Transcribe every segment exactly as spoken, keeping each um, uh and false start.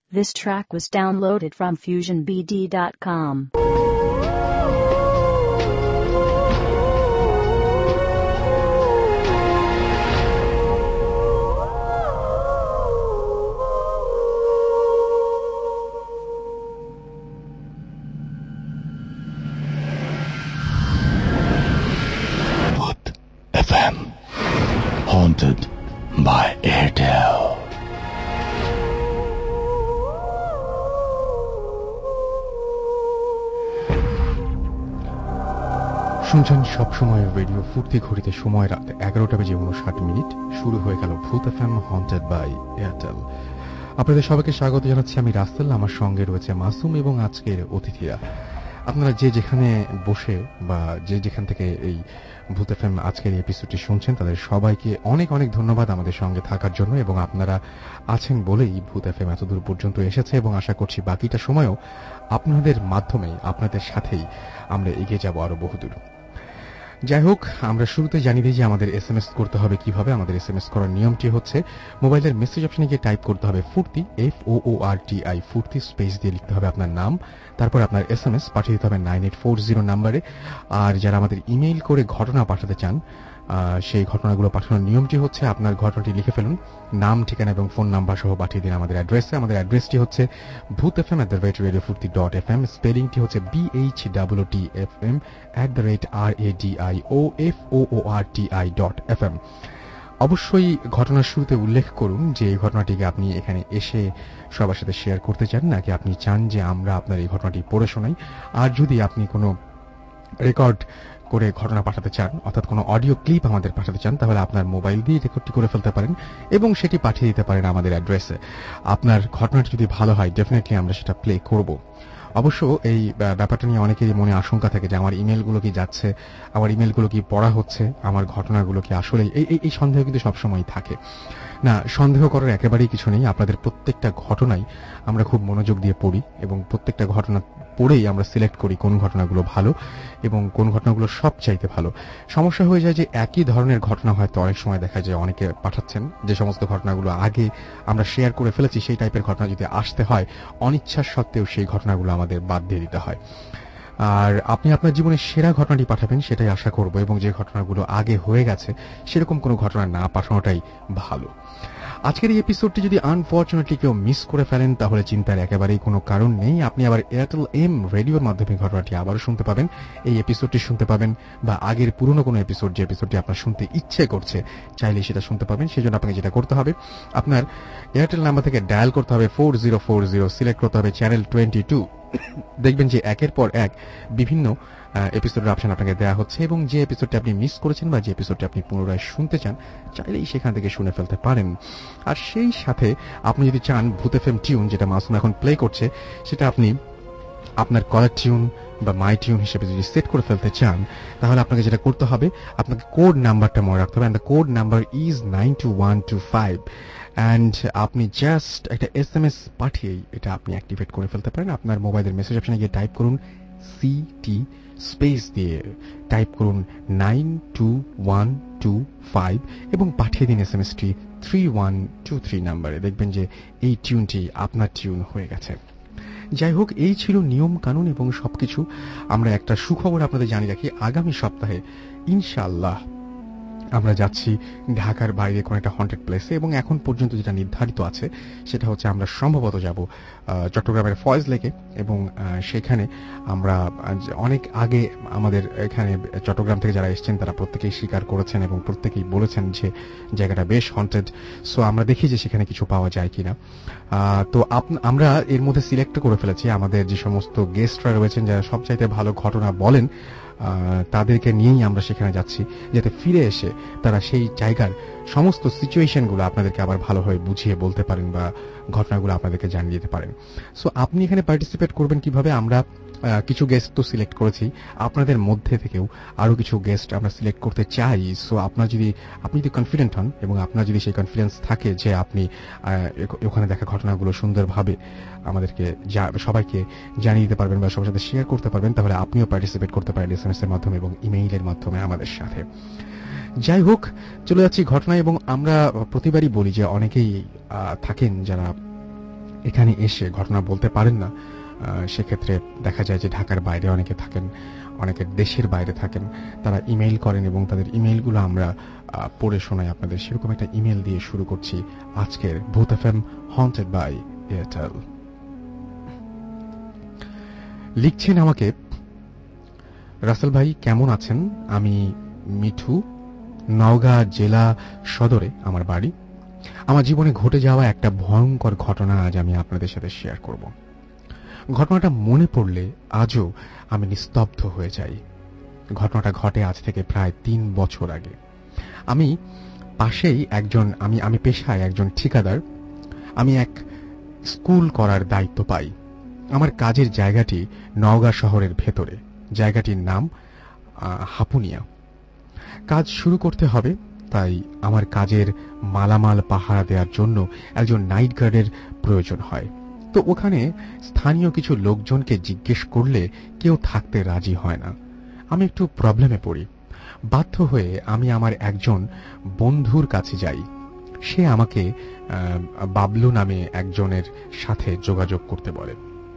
This track was downloaded from fusion b d dot com. Booth F M, haunted by Airtel. শুনছেন সবসময় radio ফুর্তি ঘড়িতে সময় রাত এগারোটা বেজে উনষাট মিনিট শুরু হয়ে গেল ভূত এফএম হন্টেড বাই এয়ারটেল। আপনাদের সবাইকে স্বাগত জানাচ্ছি আমি রাসেল, আমার সঙ্গে রয়েছে মাসুম এবং আজকের অতিথিরা। আপনারা যে যেখানে বসে বা যে যেখান থেকে এই ভূত এফএম আজকের এপিসোডটি শুনছেন তাদের সবাইকে অনেক অনেক ধন্যবাদ আমাদের সঙ্গে থাকার জন্য, এবং আপনারা আছেন বলেই ভূত এফএম এত দূর পর্যন্ত এসেছে, এবং আশা করছি বাকিটা সময়ও আপনাদের মাধ্যমে আপনাদের সাথেই আমরা এগিয়ে যাব আরো বহুদূর। যাই হোক, আমরা শুরুতে জানিয়ে দিই যে আমাদের এসএমএস করতে হবে কিভাবে। আমাদের এসএমএস করার নিয়মটি হচ্ছে মোবাইলের মেসেজ অপশনে গিয়ে টাইপ করতে হবে Foorti, F O O R T I, Foorti, space দিয়ে লিখতে হবে আপনার নাম, তারপর আপনার এসএমএস পাঠিয়ে দিতে হবে নাইন এইট ফোর জিরো নাম্বারে। আর যারা আমাদের ইমেইল করে ঘটনা পাঠাতে চান সেই ঘটনাগুলো পাঠানোর নিয়মটি হচ্ছে আপনার ঘটনাটি লিখে ফেলুন, নাম, ঠিকানা এবং ফোন নাম্বার সহ পাঠিয়ে দিন আমাদের অ্যাড্রেসে। আমাদের অ্যাড্রেসটি হচ্ছে Bhoot F M at the rate radio Foorti dot F M, স্পেলিংটি হচ্ছে B H W T F M at the rate R A D I O F O O R T I dot F M. অবশ্যই ঘটনার শুরুতে উল্লেখ করুন যে এই ঘটনাটিকে আপনি এখানে এসে সবার সাথে শেয়ার করতে চান, নাকি আপনি চান যে আমরা আপনার এই ঘটনাটি পড়ে শোনাই। আর যদি আপনি কোনো রেকর্ড করে ঘটনা পাঠাতে চান, অর্থাৎ কোনো অডিও ক্লিপ আমাদের পাঠাতে চান, তাহলে আপনার মোবাইল দিয়ে রেকর্ডটি করে ফেলতে পারেন এবং সেটি পাঠিয়ে দিতে পারেন আমাদের অ্যাড্রেসে। আপনার ঘটনাটি যদি ভালো হয় ডেফিনেটলি আমরা সেটা প্লে করব। অবশ্য এই ব্যাপারটা নিয়ে অনেকেরই মনে আশঙ্কা থাকে যে আমার ইমেলগুলো কি যাচ্ছে, আমার ইমেলগুলো কি পড়া হচ্ছে, আমার ঘটনাগুলো কি আসলে, এই এই সন্দেহ কিন্তু সবসময় থাকে। না, সন্দেহ করার একেবারেই কিছু নেই। আপনাদের প্রত্যেকটা ঘটনাই আমরা খুব মনোযোগ দিয়ে পড়ি এবং প্রত্যেকটা ঘটনা পড়েই আমরা সিলেক্ট করি কোন ঘটনাগুলো ভালো এবং কোন ঘটনাগুলো সবচাইতে ভালো। সমস্যা হয়ে যায় যে একই ধরনের ঘটনা হয়তো অনেক সময় দেখা যায় অনেকে পাঠাচ্ছেন, যে সমস্ত ঘটনাগুলো আগে আমরা শেয়ার করে ফেলেছি সেই টাইপের ঘটনা যদি আসতে হয়, অনিচ্ছা সত্ত্বেও সেই ঘটনাগুলো আমাদের বাদ দিয়ে দিতে হয়। আর আপনি আপনার জীবনের সেরা ঘটনাটি পাঠাবেন সেটাই আশা করব, এবং যে ঘটনাগুলো আগে হয়ে গেছে সেরকম কোনো ঘটনা না পাঠানোটাই ভালো। আজকের এই এপিসোডটি যদি আনফরচুনেটলি কেউ মিস করে ফেলেন তাহলে চিন্তার একেবারেই কোনো কারণ নেই। আপনি আবার এয়ারটেল এম রেডিওর মাধ্যমে ঘটনাটি আবারও শুনতে পাবেন, এই এপিসোডটি শুনতে পাবেন, বা আগের পুরনো কোনো এপিসোড যে এপিসোডটি আপনার শুনতে ইচ্ছে করছে চাইলে সেটা শুনতে পাবেন। সেজন্য আপনাকে যেটা করতে হবে, আপনার এয়ারটেল নাম্বার থেকে ডায়াল করতে হবে four zero four zero, select করতে হবে চ্যানেল টোয়েন্টি টু। দেখবেন যে একের পর এক বিভিন্ন এপিসোডের অপশন আপনাকে দেওয়া হচ্ছে, এবং যে এপিসোডটি আপনি মিস করেছেন বা যে এপিসোডটি আপনি পুনরায় শুনতে চান চাইলেই সেখান থেকে শুনে ফেলতে পারেন। আর সেই সাথে আপনি যদি চান ভূত এফএম টিউন, যেটা মাসুম এখন প্লে করছে, সেটা আপনি আপনার কলার টিউন বা মাই টিউন হিসেবে যদি সেট করে ফেলতে চান, তাহলে আপনাকে যেটা করতে হবে, আপনাকে কোড নাম্বারটা মনে রাখতে হবে, and the code number is nine two one two five. And আপনি জাস্ট একটা এস এম এস পাঠিয়েই এটা আপনি অ্যাক্টিভেট করে ফেলতে পারেন। আপনার মোবাইলের মেসেজ অপশনে গিয়ে টাইপ করুন সিটি স্পেস দিয়ে টাইপ করুন nine two one two five এবং পাঠিয়ে দিন এস এম এসটি থ্রি ওয়ান টু থ্রি নাম্বারে। দেখবেন যে এই টিউনটি আপনার টিউন হয়ে গেছে। যাই হোক, এই ছিল নিয়ম কানুন এবং সবকিছু। আমরা একটা সুখবর আপনাদের জানিয়ে রাখি, আগামী সপ্তাহে ইনশাআল্লাহ আমরা যাচ্ছি ঢাকার বাইরে কোন একটা হন্টেড প্লেসে, এবং এখন পর্যন্ত যেটা নির্ধারিত আছে সেটা হচ্ছে আমরা সম্ভবত যাব চট্টগ্রামের ফয়েজ লেকে, এবং সেখানে আমরা অনেক আগে আমাদের এখানে চট্টগ্রাম থেকে যারা এসেছেন তারা প্রত্যেকেই স্বীকার করেছেন এবং প্রত্যেকেই বলেছেন যে জায়গাটা বেশ হন্টেড। সো আমরা দেখি যে সেখানে কিছু পাওয়া যায় কিনা। তো আমরা এর মধ্যে সিলেক্ট করে ফেলেছি আমাদের যে সমস্ত গেস্টরা রয়েছেন যারা সবচাইতে ভালো ঘটনা বলেন, তাদেরকে নিয়েই আমরা সেখানে যাচ্ছি, যাতে ফিরে এসে তারা সেই জায়গার সমস্ত সিচুয়েশনগুলো আপনাদেরকে আবার ভালোভাবে বুঝিয়ে বলতে পারেন বা ঘটনাগুলো আপনাদেরকে জানিয়ে দিতে পারেন। সো আপনি এখানে পার্টিসিপেট করবেন কিভাবে? আমরা কিছু গেস্ট তো সিলেক্ট করেছি, আপনাদের মধ্যে থেকেও আরো কিছু গেস্ট আমরা সিলেক্ট করতে চাই। সো আপনার যদি আপনি যদি কনফিডেন্ট হন এবং আপনার যদি সেই কনফিডেন্স থাকে যে আপনি ওখানে দেখা ঘটনাগুলো সুন্দরভাবে আমাদেরকে সবাইকে জানিয়ে দিতে পারবেন বা সবার সাথে শেয়ার করতে পারবেন, তাহলে আপনিও পার্টিসিপেট করতে পারেন এস এম এস এর মাধ্যমে এবং ইমেইলের মাধ্যমে আমাদের সাথে। যাই হোক, চলে যাচ্ছি ঘটনায়। এবং আমরা প্রতিবারই বলি যে অনেকেই থাকেন যারা এখানে এসে ঘটনা বলতে পারেন না, সেক্ষেত্রে দেখা যায় যে ঢাকার বাইরে অনেকে থাকেন, অনেকে দেশের বাইরে থাকেন, তারা ইমেইল করেন এবং তাদের ইমেইলগুলো আমরা পড়ে শোনাই আপনাদের। সেরকম একটা ইমেইল দিয়ে শুরু করছি আজকের ভূত এফএম হন্টেড বাই এয়ারটেল। লিখছেন আমাকে, রাসেল ভাই কেমন আছেন? আমি মিঠু, নওগাঁ জেলা সদরে আমার বাড়ি। আমার জীবনে ঘটে যাওয়া একটা ভয়ঙ্কর ঘটনা আজ আমি আপনাদের সাথে শেয়ার করব। ঘটনাটা মনে পড়লে আজও আমি নিস্তব্ধ হয়ে যাই। ঘটনাটা ঘটে আজ থেকে প্রায় তিন বছর আগে। আমি পাশেই একজন আমি আমি পেশায় একজন ঠিকাদার। আমি এক স্কুল করার দায়িত্ব পাই। আমার কাজের জায়গাটি নওগাঁ শহরের ভেতরে। জায়গাটির নাম হাপুনিয়া। কাজ শুরু করতে হবে, তাই আমার কাজের মালামাল পাহারা দেওয়ার জন্য একজন নাইট গার্ডের প্রয়োজন হয়। তো ওখানে স্থানীয় কিছু লোকজনকে জিজ্ঞেস করলে কেউ থাকতে রাজি হয় না। আমি একটু প্রবলেমে পড়ি। বাধ্য হয়ে আমি আমার একজন বন্ধুর কাছে যাই। সে আমাকে বাবলু নামে একজনের সাথে যোগাযোগ করতে বলে।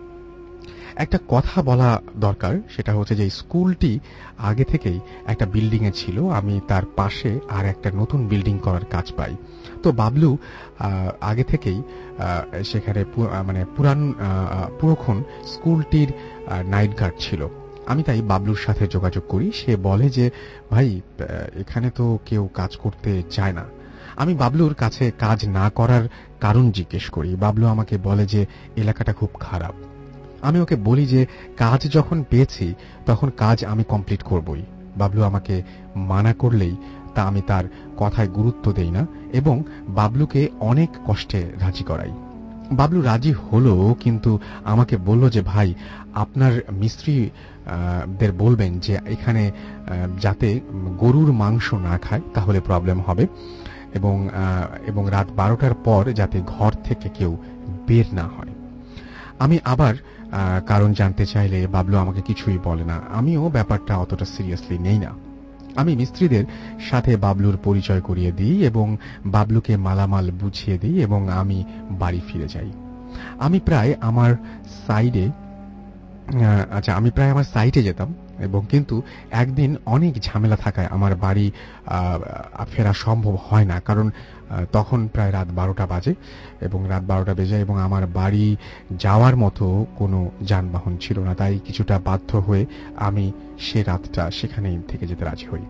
একটা কথা বলা দরকার, সেটা হচ্ছে যে স্কুলটি আগে থেকেই একটা বিল্ডিং এ ছিল। আমি তার পাশে আর একটা নতুন বিল্ডিং করার কাজ পাই। তো বাবলু আগে থেকেই সেখানে মানে পুরান পুরোক্ষণ স্কুলটির নাইট গার্ড ছিল। আমি তাই বাবলুর সাথে যোগাযোগ করি। সে বলে যে ভাই, এখানে তো কেউ কাজ করতে চায় না। আমি বাবলুর কাছে কাজ না করার কারণ জিজ্ঞেস করি। বাবলু আমাকে বলে যে এলাকাটা খুব খারাপ। আমি ওকে বলি যে কাজ যখন পেয়েছি তখন কাজ আমি কমপ্লিট করবই। বাবলু আমাকে মানা করলেই তা আমি তার কথায় গুরুত্ব দেই না এবং বাবলুকে অনেক কষ্টে রাজি করাই। বাবলু রাজি হলো, কিন্তু আমাকে বলল যে ভাই, আপনার মিস্ত্রিদের বলবেন যে এখানে যাতে গরুর মাংস না খায়, তাহলে প্রবলেম হবে, এবং এবং রাত বারোটার পর যাতে ঘর থেকে কেউ বের না হয়। আমি আবার কারণ জানতে চাইলে বাবলু আমাকে কিছুই বলে না। আমিও ব্যাপারটা অতটা সিরিয়াসলি নেই না। আমি মিস্ত্রিদের সাথে বাবলুর পরিচয় করিয়ে দিই এবং বাবলুকে মালামাল বুঝিয়ে দিই এবং আমি বাড়ি ফিরে যাই। আমি প্রায় আমার সাইডে আচ্ছা আমি প্রায় আমার সাইটে যেতাম, এবং কিন্তু একদিন অনেক ঝামেলা থাকায় আমার বাড়ি ফেরা সম্ভব হয় না। কারণ তখন প্রায় রাত বারোটা বাজে এবং রাত বারোটা বেজে এবং আমার বাড়ি যাওয়ার মতো কোনো যানবাহন ছিল না। তাই কিছুটা বাধ্য হয়ে আমি সে রাতটা সেখানেই থেকে যেতে রাজি হই।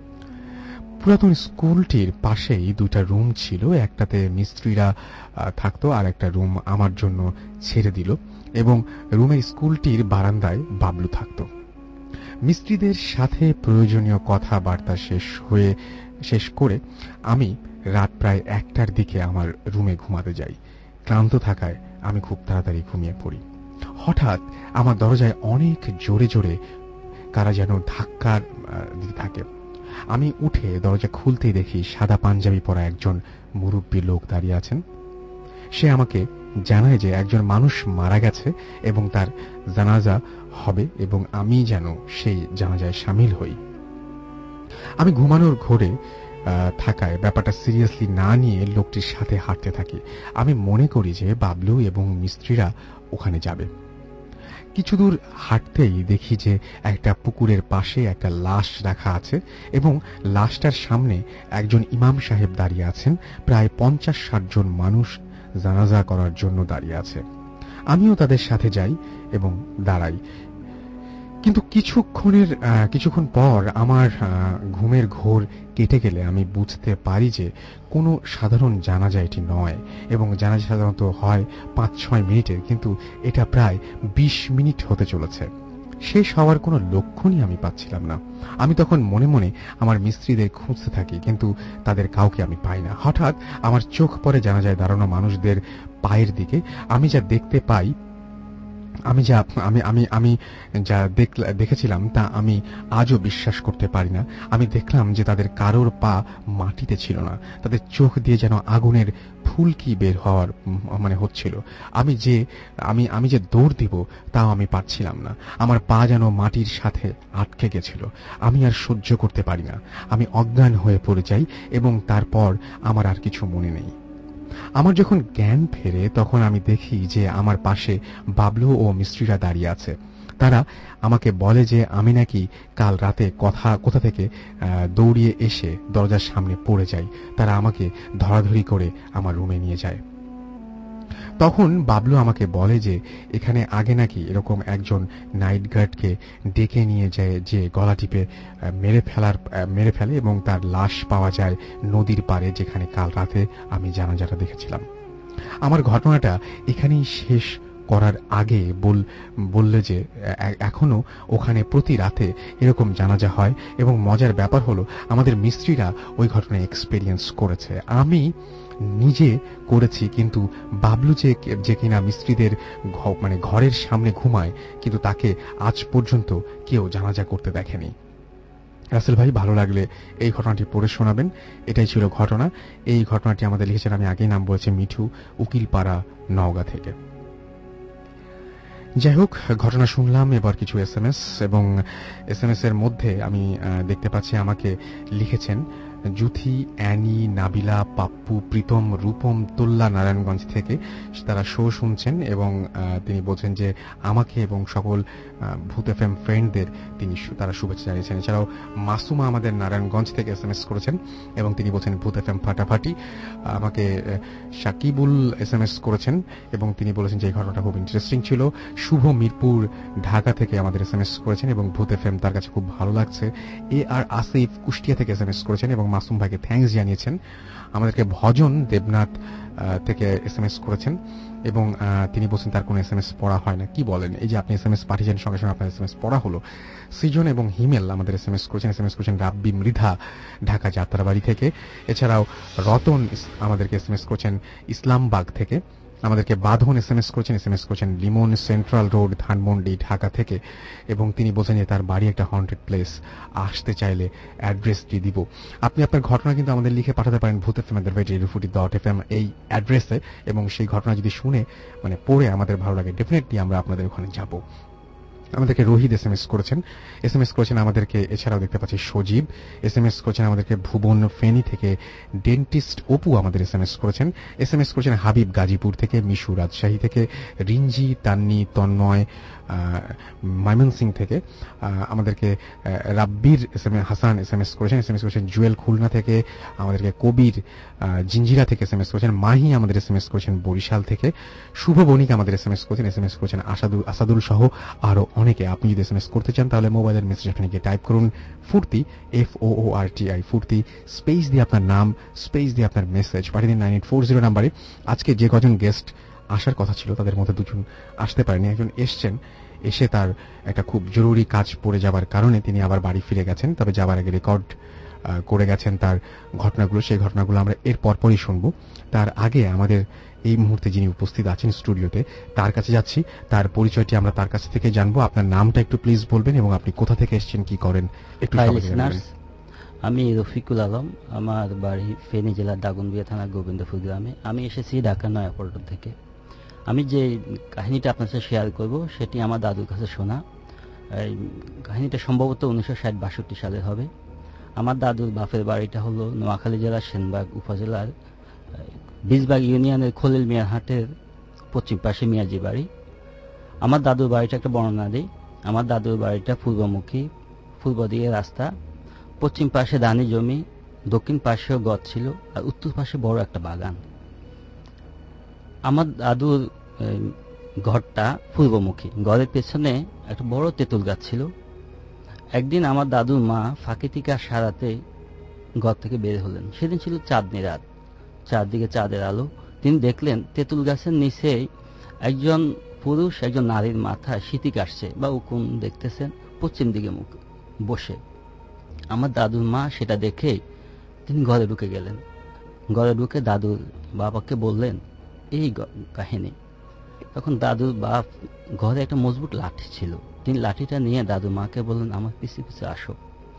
পুরাতন স্কুলটির পাশেই দুটা রুম ছিল। একটাতে মিস্ত্রিরা থাকতো আর একটা রুম আমার জন্য ছেড়ে দিল, এবং রুমের স্কুলটির বারান্দায় বাবলু থাকতো। মিস্ত্রিদের সাথে প্রয়োজনীয় কথাবার্তা শেষ হয়ে শেষ করে আমি রাত প্রায় একটার দিকে আমার রুমে ঘুমাতে যাই। ক্লান্ত থাকায় আমি খুব তাড়াতাড়ি ঘুমিয়ে পড়ি। হঠাৎ আমার দরজায় অনেক জোরে জোরে কারা যেন ধাক্কা দিতে থাকে। আমি উঠে দরজা খুলতেই দেখি সাদা পাঞ্জাবি পরা একজন মুরব্বী লোক দাঁড়িয়ে আছেন। সে আমাকে জানায় যে একজন মানুষ মারা গেছে এবং তার জানাজা হবে এবং আমি যেন সেই জানাজায় সামিল হই। আমি ঘুমানোর ঘোরে থাকায় ব্যাপারটা সিরিয়াসলি না নিয়ে লোকটির সাথে হাঁটতে থাকি। আমি মনে করি যে বাবলু এবং মিস্ত্রিরা ওখানে যাবে। কিছু দূর হাঁটতেই দেখি যে একটা পুকুরের পাশে একটা লাশ রাখা আছে এবং লাশটার সামনে একজন ইমাম সাহেব দাঁড়িয়ে আছেন। প্রায় পঞ্চাশ ষাট জন মানুষ জানাজা করার জন্য দাঁড়িয়ে আছে। আমিও তাদের সাথে যাই এবং দাঁড়াই। কিন্তু কিছুক্ষণের কিছুক্ষণ পর আমার ঘুমের ঘোর কেটে গেলে আমি বুঝতে পারি যে কোনো সাধারণ জানাজা এটি নয়, এবং জানাজা সাধারণত হয় পাঁচ ছয় মিনিটের, কিন্তু এটা প্রায় বিশ মিনিট হতে চলেছে। শেষ হওয়ার কোনো লক্ষণই আমি পাচ্ছিলাম না। আমি তখন মনে মনে আমার মিস্ত্রিদের খুঁজতে থাকি, কিন্তু তাদের কাউকে আমি পাই না। হঠাৎ আমার চোখ পড়ে জানাজায় দাঁড়ানো মানুষদের পায়ের দিকে। আমি যা দেখতে পাই আমি যা আমি আমি আমি যা দেখেছিলাম তা আমি আজও বিশ্বাস করতে পারি না। আমি দেখলাম যে তাদের কারোর পা মাটিতে ছিল না, তাদের চোখ দিয়ে যেন আগুনের ফুলকি বের হওয়ার মানে হচ্ছিল। আমি যে আমি আমি যে দৌড় দিব তাও আমি পারছিলাম না। আমার পা যেন মাটির সাথে আটকে গেছিল। আমি আর সহ্য করতে পারি না। আমি অজ্ঞান হয়ে পড়ে যাই এবং তারপর আমার আর কিছু মনে নেই। আমার যখন জ্ঞান ফেরে তখন আমি দেখি যে আমার পাশে বাবলু ও মিস্ত্রিরা দাঁড়িয়ে আছে। তারা আমাকে বলে যে আমি নাকি কাল রাতে কথা কোথা থেকে দৌড়িয়ে এসে দরজার সামনে পড়ে যাই। তারা আমাকে ধরাধরি করে আমার রুমে নিয়ে যায়। তখন বাবলু আমাকে বলে যে এখানে আগে নাকি এরকম একজন নাইট গার্ডকে ডেকে নিয়ে যায়, যে গলা টিপে মেরে ফেলার মেরে ফেলে এবং তার লাশ পাওয়া যায় নদীর পাড়ে, যেখানে কাল রাতে আমি জানাজাটা দেখেছিলাম। আমার ঘটনাটা এখানেই শেষ করার আগে বললে যে এখনো ওখানে প্রতি রাতে এরকম জানাজা হয় এবং মজার ব্যাপার হলো আমাদের মিস্ত্রিরা ওই ঘটনা এক্সপেরিয়েন্স করেছে। আমি নিজে করেছি, কিন্তু বাবলু যে যে কিনা মিস্ত্রিদের মানে ঘরের সামনে ঘুমায়, কিন্তু তাকে আজ পর্যন্ত কেউ জানাজা করতে দেখেনি। রাসেল ভাই, ভালো লাগলে এই ঘটনাটি পড়ে শোনাবেন। এটাই ছিল ঘটনা। এই ঘটনাটি আমাদের লিখেছেন, আমি আগেই নাম বলেছি, মিঠু, উকিলপাড়া, নওগাঁ থেকে। যাই হোক, ঘটনা শুনলাম। এবার কিছু এস এম এস, এবং এস এম এস এর মধ্যে আমি দেখতে পাচ্ছি আমাকে লিখেছেন জুথি, অ্যানি, নাবিলা, পাপ্পু, প্রীতম, রূপম, তুল্লা নারায়ণগঞ্জ থেকে। তারা শো শুনছেন এবং তিনি বলছেন যে আমাকে এবং সকল ভূত এফএম ফ্রেন্ডদের তিনি তারা শুভেচ্ছা জানিয়েছেন। এছাড়াও মাসুমা আমাদের নারায়ণগঞ্জ থেকে এস এম এস করেছেন এবং তিনি বলছেন ভূত এফএম ফাটাফাটি। আমাকে সাকিবুল এস এম এস করেছেন এবং তিনি বলেছেন যে এই ঘটনাটা খুব ইন্টারেস্টিং ছিল। শুভ মিরপুর, ঢাকা থেকে আমাদের এস এম এস করেছেন এবং ভূত এফএম তার কাছে খুব ভালো লাগছে। এ আর আসিফ কুষ্টিয়া থেকে এস এম এস করেছেন এবং মাসুম ভাইকে থ্যাঙ্কস জানিয়েছেন। আমাদেরকে ভজন দেবনাথ থেকে এস এম এস করেছেন এবং তিনি বলছেন তার কোনো এস এম এস পড়া হয় না। কি বলেন? এই যে আপনি এস এম এস পাঠিয়েছেন, সঙ্গে সঙ্গে আপনার এস এম এস পড়া হলো। সৃজন এবং হিমেল আমাদের এস এম এস করেছেন। এস এম এস করেছেন রাব্বি মৃধা, ঢাকা যাত্রাবাড়ি থেকে। এছাড়াও রতন আমাদেরকে এস এম এস করছেন ইসলামবাগ থেকে। আমাদেরকে বাঁধন এস এম এস করছেন এস এম এস করছেন লিমন, সেন্ট্রাল রোড, ধানমন্ডি, ঢাকা থেকে, এবং তিনি বলছেন যে তার বাড়ি একটা হন্টেড প্লেস, আসতে চাইলে অ্যাড্রেসটি দিব। আপনি আপনার ঘটনা কিন্তু আমাদের লিখে পাঠাতে পারেন Bhoot FM at the rate radio Foorti dot F M এই অ্যাড্রেসে, এবং সেই ঘটনা যদি শুনে মানে পড়ে আমাদের ভালো লাগে, ডেফিনেটলি আমরা আপনাদের ওখানে যাব। আমাদেরকে রোহিত এস এম এস করেছেন এস এম এস করেছেন আমাদেরকে। এছাড়াও দেখতে পাচ্ছি সজীব এস এম এস করেছেন আমাদেরকে। ভুবন ফেনী থেকে ডেন্টিস্ট অপু আমাদের এস এম এস করেছেন। এস এম এস করেছেন হাবিব গাজীপুর থেকে, মিশু রাজশাহী থেকে, রিঞ্জি, তান্নি, তন্ময় ময়মনসিং থেকে। আমাদেরকে রাব্বির S M S Hasan S M S করেছেন। এস এম এস করেছেন জুয়েল খুলনা থেকে। আমাদেরকে কবির জিঞ্জিরা থেকে এস এম এস করেছেন। মাহি আমাদের এস এম এস করেছেন বরিশাল থেকে। শুভ বণিক আমাদের এস এম এস করেছেন। এস এম এস করেছেন আসাদুল আসাদুল সহ আরো অনেকে। আপনি যদি এস এম এস করতে চান তাহলে মোবাইলের মেসেজ এখানে গিয়ে টাইপ করুন Foorti, F O O R T I, Foorti, space দিয়ে আপনার নাম, স্পেস দিয়ে আপনার মেসেজ পাঠিয়ে দিন নাইন এইট ফোর জিরো নাম্বারে। আজকে যে কজন গেস্ট আসার কথা ছিল তাদের মধ্যে দুজন আসতে পারেনি। একজন এসছেন, এসে তার একটা খুব জরুরি কাজ পড়ে যাবার কারণে তিনি আবার বাড়ি ফিরে গেছেন। তবে যাবার আগে রেকর্ড করে গেছেন তার ঘটনাগুলো। সেই ঘটনাগুলো আমরা এর পরপরই শুনবো। তার আগে আমাদের এই মুহূর্তে যিনি উপস্থিত আছেন স্টুডিওতে, তার কাছে যাচ্ছি। তার পরিচয়টি আমরা তার কাছ থেকে জানবো। আপনার নামটা একটু প্লিজ বলবেন এবং আপনি কোথা থেকে এসেছেন, কি করেন একটু জানাবেন। আমি রফিকুল আলম, আমার বাড়ি ফেনী জেলার দাগনভূঞা থানা গোবিন্দপুর গ্রামে। আমি এসেছি ঢাকা নয়াপল্টন থেকে। আমি যে কাহিনীটা আপনার সাথে শেয়ার করব সেটি আমার দাদুর কাছে শোনা। এই কাহিনীটা সম্ভবত উনিশশো ষাট বাষট্টি সালে হবে। আমার দাদুর বাপের বাড়িটা হলো নোয়াখালী জেলার সেনবাগ উপজেলার বীজবাগ ইউনিয়নের খলিল মিয়ার হাটের পশ্চিম পাশে মিয়াজি বাড়ি। আমার দাদুর বাড়িটা একটা বর্ণনা দিই। আমার দাদুর বাড়িটা পূর্বমুখী, পূর্ব দিকে রাস্তা, পশ্চিম পাশে ধানি জমি, দক্ষিণ পাশেও গদ ছিল, আর উত্তর পাশে বড় একটা বাগান। আমার দাদুর ঘরটা পূর্বমুখী। ঘরের পেছনে একটা বড় তেঁতুল গাছ ছিল। একদিন আমার দাদুর মা ফাঁকি থেকে সারাতে ঘর থেকে বের হলেন। সেদিন ছিল চাঁদনি রাত, চারদিকে চাঁদের আলো। তিনি দেখলেন তেঁতুল গাছের নিচে একজন পুরুষ একজন নারীর মাথায় সিঁথি কাটছে বা উকুন দেখতেছেন, পশ্চিম দিকে মুখ বসে। আমার দাদুর মা সেটা দেখে তিনি ঘরে ঢুকে গেলেন। ঘরে ঢুকে দাদুর বাবাকে বললেন এই কাহিনী। তখন দাদুর বাপ ঘরে একটা মজবুত লাঠি ছিল। তিনি লাঠিটা নিয়ে দাদু মাকে বললেন আমার পিছু পিছু আসো।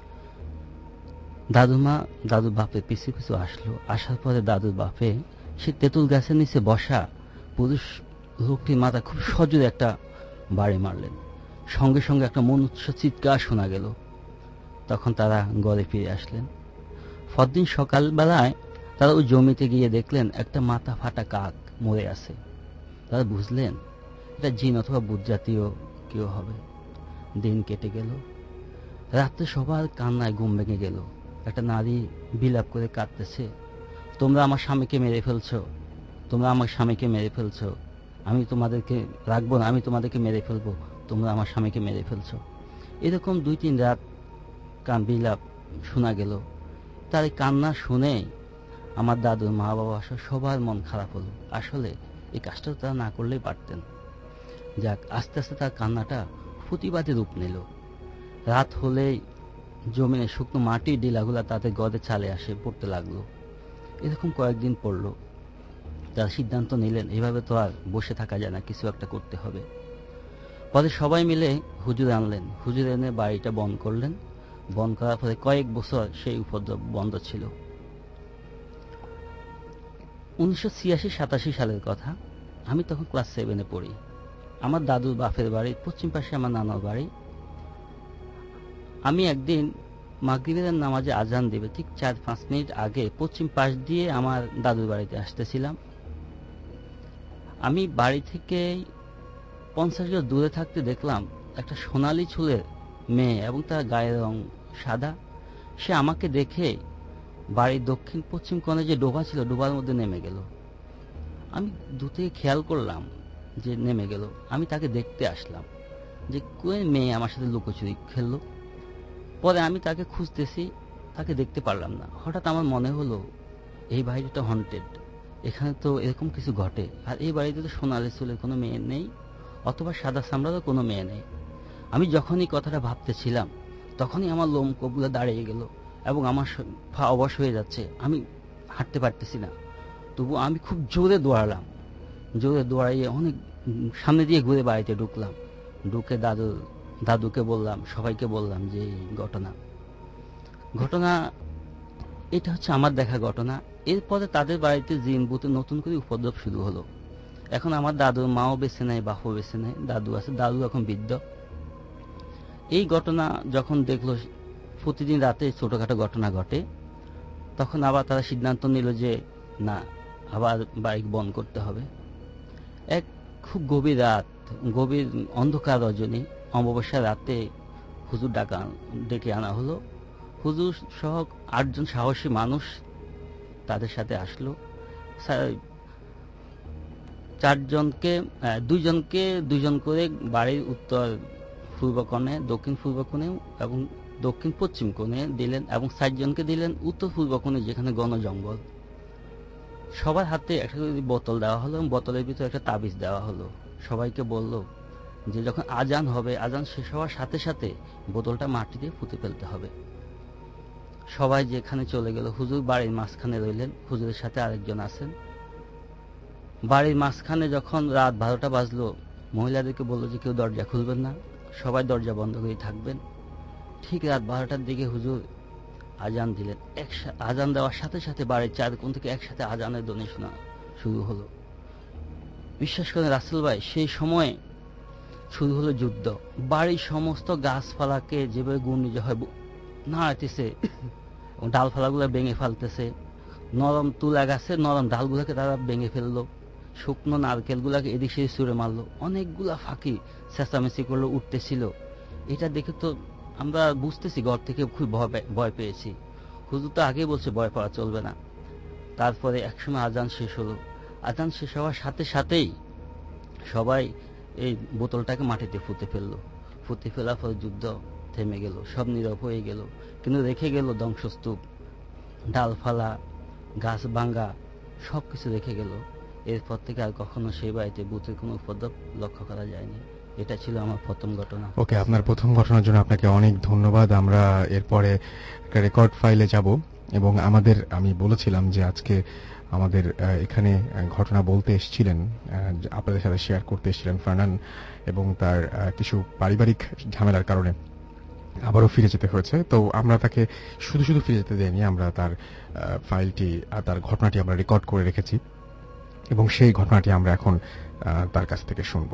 দাদু মা দাদুর বাপের পিছু পিছু আসলো। আসার পরে দাদুর বাপে সে তেঁতুল গাছের নিচে বসা পুরুষ লোকটির মাথা খুব সজোরে একটা বাড়ি মারলেন। সঙ্গে সঙ্গে একটা মন উৎস চিৎকার শোনা গেল। তখন তারা ঘরে ফিরে আসলেন। পরদিন সকালবেলায় তারা ওই জমিতে গিয়ে দেখলেন একটা মাথা ফাটা কাক মরে আছে। তারা বুঝলেন এটা জিন অথবা ভূত জাতীয় কেউ হবে। দিন কেটে গেল, রাত্রে সবার কান্নায় ঘুম ভেঙে গেল। একটা নারী বিলাপ করে কাঁদতেছে, তোমরা আমার স্বামীকে মেরে ফেলছো, তোমরা আমার স্বামীকে মেরে ফেলছো, আমি তোমাদেরকে রাখবো না, আমি তোমাদেরকে মেরে ফেলবো, তোমরা আমার স্বামীকে মেরে ফেলছো। এরকম দুই তিন রাত কান বিলাপ শোনা গেল। তার এই কান্না শুনে আমার দাদুর মা বাবা সবার মন খারাপ হলো। আসলে এই কাজটা তারা না করলেই পারতেন। যাক, আস্তে আস্তে তার কান্নাটা প্রতিবাদী রূপ নিল। রাত হলেই জমিনে শুকনো মাটির ডিলাগুলা তাদের গদে চালে আসে পড়তে লাগলো। এরকম কয়েকদিন পড়ল। তারা সিদ্ধান্ত নিলেন এভাবে তো আর বসে থাকা যায় না, কিছু একটা করতে হবে। পরে সবাই মিলে হুজুর আনলেন। হুজুর এনে বাড়িটা বন্ধ করলেন। বন্ধ করার পরে কয়েক বছর সেই উপদ্রব বন্ধ ছিল। উনিশশো ছিয়াশি সাতাশি সালের কথা। আমি তখন ক্লাস সেভেনে পড়ি। আমার দাদুর বাপের বাড়ি পশ্চিম পাশে আমার নানার বাড়ি। আমি একদিন মাগরিবের নামাজে আজান দেবে ঠিক চার পাঁচ মিনিট আগে পশ্চিম পাশ দিয়ে আমার দাদুর বাড়িতে আসতেছিলাম। আমি বাড়ি থেকে পঞ্চাশ গজ দূরে থাকতে দেখলাম একটা সোনালী চুলের মেয়ে এবং তার গায়ের রং সাদা। সে আমাকে দেখে বাড়ির দক্ষিণ পশ্চিম কোণে যে ডোবা ছিল ডোবার মধ্যে নেমে গেল। আমি দূর থেকে খেয়াল করলাম যে নেমে গেল। আমি তাকে দেখতে আসলাম যে কোন মেয়ে আমার সাথে লুকোচুরি খেললো। পরে আমি তাকে খুঁজতেছি, তাকে দেখতে পারলাম না। হঠাৎ আমার মনে হলো এই বাড়িটা হন্টেড, এখানে তো এরকম কিছু ঘটে। আর এই বাড়িতে তো সোনালি চুলের কোনো মেয়ে নেই, অথবা সাদা চামড়ারও কোনো মেয়ে নেই। আমি যখনই কথাটা ভাবতেছিলাম তখনই আমার লোম কবুলা দাঁড়িয়ে গেল এবং আমার পা অবশ হয়ে যাচ্ছে। আমি হাঁটতে পারতেছি না, তবু আমি খুব জোরে দৌড়ালাম। জোরে দৌড়াইয়ে অনেক সামনে দিয়ে ঘুরে বাড়িতে ঢুকলাম। ঢুকে দাদু দাদুকে বললাম, সবাইকে বললাম যে এই ঘটনা ঘটনা এটা হচ্ছে আমার দেখা ঘটনা। এরপরে তাদের বাড়িতে জিন ভূতে নতুন করে উপদ্রব শুরু হলো। এখন আমার দাদুর মাও বেঁচে নেয়, বাপও বেঁচে নেয়, দাদু আছে, দাদু এখন বৃদ্ধ। এই ঘটনা যখন দেখলো প্রতিদিন রাতে ছোটখাটো ঘটনা ঘটে, তখন আবার তারা সিদ্ধান্ত নিল যে না, আবার বাইক বন্ধ করতে হবে। এক খুব গভীর রাত, গভীর অন্ধকার রজনী, অমাবস্যা রাতে হুজুর ডাকা ডেকে আনা হলো। হুজুর সহ আটজন সাহসী মানুষ তাদের সাথে আসলো। চারজনকে দুইজনকে দুইজন করে বাড়ির উত্তর পূর্ব কোণে, দক্ষিণ পূর্ব কোণে এবং দক্ষিণ পশ্চিম কোণে দিলেন এবং চারজনকে দিলেন উত্তর পূর্ব কোণে, যেখানে ঘন জঙ্গল। সবার হাতে একটা বোতল দেওয়া হলো, বোতলের ভিতরে একটা তাবিজ দেওয়া হলো। সবাইকে বলল যে যখন আজান হবে, আজান শেষ হওয়ার সাথে সাথে বোতলটা মাটিতে পুঁতে ফেলতে হবে। সবাই যেখানে চলে গেল। হুজুর বাড়ির মাঝখানে রইলেন, হুজুরের সাথে আরেকজন আছেন। বাড়ির মাঝখানে যখন রাত বারোটা বাজলো, মহিলাদেরকে বললো যে কেউ দরজা খুলবেন না, সবাই দরজা বন্ধ করে থাকবেন। ঠিক রাত বারোটার দিকে হুজুর আজান দিলেন। আজান দেওয়ার সাথে সাথে বাড়ির চার কোণ থেকে একসাথে আজানের ধ্বনি শোনা শুরু হলো। বিশ্বাস করেন রাসেল ভাই, সেই সময় শুরু হলো যুদ্ধ। বাড়ির সমস্ত গাছপালাকে যেভাবে ঘূর্ণিঝড় হয় নাড়াইতেছে, ডালপালাগুলো ভেঙে ফেলতেছে। নরম তুলা গাছের নরম ডালগুলোকে তারা ভেঙে ফেললো, শুকনো নারকেলগুলাকে এদিক সেদিক ছুঁড়ে মারলো। অনেকগুলা ফাঁকি চেঁচামেচি করলো, উঠতেছিল। এটা দেখে তো আমরা বুঝতেছি ঘর থেকে খুব ভয় পেয়েছি। হুজুর তো আগেই বলছে ভয় পাওয়া চলবে না। তারপরে একসময় আজান শেষ হলো। আজান শেষ হওয়ার সাথে সাথেই সবাই এই বোতলটাকে মাটিতে ফুটে ফেললো। ফুটে ফেলার পরে যুদ্ধ থেমে গেল, সব নীরব হয়ে গেল। কিন্তু রেখে গেল ধ্বংসস্তূপ, ডালফালা, গাছ ভাঙ্গা, সবকিছু রেখে গেল। এরপর থেকে আর কখনো সেই বাড়িতে ভূতের কোনো উপদ্রব লক্ষ্য করা যায়নি। এটা ছিল আমার প্রথম ঘটনা। ওকে, আপনার প্রথম ঘটনার জন্য আপনাকে অনেক ধন্যবাদ। আমরা এরপরে একটা রেকর্ড ফাইলে যাব এবং আমাদের আমি বলেছিলাম যে আজকে আমাদের এখানে ঘটনা বলতে এসেছিলেন, আপনাদের সাথে শেয়ার করতে এসেছিলেন ফারনান, এবং তার কিছু পারিবারিক ঝামেলার কারণে আবারও ফিরে যেতে হয়েছে। তো আমরা তাকে শুধু শুধু ফিরে যেতে দেয়নি, আমরা তার ফাইলটি আর তার ঘটনাটি আমরা রেকর্ড করে রেখেছি এবং সেই ঘটনাটি আমরা এখন তার কাছ থেকে শুনব।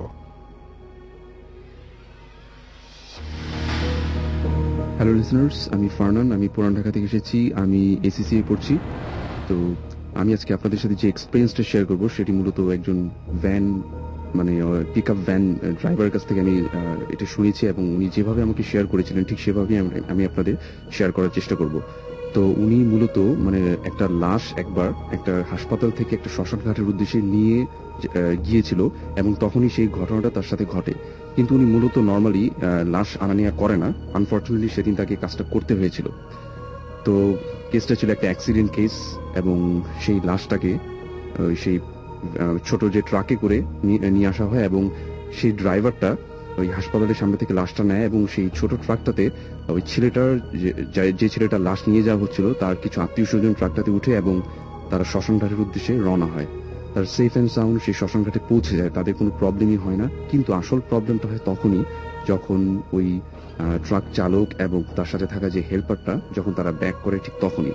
হ্যালো লিসনার্স, আমি ফারনান, আমি পুরান ঢাকা থেকে এসেছি। আমি এসিসি পড়ছি। তো আমি আজকে আপনাদের সাথে যে এক্সপিরিয়েন্সটা শেয়ার করব সেটি মূলত একজন ভ্যান মানে পিক আপ ভ্যান ড্রাইভারের কাছ থেকে আমি এটা শুনেছি, এবং উনি যেভাবে আমাকে শেয়ার করেছিলেন ঠিক সেভাবেই আমি আপনাদের শেয়ার করার চেষ্টা করব। তো উনি মূলত মানে একটা লাশ একবার একটা হাসপাতাল থেকে একটা শ্মশান ঘাটের উদ্দেশ্যে নিয়ে গিয়েছিল, এবং তখনই সেই ঘটনাটা তার সাথে ঘটে। কিন্তু উনি মূলত নর্মালি লাশ আনা নেওয়া করে না, আনফর্চুনেটলি সেদিন তাকে কাজটা করতে হয়েছিল। তো কেসটা ছিল একটা অ্যাক্সিডেন্ট কেস, এবং সেই লাশটাকে সেই ছোট যে ট্রাকে করে নিয়ে আসা হয়, এবং সেই ড্রাইভারটা ওই হাসপাতালের সামনে থেকে লাশটা নেয়, এবং সেই ছোট ট্রাকটাতে ওই ছেলেটার যে ছেলেটার লাশ নিয়ে যাওয়া হচ্ছিল তার কিছু আত্মীয় স্বজন ট্রাকটাতে উঠে এবং তারা শ্মশান ঘাটের উদ্দেশ্যে রওনা হয়। তার সেফ অ্যান্ড সাউন্ড সেই শ্মশান ঘাটে পৌঁছে যায়, তাদের কোনো প্রবলেমই হয় না। কিন্তু আসল প্রবলেমটা হয় তখনই যখন ওই ট্রাক চালক এবং তার সাথে থাকা যে হেল্পারটা যখন তারা ব্যাক করে, ঠিক তখনই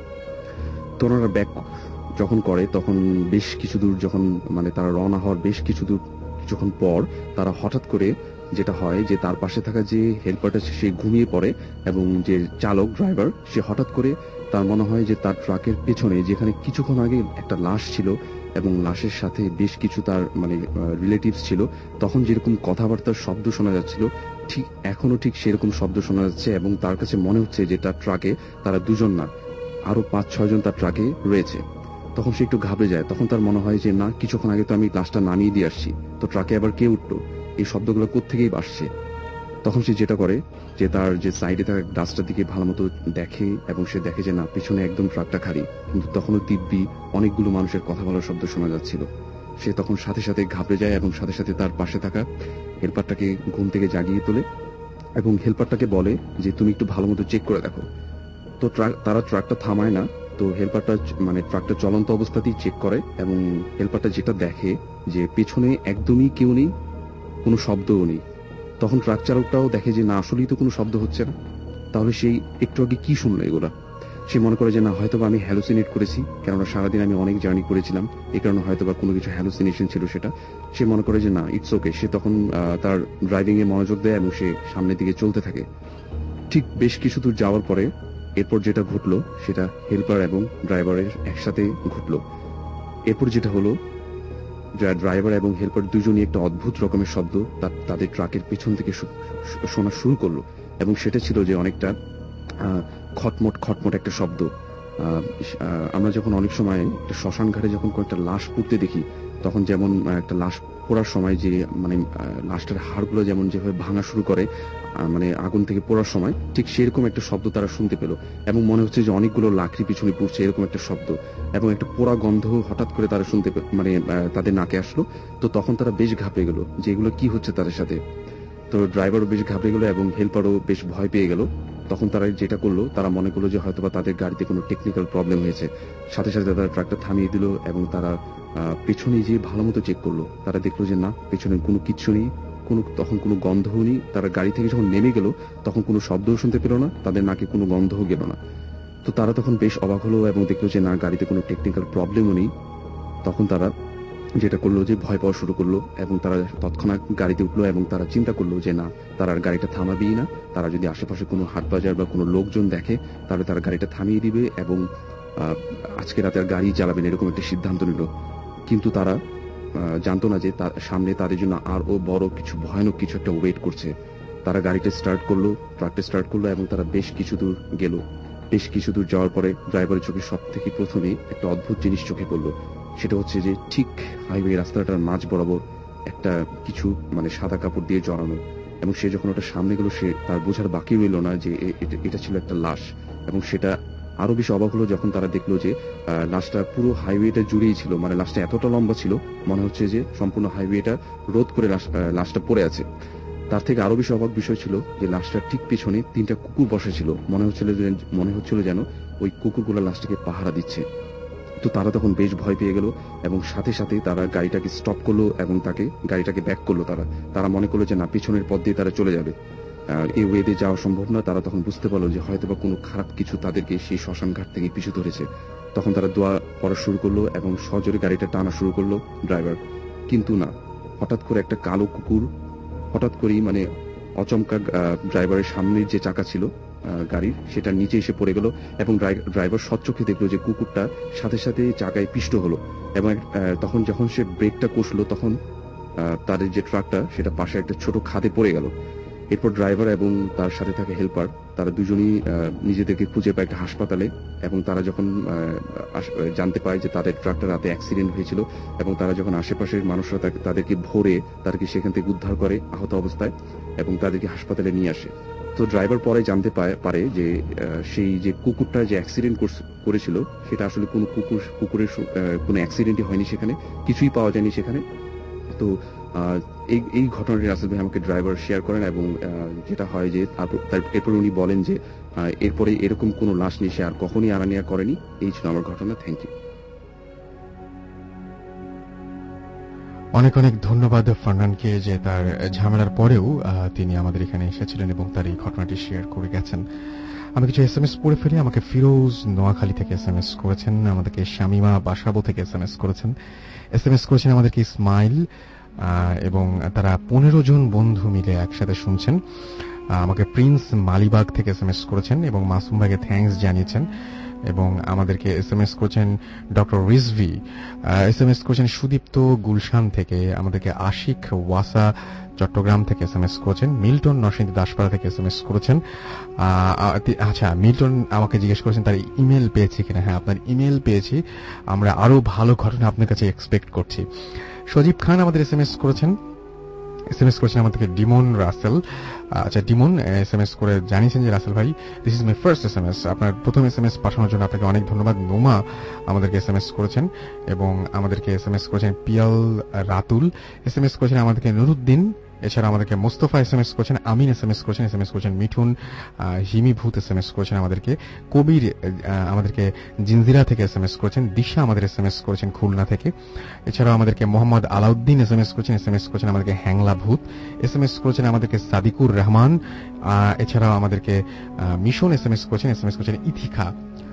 তো ওনারা ব্যাক যখন করে তখন বেশ কিছু দূর যখন মানে তারা রওনা হওয়ার বেশ কিছু দূর যখন পর তারা হঠাৎ করে যেটা হয় যে তার পাশে থাকা যে হেল্পারটা সে ঘুমিয়ে পড়ে, এবং যে চালক ড্রাইভার সে হঠাৎ করে তার মনে হয় যে তার ট্রাকের পেছনে যেখানে কিছুক্ষণ আগে একটা লাশ ছিল এবং লাশের সাথে বেশ কিছু তার মানে রিলেটিভস ছিল, তখন যেরকম কথাবার্তার শব্দ শোনা যাচ্ছিল ঠিক এখনো ঠিক সেরকম শব্দ শোনা যাচ্ছে, এবং তার কাছে মনে হচ্ছে যে তার ট্রাকে তারা দুজন না আরো পাঁচ ছয় জন তার ট্রাকে রয়েছে। তখন সে একটু ঘাবড়ে যায়, তখন তার মনে হয় যে না, কিছুক্ষণ আগে তো আমি লাশটা নামিয়ে দিয়ে আসছি, তো ট্রাকে আবার কে উঠলো, এই শব্দগুলো কোত্থেকেই আসছে। তখন সে যেটা করে যে তার যে সাইডে থাকা গাছটার দিকে ভালো মতো দেখে, এবং সে দেখে যে না, পিছনে একদম ট্রাকটা খালি, কিন্তু তখনও দিব্যি অনেকগুলো মানুষের কথা বলার শব্দ শোনা যাচ্ছিল। সে তখন সাথে সাথে ঘাবড়ে যায় এবং সাথে সাথে তার পাশে থাকা হেল্পারটাকে ঘুম থেকে জাগিয়ে তোলে এবং হেল্পারটাকে বলে যে তুমি একটু ভালো মতো চেক করে দেখো। তো তারা ট্রাকটা থামায় না, তো হেল্পারটা মানে ট্রাকটা চলন্ত অবস্থাতেই চেক করে, এবং হেল্পারটা যেটা দেখে যে পেছনে একদমই কেউ নেই, কোনো শব্দও নেই। তখন ট্রাক চালকটাও দেখে যে না, আসলেই তো কোনো শব্দ হচ্ছে না, তাহলে সেই একটু আগে কি শুনলো এগুলা। সে মনে করে যে না, হয়তো আমি হ্যালুসিনেট করেছি, কেননা সারাদিন আমি অনেক জার্নি করেছিলাম, এই কারণে হয়তো বা কোনো কিছু হ্যালুসিনেশন ছিল সেটা। সে মনে করে যে না, ইটস ওকে। সে তখন তার ড্রাইভিং এ মনোযোগ দেয় এবং সে সামনের দিকে চলতে থাকে। ঠিক বেশ কিছু দূর যাওয়ার পরে এরপর যেটা ঘটলো সেটা হেল্পার এবং ড্রাইভারের একসাথে ঘটলো। এরপর যেটা হলো, ড্রাইভার এবং হেল্পার দুজনই একটা অদ্ভুত রকমের শব্দ তাদের ট্রাকের পেছন থেকে শোনা শুরু করলো, এবং সেটা ছিল যে অনেকটা খটমট খটমট একটা শব্দ। আমরা যখন অনেক সময় একটা শ্মশান ঘাটে যখন কয়েকটা লাশ পুড়তে দেখি, তখন যেমন একটা লাশ পোড়ার সময় যে মানে লাশটার হাড়গুলো যেমন যেভাবে ভাঙা শুরু করে মানে আগুন থেকে পোড়ার সময়, ঠিক সেরকম একটা শব্দ তারা শুনতে পেল, এবং মনে হচ্ছে যে অনেকগুলো লাকড়ি পিছনে পড়ছে এরকম একটা শব্দ, এবং একটা পোড়া গন্ধ হঠাৎ করে তারা শুনতে মানে তাদের নাকে আসলো। তো তখন তারা বেশ ঘাবড়ে গেল যে এগুলো কি হচ্ছে তাদের সাথে। তো ড্রাইভারও বেশ ঘাবড়ে গেল এবং হেল্পারও বেশ ভয় পেয়ে গেল। তখন তারা যেটা করলো, তারা মনে করলো যে হয়তোবা তাদের গাড়িতে কোনো টেকনিক্যাল প্রবলেম হয়েছে। সাথে সাথে তারা ট্রাকটা থামিয়ে দিল এবং তারা পেছনে যে ভালো মতো চেক করলো, তারা দেখলো যে না, পেছনে কোনো কিচ্ছু নেই, কোনো তখন কোনো গন্ধও নেই। তারা গাড়ি থেকে যখন নেমে গেল তখন কোনো শব্দও শুনতে পেল না, তাদের নাকে কোনো গন্ধও গেল না। তো তারা তখন বেশ অবাক হলো এবং দেখলো যে না, গাড়িতে কোনো টেকনিক্যাল প্রবলেমও নেই। তখন তারা যেটা করলো যে ভয় পাওয়া শুরু করলো, এবং তারা তৎক্ষণাৎ গাড়িতে উঠলো এবং তারা চিন্তা করলো যে না, তারা আর গাড়িটা থামাবেই না। তারা যদি আশেপাশে কোনো হাট বাজার বা কোনো লোকজন দেখে তাহলে তারা গাড়িটা থামিয়ে দিবে এবং আজকে রাতে আর গাড়ি চালাবেন, এরকম একটা সিদ্ধান্ত নিল। কিন্তু তারা জানতো না যে তার সামনে তাদের জন্য আরো বড় কিছু ভয়ানক কিছু একটা ওয়েট করছে। তারা গাড়িটা স্টার্ট করলো, ট্রাকটা স্টার্ট করলো এবং তারা বেশ কিছু দূর গেল। বেশ কিছু দূর যাওয়ার পরে ড্রাইভারের চোখে সব থেকে প্রথমে একটা অদ্ভুত জিনিস চোখে পড়লো। সেটা হচ্ছে যে ঠিক হাইওয়ে রাস্তাটার মাঝ বরাবর একটা কিছু মানে সাদা কাপড় দিয়ে জড়ানো, এবং সে যখন ওটা সামনে গেল সে তার বোঝার বাকি রইল না যে এটা ছিল একটা লাশ। এবং সেটা আরো বেশি অবাক হলো যখন তারা দেখলো যে লাশটা পুরো হাইওয়েটা জুড়েই ছিল, মানে লাশটা এতটা লম্বা ছিল মনে হচ্ছে যে সম্পূর্ণ হাইওয়েটা রোধ করে লাশটা পড়ে আছে। তার থেকে আরো বেশি অবাক বিষয় ছিল যে লাশটার ঠিক পিছনে তিনটা কুকুর বসে ছিল, মনে হচ্ছিল মনে হচ্ছিল যেন ওই কুকুরগুলো লাশটাকে পাহারা দিচ্ছে। তো তারা তখন বেশ ভয় পেয়ে গেল এবং সাথে সাথে তারা গাড়িটাকে স্টপ করলো এবং তাকে গাড়িটাকে ব্যাক করলো। তারা তারা মনে করলো যে না, পিছনের পথ দিয়ে তারা চলে যাবে, এই ওয়েতে যাওয়া সম্ভব না। তারা তখন বুঝতে পারলো যে হয়তো বা কোনো খারাপ কিছু তাদেরকে সেই শ্মশান ঘাট থেকে পিছু ধরেছে। তখন তারা দোয়া পড়া শুরু করলো এবং সজোরে গাড়িটা টানা শুরু করলো ড্রাইভার। কিন্তু না, হঠাৎ করে একটা কালো কুকুর হঠাৎ করেই মানে অচমকা ড্রাইভারের সামনের যে চাকা ছিল গাড়ির, সেটা নিচে এসে পড়ে গেল এবং ড্রাইভার সচক্ষে দেখলো যে কুকুরটা সাথে সাথে চাকায় পিষ্ট হলো এবং তখন যখন সে ব্রেকটা কষলো তখন তাদের যে ট্রাকটা সেটা পাশে একটা ছোট খাদে পড়ে গেল। এরপর ড্রাইভার এবং তার সাথে থাকা হেল্পার তারা দুজনই নিজেদেরকে খুঁজে পায় একটা হাসপাতালে এবং তারা যখন জানতে পায় যে তাদের ট্রাকটা রাতে অ্যাক্সিডেন্ট হয়েছিল এবং তারা যখন আশেপাশের মানুষরা তাদেরকে ভোরে তাদেরকে সেখান থেকে উদ্ধার করে আহত অবস্থায় এবং তাদেরকে হাসপাতালে নিয়ে আসে। তো ড্রাইভার পরে জানতে পারে যে সেই যে কুকুরটা যে অ্যাক্সিডেন্ট করেছিল সেটা আসলে কোনো কুকুর কুকুরের কোনো অ্যাক্সিডেন্টই হয়নি, সেখানে কিছুই পাওয়া যায়নি সেখানে। তো এই এই ঘটনাটি রাসেল ভাই আমাকে ড্রাইভার শেয়ার করেন এবং যেটা হয় যে এরপর উনি বলেন যে এরপরে এরকম কোনো লাশ নিয়ে সে আর কখনই আনানিয়া করেনি। এই ছিল আমার ঘটনা। Thank you. অনেক অনেক ধন্যবাদ ফারনানকে যে তার ঝামেলার পরেও তিনি আমাদের এখানে এসেছিলেন এবং তার এই ঘটনাটি শেয়ার করে গেছেন। আমি কিছু এস এম এস পড়ে ফেলি। আমাকে ফিরোজ নোয়াখালী থেকে এস এম এস করেছেন, আমাদেরকে শামিমা বাসাবো থেকে এস এম এস করেছেন, এস এম এস করেছেন আমাদেরকে ইসমাইল এবং তারা পনেরো জন বন্ধু মিলে একসাথে শুনছেন। আমাকে প্রিন্স মালিবাগ থেকে এস এম এস করেছেন এবং মাসুম ভাইকে থ্যাঙ্কস জানিয়েছেন এবং আমাদেরকে এস এম এস করেছেন doctor Rizvi, S M S করেছেন সুদীপ্ত গুলশান থেকে, আমাদেরকে আশিক ওয়াসা চট্টগ্রাম থেকে এস এম এস করেছেন, মিল্টন নরসিংদী দাসপাড়া থেকে এস এম এস করেছেন। আচ্ছা, মিল্টন আমাকে জিজ্ঞেস করেছেন তার ইমেল পেয়েছি কিনা। হ্যাঁ, আপনার ইমেল পেয়েছি, আমরা আরো ভালো ঘটনা আপনার কাছে এক্সপেক্ট করছি। সজীব খান আমাদের এস এম এস করেছেন, এস এম এস করেছেন আমাদেরকে ডিমন রাসেল। আচ্ছা, ডিমন এস এম এস করে জানিয়েছেন যে রাসেল ভাই this is my first S M S. আপনার প্রথম এস এম এস পাঠানোর জন্য আপনাকে অনেক ধন্যবাদ। নোমা আমাদেরকে এস এম এস করেছেন এবং আমাদেরকে এস এম এস করেছেন Piyal Ratul, S M S করেছেন আমাদেরকে নুরুদ্দিন, এছাড়া আমাদেরকে মোস্তফা এস এম এস করেছেন, আমিন এস এম এস করেছেন, এস এম এস করেছেন মিঠুন, হিমি ভূত এস এম এস করেছেন আমাদেরকে, কবির আমাদেরকে জিনজিরা থেকে এস এম এস করেছেন, দিশা আমাদের এস এম এস করেছেন খুলনা থেকে, এছাড়াও আমাদেরকে Mohammad Alauddin S M S করেছেন, এস এম এস করেছেন আমাদেরকে হ্যাংলা ভূত, এস এম এস করেছেন আমাদেরকে সাদিকুর রহমান, এছাড়াও আমাদেরকে মিশন এস এম এস করেছেন, এস এম এস করেছেন ইথিকা,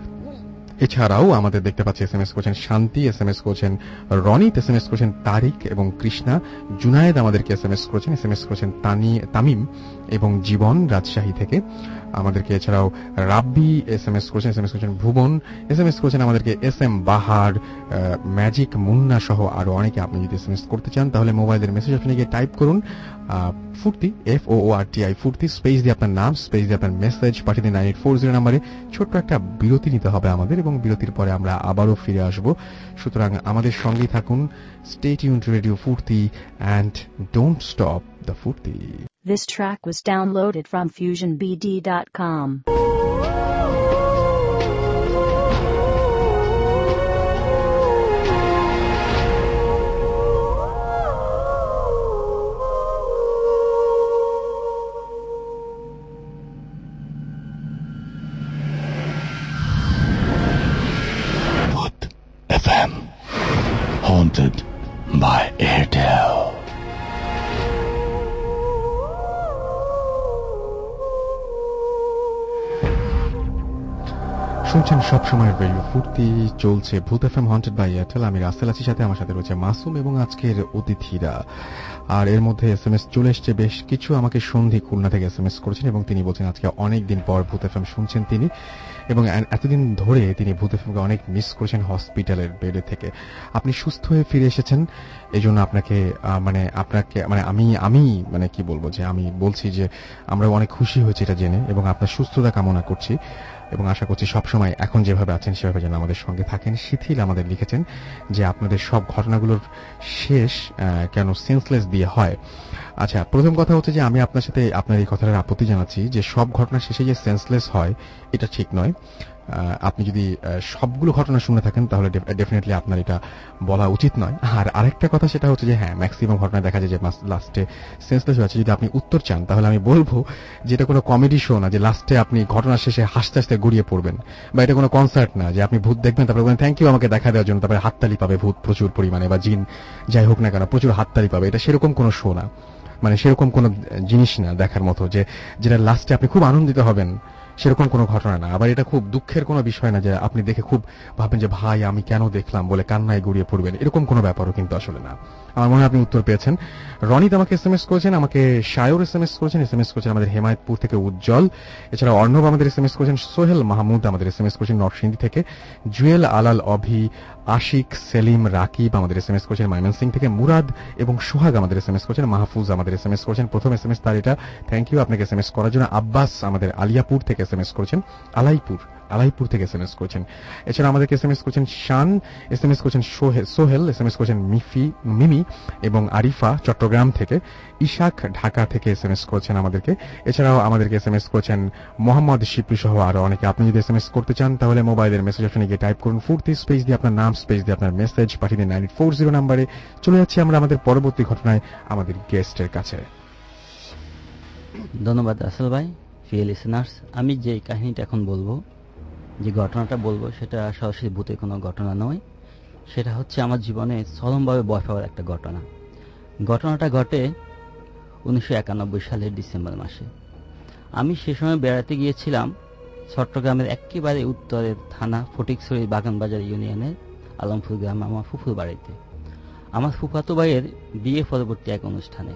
এছাড়াও আমাদের দেখতে পাচ্ছি এস এম এস করছেন শান্তি, এস এম এস করছেন রনিত, এস এম এস করছেন তারিক এবং কৃষ্ণা, জুনায়েদ আমাদেরকে এস এম এস করছেন, এস এম এস করছেন তামিম এবং জীবন রাজশাহী থেকে আমাদেরকে, এছাড়াও রাব্বি এস এম এস করছেন, এস এম এস করছেন ভুবন, এস এম এস করছেন আমাদেরকে S M Bahar, magic Munna সহ আরো অনেকে। আপনি যদি এস এম এস করতে চান তাহলে মোবাইলের মেসেজ অপশনে গিয়ে টাইপ করুন Foorti, F O R T I Foorti, space দিয়ে আপনার নাম, স্পেস দিয়ে আপনার মেসেজ পাঠিয়ে দিন নাইন এইট ফোর জিরো নাম্বারে। ছোট্ট একটা বিরতি নিতে হবে আমাদের এবং বিরতির পরে আমরা আবারও ফিরে আসব। সুতরাং আমাদের সঙ্গেই থাকুন। Stay tuned to radio Foorti and don't stop the ফুর্তি। This track was downloaded from fusion b d dot com. F M, haunted by Airtel. শুনছেন সবসময় রেডিও ফুর্তি, চলছে Bhoot F M haunted by Airtel. আমি রাসেল আছি, সাথে আমার সাথে রয়েছে মাসুম এবং আজকের অতিথিরা। আর এর মধ্যে এস এম এস চলে এসছে বেশ কিছু। আমাকে সন্ধি খুলনা থেকে এস এম এস করেছেন এবং তিনি বলছেন আজকে অনেক দিন পর ভূত এফ এম শুনছেন তিনি এবং এতদিন ধরে তিনি ভূত এফ এমকে অনেক মিস করেছেন হসপিটালের বেডে থেকে। আপনি সুস্থ হয়ে ফিরে এসেছেন, এই জন্য আপনাকে মানে আপনাকে মানে আমি আমি মানে কি বলবো যে আমি বলছি যে আমরা অনেক খুশি হয়েছি এটা জেনে এবং আপনার সুস্থতা কামনা করছি এবং আশা করছি সবসময় এখন যেভাবে আছেন সেভাবে যেন আমাদের সঙ্গে থাকেন। শিথিল আমাদের লিখেছেন যে আপনাদের সব ঘটনাগুলোর শেষ কেন সেন্সলেস দিয়ে হয়। আচ্ছা, প্রথম কথা হচ্ছে যে আমি আপনার সাথে আপনার এই কথাটার আপত্তি জানাচ্ছি যে সব ঘটনা শেষে যে সেন্সলেস হয় এটা ঠিক নয়। আপনি যদি সবগুলো ঘটনা শুনে থাকেন তাহলে ডেফিনেটলি আপনার এটা বলা উচিত নয়। আর আরেকটা কথা সেটা হচ্ছে যে হ্যাঁ, ম্যাক্সিমাম ঘটনা দেখা যায় যে লাস্টে সেন্সলেস হয়েছে। যদি আপনি উত্তর চান তাহলে আমি বলবো যে এটা কোনো কমেডি শো না যে লাস্টে আপনি ঘটনা শেষে হাসতে হাসতে গড়িয়ে পড়বেন, বা এটা কোনো কনসার্ট না যে আপনি ভূত দেখবেন তারপরে বলেন থ্যাংক ইউ আমাকে দেখা দেওয়ার জন্য, তারপরে হাততালি পাবে ভূত প্রচুর পরিমাণে বা জিন যাই হোক না কেন প্রচুর হাততালি পাবে। এটা সেরকম কোনো শো না, মানে সেরকম কোনো জিনিস না দেখার মতো যে যেটা লাস্টে আপনি খুব আনন্দিত হবেন, সেরকম কোনো ঘটনা না। আবার এটা খুব দুঃখের কোনো বিষয় না যে আপনি দেখে খুব ভাববেন যে ভাই আমি কেন দেখলাম বলে কান্নায় গড়িয়ে পড়বেন, এরকম কোনো ব্যাপারও কিন্তু আসলে না। আমার মনে হয় আপনি উত্তর পেয়েছেন। রনিত আমাকে এসএমএস করেছেন, আমাকে সায়র এসএমএস করেছেন, এসএমএস করেছেন আমাদের হেমায়তপুর থেকে উজ্জ্বল, এছাড়া অর্ণব আমাদের এসএমএস করেছেন, সোহেল মাহমুদ আমাদের এসএমএস করেছেন নরসিংদী থেকে, জুয়েল আলাল অভি, আশিক, সেলিম, রাকিব আমাদের এসএমএস করেছেন ময়মনসিংহ থেকে, মুরাদ এবং সোহাগ আমাদের এসএমএস করেছেন, মাহফুজ আমাদের এসএমএস করেছেন, প্রথম এসএমএস তার এটা, থ্যাংক ইউ আপনাকে এসএমএস করার জন্য। আব্বাস আমাদের আলিয়াপুর থেকে এসএমএস করেছেন, আলাইপুর আলাইপুর থেকে এসএমএস করেছেন। এছাড়া আমাদেরকে এসএমএস করেছেন শান, এসএমএস করেছেন সোহেল, এসএমএস করেছেন মিফি মিমি এবং আরিফা চট্টগ্রাম থেকে, ইশাক ঢাকা থেকে এসএমএস করেছেন আমাদেরকে। এছাড়াও আমাদেরকে এসএমএস করেছেন মোহাম্মদ শিপলি সহ আরো অনেকে। আপনি যদি এসএমএস করতে চান তাহলে মোবাইলের মেসেজ অপশনে গিয়ে টাইপ করুন ফুর্তি, স্পেস দিয়ে আপনার নাম, স্পেস দিয়ে আপনার মেসেজ পাঠিয়ে দিন নাইন এইট ফোর জিরো নাম্বারে। চলে যাচ্ছি আমরা আমাদের পরবর্তী ঘটনায় আমাদের গেস্টের কাছে। ধন্যবাদ রাসেল ভাই। প্রিয় লিসেনার্স, আমি যে কাহিনীটা এখন বলবো, যে ঘটনাটা বলবো, সেটা সরাসরি ভূতের কোনো ঘটনা নয়, সেটা হচ্ছে আমার জীবনে চরমভাবে ভয় পাওয়ার একটা ঘটনা। ঘটনাটা ঘটে উনিশশো একানব্বই সালের ডিসেম্বর মাসে। আমি সে সময় বেড়াতে গিয়েছিলাম চট্টগ্রামের একেবারে উত্তরের থানা ফটিকছড়ি বাগানবাজার ইউনিয়নের আলমপুর গ্রামে আমার ফুফুর বাড়িতে, আমার ফুফাতো ভাইয়ের বিয়ে পরবর্তী এক অনুষ্ঠানে।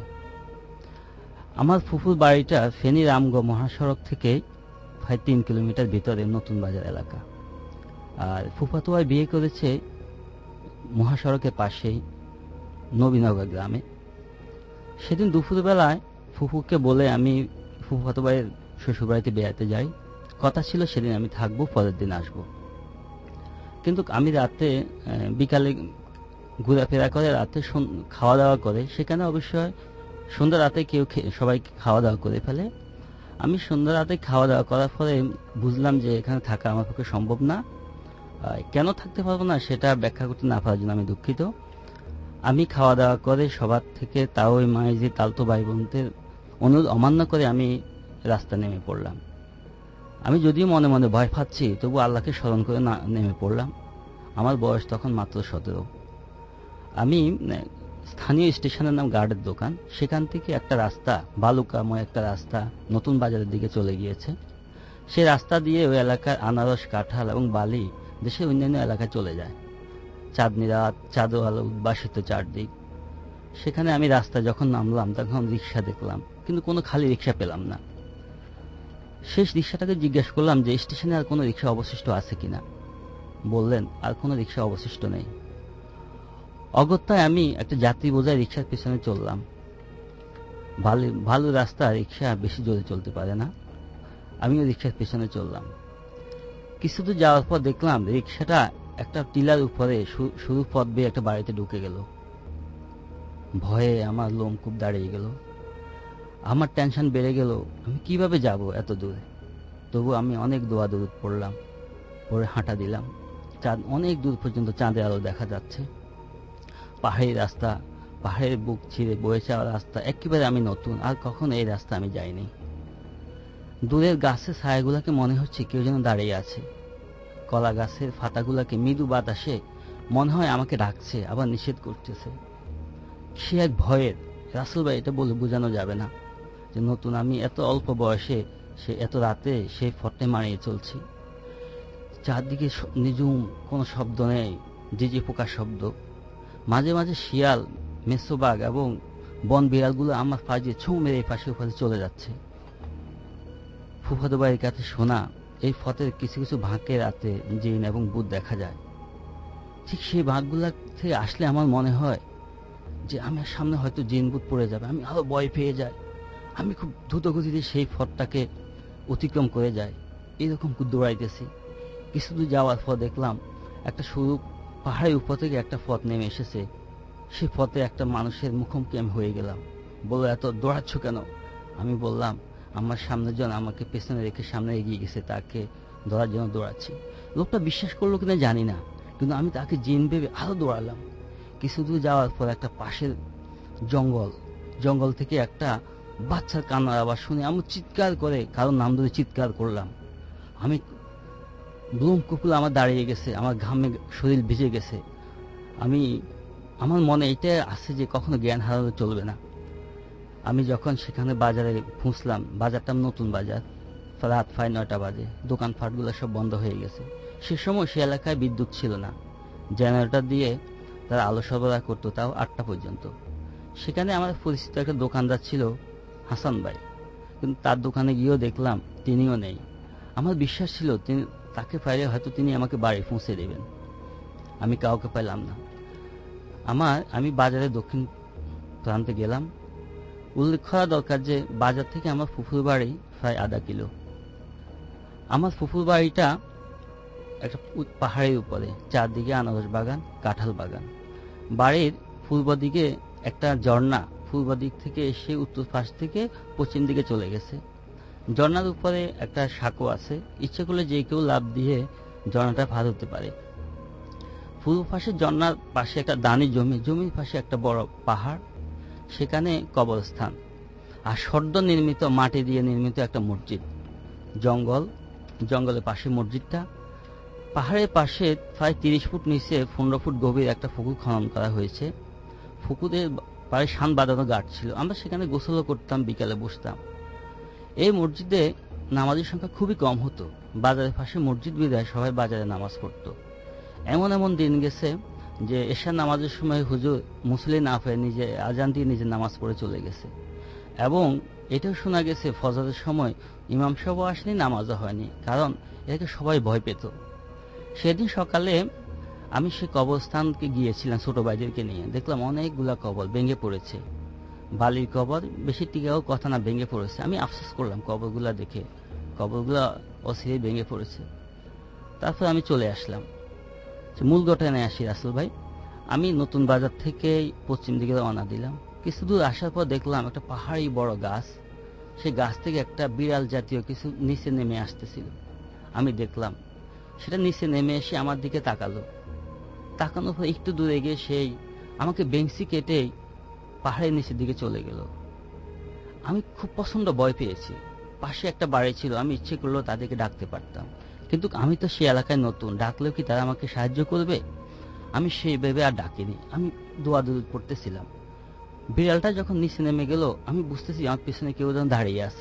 আমার ফুফুর বাড়িটা ফেনী রামগড় মহাসড়ক থেকে প্রায় তিন কিলোমিটার ভিতরে নতুন বাজার এলাকা। আর ফুফাতো ভাই বিয়ে করেছে মহাসড়কের পাশেই নবীনগর গ্রামে। সেদিন দুপুরবেলায় ফুফুকে বলে আমি ফুফাতো ভাইয়ের শ্বশুরবাড়িতে বেড়াতে যাই। কথা ছিল সেদিন আমি থাকবো, পরের দিন আসবো। কিন্তু আমি রাতে বিকালে ঘোরাফেরা করে রাতে খাওয়া দাওয়া করে, সেখানে অবশ্যই সন্ধ্যা রাতে কেউ সবাই খাওয়া দাওয়া করে ফেলে। আমি সন্ধ্যা রাতে খাওয়া দাওয়া করার পরে বুঝলাম যে এখানে থাকা আমার পক্ষে সম্ভব না। কেন থাকতে পারবো না সেটা ব্যাখ্যা করতে না পারার জন্য আমি দুঃখিত। আমি খাওয়া দাওয়া করে সবার থেকে, তাও ওই মায়ের যে তালতো ভাই বোনদের অনুরোধ অমান্য করে আমি রাস্তা নেমে পড়লাম। আমি যদিও মনে মনে ভয় পাচ্ছি, তবু আল্লাহকে স্মরণ করে না নেমে পড়লাম। আমার বয়স তখন মাত্র সতেরো। আমি স্থানীয় স্টেশনের নাম গার্ডের দোকান, সেখান থেকে একটা রাস্তা, বালুকাময় একটা রাস্তা নতুন বাজারের দিকে চলে গিয়েছে। সেই রাস্তা দিয়ে ওই এলাকার আনারস, কাঁঠাল এবং বালি দেশের অন্যান্য এলাকায় চলে যায়। চাঁদনি রাত, চাঁদো আলো উদ্ভাসিত চারদিক। সেখানে আমি রাস্তা যখন নামলাম তখন রিক্সা দেখলাম, কিন্তু কোনো খালি রিক্সা পেলাম না। শেষ রিক্সাটাকে জিজ্ঞেস করলাম যে স্টেশনে আর কোনো রিক্সা অবশিষ্ট আছে কিনা। বললেন আর কোনো রিক্সা অবশিষ্ট নেই। অগত্যায় আমি একটা যাত্রী বোঝাই রিক্সার পেছনে চললাম। ভালো ভালো রাস্তা, রিক্সা বেশি জোরে চলতে পারে না। আমিও রিক্সার পেছনে চললাম। কিছু দূর যাওয়ার পর দেখলাম রিক্সাটা একটা টিলার উপরে সরু পথ বেয়ে একটা বাড়িতে ঢুকে গেল। ভয়ে আমার লোম খুব দাঁড়িয়ে গেল, আমার টেনশন বেড়ে গেল। আমি কিভাবে যাব এত দূরে? তবু আমি অনেক দোয়া দরুদ পড়লাম, পরে হাঁটা দিলাম। চাঁদ অনেক দূর পর্যন্ত চাঁদের আলো দেখা যাচ্ছে। পাহাড়ি রাস্তা, পাহাড়ের বুক ছিঁড়ে বয়ে যাওয়া রাস্তা, একেবারে আমি নতুন, আর কখনো এই রাস্তা আমি যাইনি। দূরের গাছের ছায়াগুলাকে মনে হচ্ছে কেউ যেন দাঁড়িয়ে আছে। কলা গাছের ফাতাগুলাকে মৃদু বাতাসে মনে হয় আমাকে ডাকছে, আবার নিষেধ করতেছে। সে এক ভয়ের, রাসেল ভাই এটা বলে বোঝানো যাবে না যে নতুন আমি এত অল্প বয়সে, সে এত রাতে সেই ফটে মারিয়ে চলছি। চারদিকে নিঝুম, কোনো শব্দ নেই, ঝিঝি পোকার শব্দ। মাঝে মাঝে শিয়াল, মেসোবাগ এবং বন বিড়ালগুলো আমার পাশে ছৌ মেরে এই পাশে ওপাশে চলে যাচ্ছে। ফুফাতো ভাইয়ের কাছে শোনা এই ফতের কিছু কিছু ভাঁকে রাতে জিন এবং ভূত দেখা যায়। ঠিক সেই ভাঁকগুলা থেকে আসলে আমার মনে হয় যে আমার সামনে হয়তো জিন ভূত পড়ে যাবে। আমি আরো ভয় পেয়ে যাই। আমি খুব দ্রুত গতিতে সেই ফটটাকে অতিক্রম করে যাই। এরকম দৌড়াইতেছি। কিছু দূর যাওয়ার পর দেখলাম একটা সরু পাহাড়ের উপর থেকে একটা পথ নেমে এসেছে। সেই পথে একটা মানুষের মুখোমুখি আমি হয়ে গেলাম। বললো, এত দৌড়াচ্ছ কেন? আমি বললাম, আমার সামনে জন আমাকে পেছনে রেখে সামনে এগিয়ে গেছে, তাকে ধরার জন্য দৌড়াচ্ছি। লোকটা বিশ্বাস করলো কিনা জানি না, কিন্তু আমি তাকে জিন ভেবে আরো দৌড়ালাম। কিছু দূর যাওয়ার পর একটা পাশের জঙ্গল, জঙ্গল থেকে একটা বাচ্চার কান্নার আওয়াজ শুনে আমি চিৎকার করে কারোর নাম ধরে চিৎকার করলাম। আমি ব্লুম কুকুল আমার দাঁড়িয়ে গেছে, আমার ঘামে শরীর ভিজে গেছে। আমি আমার মনে এটা আছে যে কখনো জ্ঞান হারানো চলবে না। আমি যখন সেখানে বাজারে পৌঁছলাম, বাজারটা নতুন বাজার, রাত প্রায় নয়টা বাজে, দোকানপাটগুলো সব বন্ধ হয়ে গেছে। সে সময় সে এলাকায় বিদ্যুৎ ছিল না। জেনারেটর দিয়ে তারা আলো সরবরাহ করতো, তাও আটটা পর্যন্ত। সেখানে আমার পরিচিত একটা দোকানদার ছিল হাসান ভাই, কিন্তু তার দোকানে গিয়েও দেখলাম তিনিও নেই। আমার বিশ্বাস ছিল তিনি তাকে পাইলে হয়তো তিনি আমাকে বাড়ি পৌঁছে দেবেন, আমি কাউকে পাইলাম না। আমার আমি বাজারে দক্ষিণ প্রান্তে গেলাম। উল্লেখ করা দরকার যে বাজার থেকে আমার ফুফুর বাড়ি প্রায় আধা কিলো। আমার ফুফুর বাড়িটা একটা পাহাড়ের উপরে, চারদিকে আনারস বাগান, কাঁঠাল বাগান। বাড়ির পূর্ব দিকে একটা ঝর্ণা পূর্ব দিক থেকে এসে উত্তর পাশ থেকে পশ্চিম দিকে চলে গেছে। ঝর্ণার উপরে একটা সাঁকো আছে, ইচ্ছে করলে যে কেউ লাফ দিয়ে ঝর্ণাটা পার হতে পারে। পূর্ব পাশে ঝর্ণার পাশে একটা দানি জমি, জমির পাশে একটা বড় পাহাড়, সেখানে কবরস্থান, আর সদ্য নির্মিত মাটি দিয়ে নির্মিত একটা মসজিদ। জঙ্গল, জঙ্গলের পাশে মসজিদটা। পাহাড়ের পাশে প্রায় তিরিশ ফুট নিচে পনেরো ফুট গভীর একটা পুকুর খনন করা হয়েছে। পুকুরের প্রায় শান বাঁধানো গাছ ছিল, আমরা সেখানে গোসলও করতাম, বিকালে বসতাম। এই মসজিদে নামাজের সংখ্যা খুবই কম হতো, বাজারের পাশে মসজিদ বিদায় সবাই বাজারে নামাজ পড়তো। এমন এমন দিন গেছে যে এশার নামাজের সময় হুজুর মুসল্লি না পেয়ে নিজে আজান দিয়ে নিজে নামাজ পড়ে চলে গেছে। এবং এটাও শোনা গেছে ফজরের সময় ইমাম সাহেবও আসেনি, নামাজও হয়নি, কারণ এটাকে সবাই ভয় পেত। সেদিন সকালে আমি সে কবরস্থানকে গিয়েছিলাম ছোট ভাইদেরকে নিয়ে, দেখলাম অনেকগুলা কবর ভেঙে পড়েছে, বালির কবর, বেশি টিকাও কথা না, ভেঙে পড়েছে। আমি আফসোস করলাম কবরগুলা দেখে, কবরগুলা অস্থির ভেঙে পড়েছে। তারপর আমি চলে আসলাম। মূল ঘটনায় আসি রাসেল ভাই। আমি নতুন বাজার থেকে পশ্চিম দিকে রওনা দিলাম। কিছু দূর আসার পর দেখলাম একটা পাহাড়ি বড় গাছ, সেই গাছ থেকে একটা বিড়াল জাতীয় কিছু নিচে নেমে আসতেছিল। আমি দেখলাম সেটা নিচে নেমে এসে আমার দিকে তাকালো। তাকানোর পর একটু দূরে গিয়ে সেই আমাকে বেঞ্চি কেটে পাহাড়ের নিচের দিকে চলে গেল। আমি খুব প্রচন্ড ভয় পেয়েছি। পাশে একটা বাড়ি ছিল, আমি ইচ্ছে করলেও তাদেরকে ডাকতে পারতাম, কিন্তু আমি তো সে এলাকায় নতুন, ডাকলেও কি তারা আমাকে সাহায্য করবে? আমি সেই ভেবে আর ডাকিনি। আমি দোয়াদুরি পড়তেছিলাম। বিড়ালটা যখন নিচে নেমে গেল, আমি বুঝতেছি আমার পেছনে কেউ যেন দাঁড়িয়ে আছে।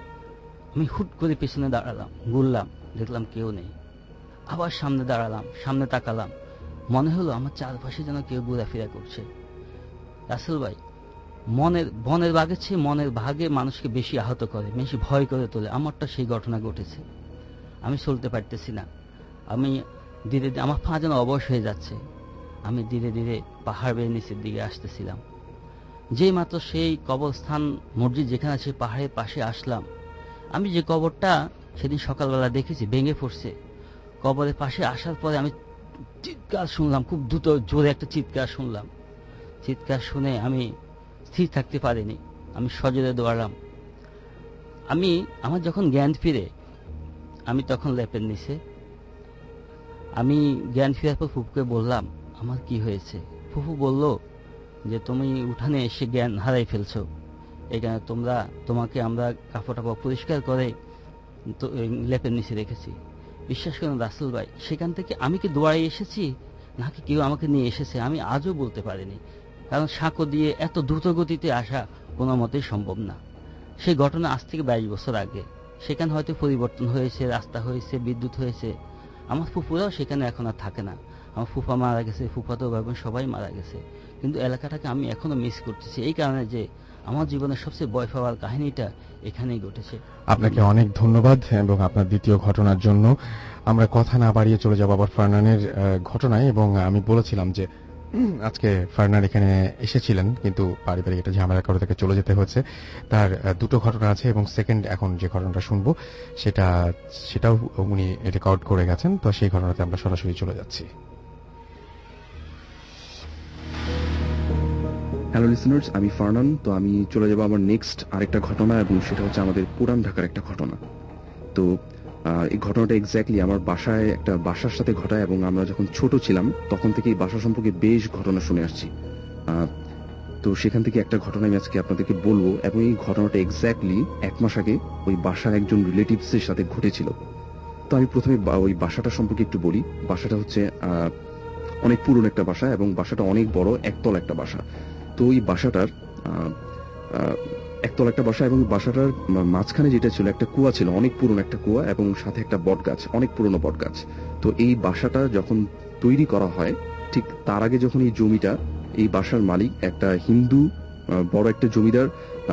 আমি হুট করে পেছনে দাঁড়ালাম, ঘুরলাম, দেখলাম কেউ নেই। আবার সামনে দাঁড়ালাম, সামনে তাকালাম, মনে হলো আমার চারপাশে যেন কেউ ঘোরাফেরা করছে। রাসেল ভাই, মনের বনের বাঘের চেয়ে মনের ভাগে মানুষকে বেশি আহত করে, বেশি ভয় করে তোলে। আমারটা সেই ঘটনা ঘটেছে। আমি চলতে পারতেছি না। আমি ধীরে ধীরে, আমার পা যেন অবশ হয়ে যাচ্ছে। আমি ধীরে ধীরে পাহাড় বেয়ে নিচের দিকে আসতেছিলাম। যেই মাত্র সেই কবরস্থান মসজিদ যেখানে আছে পাহাড়ের পাশে আসলাম, আমি যে কবরটা সেদিন সকালবেলা দেখেছি ভেঙে পড়ছে, কবরের পাশে আসার পরে আমি চিৎকার শুনলাম, খুব দ্রুত জোরে একটা চিৎকার শুনলাম। চিৎকার শুনে আমি স্থির থাকতে পারিনি, আমি সজোরে দৌড়ালাম। আমি আমার যখন জ্ঞান ফিরে, আমি তখন ল্যাপের নিচে। আমি জ্ঞান ফেরার পর ফুফুকে বললাম আমার কি হয়েছে। ফুফু বলল যে তুমি উঠানে এসে জ্ঞান হারাই ফেলছো, এখানে তোমরা তোমাকে আমরা কাপড় টাপড় পরিষ্কার করে ল্যাপের নিচে রেখেছি। বিশ্বাস করেন রাসেল ভাই, সেখান থেকে আমি কি দৌড়াই এসেছি নাকি কেউ আমাকে নিয়ে এসেছে আমি আজও বলতে পারিনি, কারণ সাঁকো দিয়ে এত দ্রুত গতিতে আসা কোনো মতেই সম্ভব না। সেই ঘটনা আজ থেকে বাইশ বছর আগে। সেখানে হয়তো পরিবর্তন হয়েছে, রাস্তা হয়েছে, বিদ্যুৎ হয়েছে। আমার ফুফুরাও সেখানে এখন আর থাকে না। আমার ফুফা মারা গেছে, ফুফাতো ভাই বোন সবাই মারা গেছে, কিন্তু এলাকাটাকে আমি এখনো মিস করতেছি, এই কারণে যে আমার জীবনের সবচেয়ে ভয় পাওয়ার কাহিনীটা এখানেই ঘটেছে। আপনাকে অনেক ধন্যবাদ এবং আপনার দ্বিতীয় ঘটনার জন্য। আমরা কথা না বাড়িয়ে চলে যাব আবার ফারনানের ঘটনায়। এবং আমি বলেছিলাম যে আজকে ফারনান এখানে এসেছিলেন, কিন্তু পারিবারিক একটা ঝামেলা করে তাকে চলে যেতে হচ্ছে। তার দুটো ঘটনা আছে এবং সেকেন্ড এখন যে ঘটনাটা শুনবো সেটা সেটাও উনি রেকর্ড করে গেছেন। তো সেই ঘটনাতে আমরা সরাসরি চলে যাচ্ছি। হ্যালো লিসনার্স, আমি ফারনান। তো আমি চলে যাবো আমার নেক্সট আরেকটা ঘটনা, এবং সেটা হচ্ছে আমাদের পুরান ঢাকার একটা ঘটনা। তো এই ঘটনাটা এক্স্যাক্টলি আমার বাসায় একটা বাসার সাথে ঘটায়, এবং আমরা যখন ছোট ছিলাম তখন থেকে এই বাসা সম্পর্কে বেশ ঘটনা শুনে আসছি। তো সেখান থেকে একটা ঘটনা আমি আজকে আপনাদেরকে বলবো, এবং এই ঘটনাটা এক্স্যাক্টলি এক মাস আগে ওই বাসার একজন রিলেটিভস এর সাথে ঘটেছিল। তো আমি প্রথমে ওই বাসাটা সম্পর্কে একটু বলি। বাসাটা হচ্ছে আহ অনেক পুরনো একটা বাসা, এবং বাসাটা অনেক বড়, একতলা একটা বাসা। তো ওই বাসাটার একতলা একটা বাসা, এবং বাসাটার মাঝখানে যেটা ছিল একটা কুয়া ছিল, অনেক পুরনো একটা কুয়া, এবং সাথে একটা বট গাছ, অনেক পুরনো বট গাছ। তো এই বাসাটা যখন তৈরি করা হয় ঠিক তার আগে যখন এই জমিটা, এই বাসার মালিক একটা হিন্দু বড় একটা জমিদার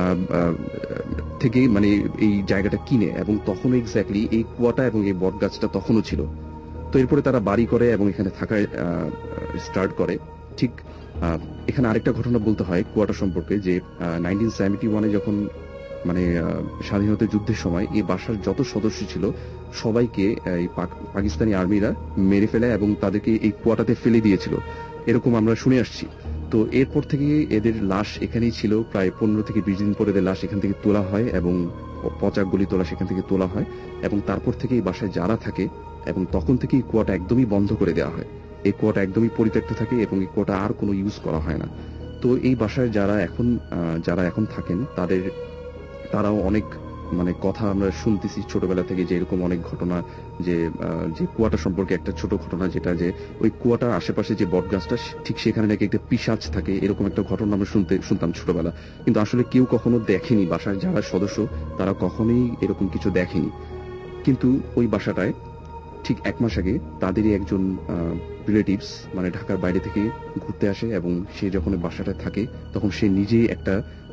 থেকে মানে এই জায়গাটা কিনে, এবং তখন এক্স্যাক্টলি এই কুয়াটা এবং এই বট গাছটা তখনও ছিল। তো এরপরে তারা বাড়ি করে এবং এখানে থাকা স্টার্ট করে। ঠিক এখানে আরেকটা ঘটনা বলতে হয় কুয়াটা সম্পর্কে, যে নাইনটিন সেভেন্টি ওয়ানে যখন মানে স্বাধীনতা যুদ্ধের সময় এই বাসার যত সদস্য ছিল সবাইকে এই পাকিস্তানি আর্মিরা মেরে ফেলে এবং তাদেরকে এই কুয়াটাতে ফেলে দিয়েছিল, এরকম আমরা শুনে আসছি। তো এরপর থেকে এদের লাশ এখানেই ছিল, প্রায় পনেরো থেকে বিশ দিন পরে এদের লাশ এখান থেকে তোলা হয় এবং পচা গলি তোলা সেখান থেকে তোলা হয়, এবং তারপর থেকে এই বাসায় যারা থাকে এবং তখন থেকে এই কুয়াটা একদমই বন্ধ করে দেওয়া হয়। এই কুয়াটা একদমই পরিত্যক্ত থাকে এবং এই কুয়াটা আর কোনো ইউজ করা হয় না। তো এই বাসায় যারা এখন যারা এখন থাকেন তাদের তারাও অনেক মানে কথা আমরা শুনতেছি ছোটবেলা থেকে, যে এরকম অনেক ঘটনা, যে যে কুয়াটা সম্পর্কে একটা ছোট ঘটনা, যেটা যে ওই কুয়াটার আশেপাশে যে বট গাছটা ঠিক সেখানে নাকি একটা পিশাচ থাকে, এরকম একটা ঘটনা আমরা শুনতে শুনতাম ছোটবেলা। কিন্তু আসলে কেউ কখনো দেখেনি, বাসার যারা সদস্য তারা কখনোই এরকম কিছু দেখেনি। কিন্তু ওই বাসাটায় ঠিক এক মাস আগে তাদেরই একজন রিলেটিভস মানে ঢাকার বাইরে থেকে ঘুরতে আসে, এবং সে যখন বাসাটায় থাকে তখন সে নিজেই একটা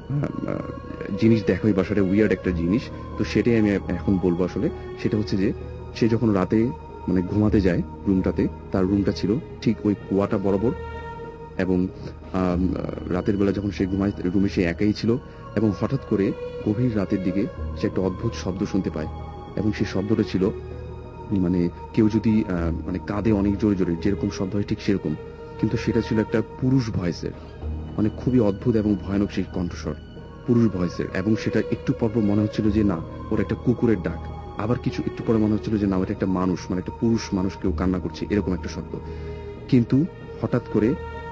জিনিস দেখে, ওই বাসাটা উইয়ার্ড একটা জিনিস। তো সেটাই আমি এখন বলবো। আসলে সেটা হচ্ছে যে সে যখন রাতে মানে ঘুমাতে যায় রুমটাতে, তার রুমটা ছিল ঠিক ওই কুয়াটা বরাবর, এবং রাতের বেলা যখন সে ঘুমায় রুমে সে একাই ছিল, এবং হঠাৎ করে গভীর রাতের দিকে সে একটা অদ্ভুত শব্দ শুনতে পায়, এবং সেই শব্দটা ছিল মানে কেউ যদি মানে কাঁদে অনেক জোরে জোরে, যেরকম শব্দ হয় ঠিক সেরকম, কিন্তু সেটা ছিল একটা পুরুষ ভয়েসের, মানে খুবই অদ্ভুত এবং ভয়ানক সেই কণ্ঠস্বর, পুরুষ ভয়েসের। এবং সেটা একটু পর পর মনে হচ্ছিল যে না ওর একটা কুকুরের ডাক, আবার কিছু একটু পরে মনে হচ্ছিল যে না ওটা একটা মানুষ, মানে একটা পুরুষ মানুষ কেউ কান্না করছে, এরকম একটা শব্দ। কিন্তু হঠাৎ করে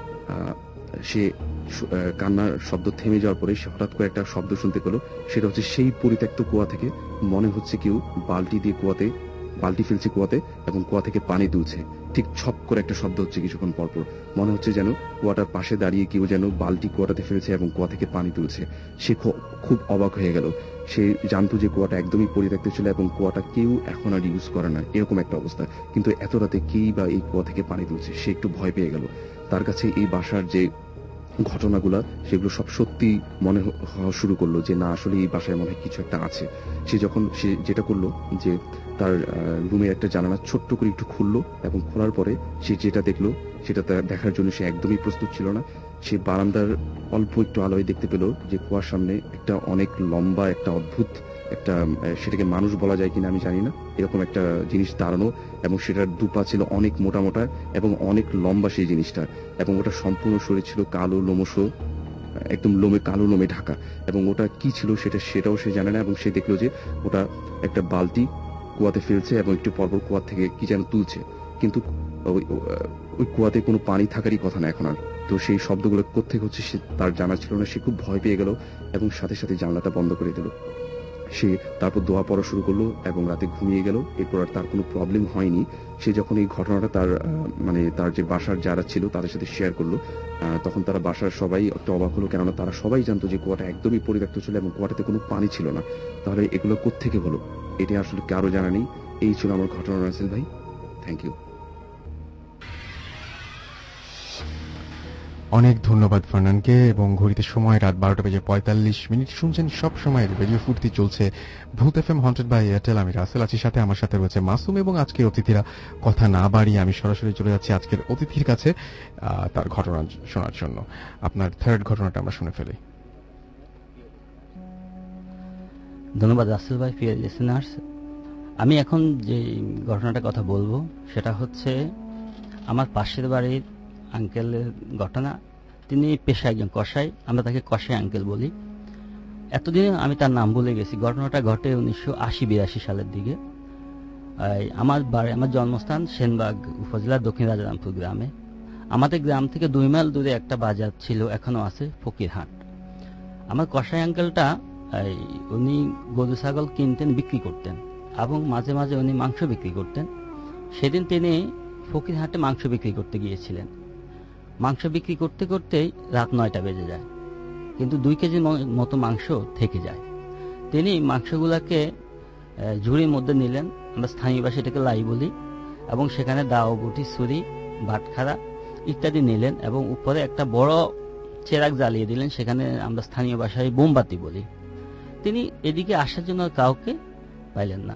সে কান্নার শব্দ থেমে যাওয়ার পরে সে হঠাৎ করে একটা শব্দ শুনতে পেল, সেটা হচ্ছে সেই পরিত্যক্ত কুয়া থেকে মনে হচ্ছে কেউ বালতি দিয়ে কুয়াতে বালতি ফেলছে কুয়াতে, এবং কুয়া থেকে পানি তুলছে। ঠিক ছপ করে একটা শব্দ হচ্ছে কিছুক্ষণ পরপর, মনে হচ্ছে যেন কুয়াটার পাশে দাঁড়িয়ে কেউ যেন বালতি কুয়াটাতে ফেলছে এবং কুয়া থেকে পানি তুলছে। সে খুব অবাক হয়ে গেল। সে জানতো যে কুয়াটা একদমই পরিত্যক্ত ছিল এবং কুয়াটা কেউ এখন আর ইউজ করে না, এরকম একটা অবস্থা। কিন্তু এত রাতে কেই বা এই কুয়া থেকে পানি তুলছে, সে একটু ভয় পেয়ে গেল। তার কাছে এই বাসার যে ঘটনাগুলা সেগুলো সব সত্যি মনে হওয়া শুরু করলো, যে না আসলে এই বাসায় মনে হয় কিছু একটা আছে। সে যখন সে যেটা করলো যে তার রুমের একটা জানালা ছোট্ট করে একটু খুললো, এবং খোলার পরে সে যেটা দেখলো সেটা দেখার জন্য সে একদমই প্রস্তুত ছিল না। সে বারান্দার অল্প একটু আলোয় দেখতে পেল যে কুয়ার সামনে একটা অনেক লম্বা একটা অদ্ভুত একটা, সেটাকে মানুষ বলা যায় কিনা আমি জানি না, এরকম একটা জিনিস দাঁড়ানো, এবং সেটার দুপা ছিল অনেক মোটা মোটা এবং অনেক লম্বা সেই জিনিসটা, এবং ওটা সম্পূর্ণ শরীর ছিল কালো লোমশ, একদম লোমে কালো লোমে ঢাকা, এবং ওটা কি ছিল সেটা সেটাও সে জানে না। এবং সে দেখলো যে ওটা একটা বালতি কুয়াতে ফেলছে এবং একটু পরপর কুয়া থেকে কি যেন তুলছে, কিন্তু ওই কুয়াতে কোনো পানি থাকারই কথা না এখন আর। তো সেই শব্দগুলো কোত্থেকে হচ্ছে সে তার জানা ছিল না। সে খুব ভয় পেয়ে গেল এবং সাথে সাথে জানলাটা বন্ধ করে দিল। সে তারপর দোয়া পড়া শুরু করলো এবং রাতে ঘুমিয়ে গেল। এরপর আর তার কোনো প্রবলেম হয়নি। সে যখন এই ঘটনাটা তার মানে তার যে বাসার যারা ছিল তাদের সাথে শেয়ার করলো, তখন তারা বাসার সবাই একটা অবাক হলো, কেননা তারা সবাই জানতো যে কুয়াটা একদমই পরিত্যক্ত ছিল এবং কুয়াটাতে কোনো পানি ছিল না। তাহলে এগুলো কোত্থেকে হলো এটা আসলে কারো জানা নেই। এই ছিল আমার ঘটনা রাসেল ভাই, থ্যাংক ইউ। অনেক ধন্যবাদ ফারনানকে। এবং ঘড়িতে সময় রাত বারোটা বেজে পঁয়তাল্লিশ মিনিট। শুনছেন সব সময় রেডিও ফুর্তি, চলছে Bhoot F M haunted by Airtel. আমি রাসেল আছি, সাথে আমার সাথে রয়েছে মাসুম এবং আজকের অতিথিরা। কথা না বাড়িয়ে আমি সরাসরি চলে যাচ্ছি আজকের অতিথির কাছে তার ঘটনা শোনার জন্য। আপনার থার্ড ঘটনাটা আমরা শুনে ফেলি। ধন্যবাদ রাসেল ভাই। প্রিয় লিসেনার্স, আমি এখন যে ঘটনাটা কথা বলবো সেটা হচ্ছে আমার পাশের বাড়ির আঙ্কেলের ঘটনা। তিনি পেশা একজন কসাই, আমরা তাকে কসাই আঙ্কেল বলি। এতদিনে আমি তার নাম ভুলে গেছি। ঘটনাটা ঘটে উনিশশো আশি বিরাশি সালের দিকে। আমার বাড়ি আমার জন্মস্থান সেনবাগ উপজেলার দক্ষিণ রাজারামপুর গ্রামে। আমাদের গ্রাম থেকে দুই মাইল দূরে একটা বাজার ছিল, এখনো আছে, ফকিরহাট। আমার কসাই আঙ্কেলটা উনি গরু ছাগল কিনতেন, বিক্রি করতেন, এবং মাঝে মাঝে উনি মাংস বিক্রি করতেন। সেদিন তিনি ফকিরহাটে মাংস বিক্রি করতে গিয়েছিলেন। মাংস বিক্রি করতে করতেই রাত নয়টা বেজে যায়, কিন্তু দুই কেজি মতো মাংস থেকে যায়। তিনি মাংসগুলাকে ঝুড়ির মধ্যে নিলেন, আমরা স্থানীয় ভাষায় এটাকে লাই বলি, এবং সেখানে দাও, বটি, ছুরি, বাটখারা ইত্যাদি নিলেন এবং উপরে একটা বড় চেরাগ জ্বালিয়ে দিলেন, সেখানে আমরা স্থানীয় ভাষায় মোমবাতি বলি। তিনি এদিকে আসার জন্য কাউকে পাইলেন না।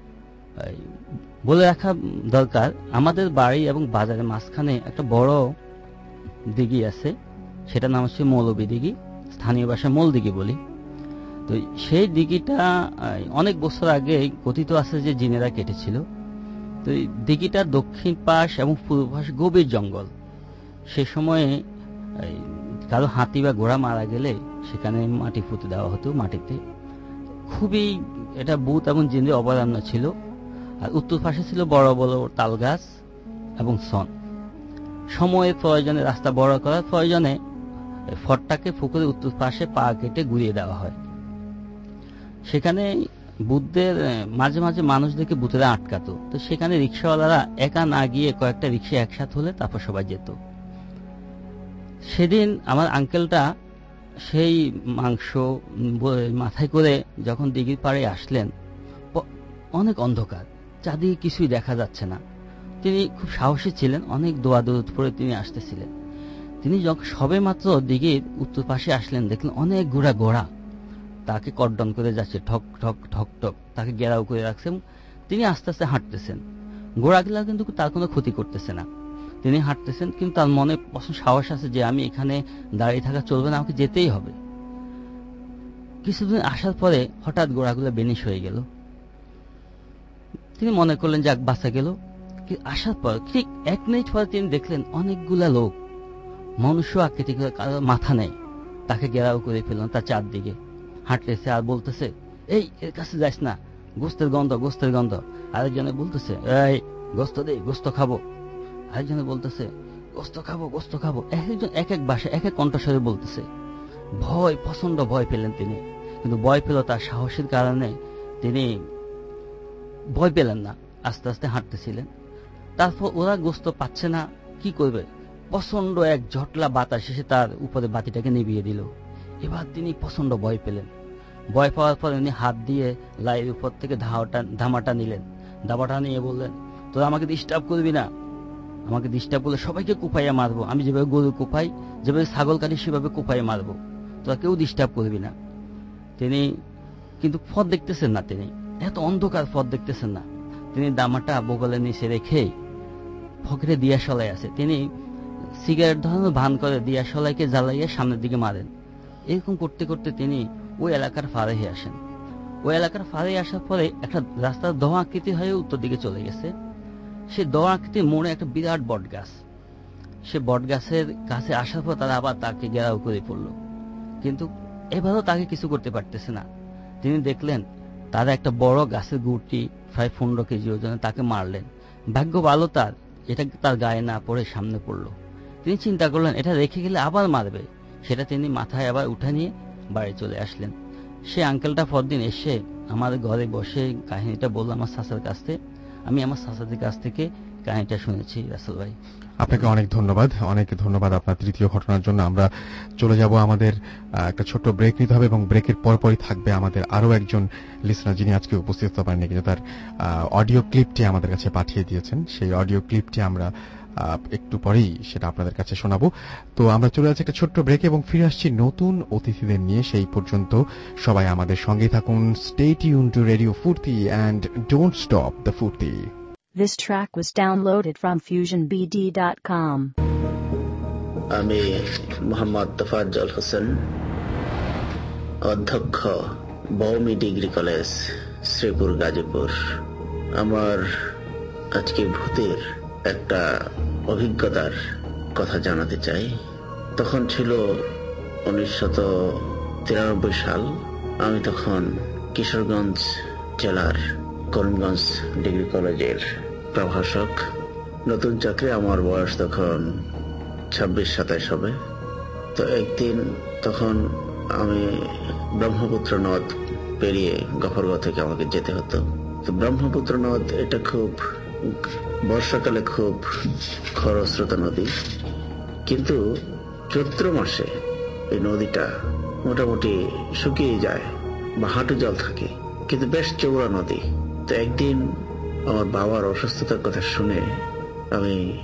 বলে রাখা দরকার, আমাদের বাড়ি এবং বাজারের মাঝখানে একটা বড় দিঘি আছে, সেটার নাম হচ্ছে মৌলবী দিঘি, স্থানীয় ভাষায় মূল দিঘি বলি। তো সেই দিঘিটা অনেক বছর আগে কথিত আছে যে জিনেরা কেটেছিল। তো এই দিঘিটার দক্ষিণ পাশ এবং পূর্ব পাশ গভীর জঙ্গল। সে সময়ে কারো হাতি বা ঘোড়া মারা গেলে সেখানে মাটি পুঁতে দেওয়া হতো মাটিতে। খুবই এটা ভূত এবং জিনের অভয়ারণ্য ছিল। আর উত্তর পাশে ছিল বড় বড় তাল গাছ এবং সন। সময়ের প্রয়োজনে, রাস্তা বড় করার প্রয়োজনে ফটটাকে পুকুরের উত্তর পাশে পা কেটে ঘুরিয়ে দেওয়া হয়। সেখানে বুদ্ধের মাঝে মাঝে মানুষদেরকে ভূতেরা আটকাতো। তো সেখানে রিক্সাওয়ালারা একা না গিয়ে কয়েকটা রিক্সা একসাথে হলে তারপর সবাই যেত। সেদিন আমার আঙ্কেলটা সেই মাংস মাথায় করে যখন দিঘির পাড়ে আসলেন, অনেক অন্ধকার, চারদিকে কিছুই দেখা যাচ্ছে না। তিনি খুব সাহসী ছিলেন, অনেক দোয়া দৌড় করে তিনি আসতেছিলেন। তিনি যখন সবে মাত্র দিঘির উত্তর পাশে আসলেন, দেখলেন অনেক ঘোড়া ঘোড়া তাকে কর্ডন করে যাচ্ছে, ঠক ঠক ঠক ঠক তাকে ঘেরাও করে রাখছে। তিনি আস্তে আস্তে হাঁটতেছেন, ঘোড়াগুলা কিন্তু তার কোনো ক্ষতি করতেছে না। তিনি হাঁটতেছেন, কিন্তু তার মনে সাহস আছে যে আমি এখানে দাঁড়িয়ে থাকা চলবে না, আমাকে যেতেই হবে। কিছুদিন আসার পরে হঠাৎ ঘোড়াগুলো বেনিশ হয়ে গেল। তিনি মনে করলেন যাক বাঁচা গেল। আসার পর ঠিক এক মিনিট পরে তিনি দেখলেন অনেকগুলা লোক, মনুষ্য আকৃতি, কারো মাথা নেই, তাকে ঘেরাও করে ফেললেন। তার চারদিকে হাঁটতেছে আর বলতেছে, এই এর কাছে যাস না, গোস্তের গন্ধ, গোস্তের গন্ধ। আরেকজনে বলতেছে, এই গোস্ত দে, গোস্ত খাবো। আরেকজনে বলতেছে, গোস্ত খাবো, গোস্ত খাবো। একজন এক এক ভাষা, এক এক কণ্ঠস্বরে বলতেছে। ভয়, প্রচন্ড ভয় পেলেন তিনি। কিন্তু ভয় পেল তার সাহসের কারণে তিনি ভয় পেলেন না, আস্তে আস্তে হাঁটতেছিলেন। তারপর ওরা গোস্ত পাচ্ছে না, কি করবে? প্রচন্ড এক ঝটলা বাতাস এসে তার উপরে বাতিটাকে নিভিয়ে দিল। এবার তিনি প্রচন্ড ভয় পেলেন। ভয় পাওয়ার পর উনি হাত দিয়ে লাইয়ের উপর থেকে ধাওয়াটা ধামাটা নিলেন। ধামাটা নিয়ে বললেন, তোরা আমাকে ডিস্টার্ব করবি না, আমাকে ডিস্টার্ব করলে সবাইকে কুপাইয়া মারবো। আমি যেভাবে গরু কুপাই, যেভাবে ছাগল কাটি, সেভাবে কুপাইয়া মারবো, তোরা কেউ ডিস্টার্ব করবি না। তিনি কিন্তু পথ দেখতেছেন না, তিনি এত অন্ধকার পথ দেখতেছেন না। তিনি দামাটা বগলের নিচে রেখে ফকরে দিয়াশলাই আছে, তিনি সিগারেট ধরানোর ভান করে দিয়াশলাইকে জ্বালাইয়া সামনের দিকে মারেন। এরকম করতে করতে তিনি ওই এলাকার ফারে হয়ে আসেন। ওই এলাকার ফারে আসার পরে একটা রাস্তার দোয়া আকৃতি হয়ে উত্তর দিকে চলে গেছে। সে দোয়া আকৃতির মোড়ে একটা বিরাট বট গাছ। সে বট গাছের কাছে আসার পর তারা আবার তাকে ঘেরাও করে পড়ল, কিন্তু এবারও তাকে কিছু করতে পারতেছে না। তিনি দেখলেন তারা একটা বড় গাছের গুটি প্রায় পনেরো কেজি ওজনে তাকে মারলেন। ভাগ্য ভালো তার, এটা তার গায়ে না পড়ে সামনে পড়ল। তিনি চিন্তা করলেন এটা রেখে গেলে আবার মারবে, সেটা তিনি মাথায় আবার উঠে নিয়ে বাড়ি চলে আসলেন। সে আঙ্কেলটা পরদিন এসে আমার ঘরে বসে কাহিনীটা বলল আমার চাচার কাছ থেকে। আমি আমার চাচাদের কাছ থেকে কাহিনীটা শুনেছি। রাসেল ভাই, আপনাকে অনেক ধন্যবাদ, অনেক ধন্যবাদ আপনার তৃতীয় ঘটনার জন্য। আমরা চলে যাব, আমাদের একটা ছোট্ট ব্রেক নিতে হবে এবং ব্রেকের পরপরই থাকবে আমাদের আরো একজন লিসনার যিনি আজকে উপস্থিত হতে পারেননি, কিন্তু তার অডিও ক্লিপটি আমাদের কাছে পাঠিয়ে দিয়েছেন। সেই অডিও ক্লিপটি আমরা একটু পরেই সেটা আপনাদের কাছে শোনাবো। তো আমরা চলে যাচ্ছি একটা ছোট্ট ব্রেক এবং ফিরে আসছি নতুন অতিথিদের নিয়ে। সেই পর্যন্ত সবাই আমাদের সঙ্গেই থাকুন। Stay tuned to radio Foorti and don't stop the ফুর্তি। This track was downloaded from fusion b d dot com. আমি মোহাম্মদ তোফাজ্জল হোসেন, অধ্যক্ষ বৌমি ডিগ্রি কলেজ, শ্রীপুর, গাজীপুর। আমার আজকে ভূতের একটা অভিজ্ঞতার কথা জানাতে চাই। তখন ছিল উনিশশো তিরানব্বই সাল। আমি তখন কিশোরগঞ্জ জেলার করিমগঞ্জ ডিগ্রি কলেজের প্রভাষক। নতুন চাকরি, আমার বয়স তখন ছাব্বিশ সাতাইশ হবে। তো একদিন তখন আমি ব্রহ্মপুত্র নদ পেরিয়ে গফরগাঁও থেকে আমাকে যেতে হতো। তো ব্রহ্মপুত্র নদ এটা খুব বর্ষাকালে খুব খরস্রোতা নদী, কিন্তু চৈত্র মাসে এই নদীটা মোটামুটি শুকিয়ে যায় বা হাঁটু জল থাকে, কিন্তু বেশ চওড়া নদী। তো একদিন আমার বাবার অসুস্থতার কথা শুনে আমি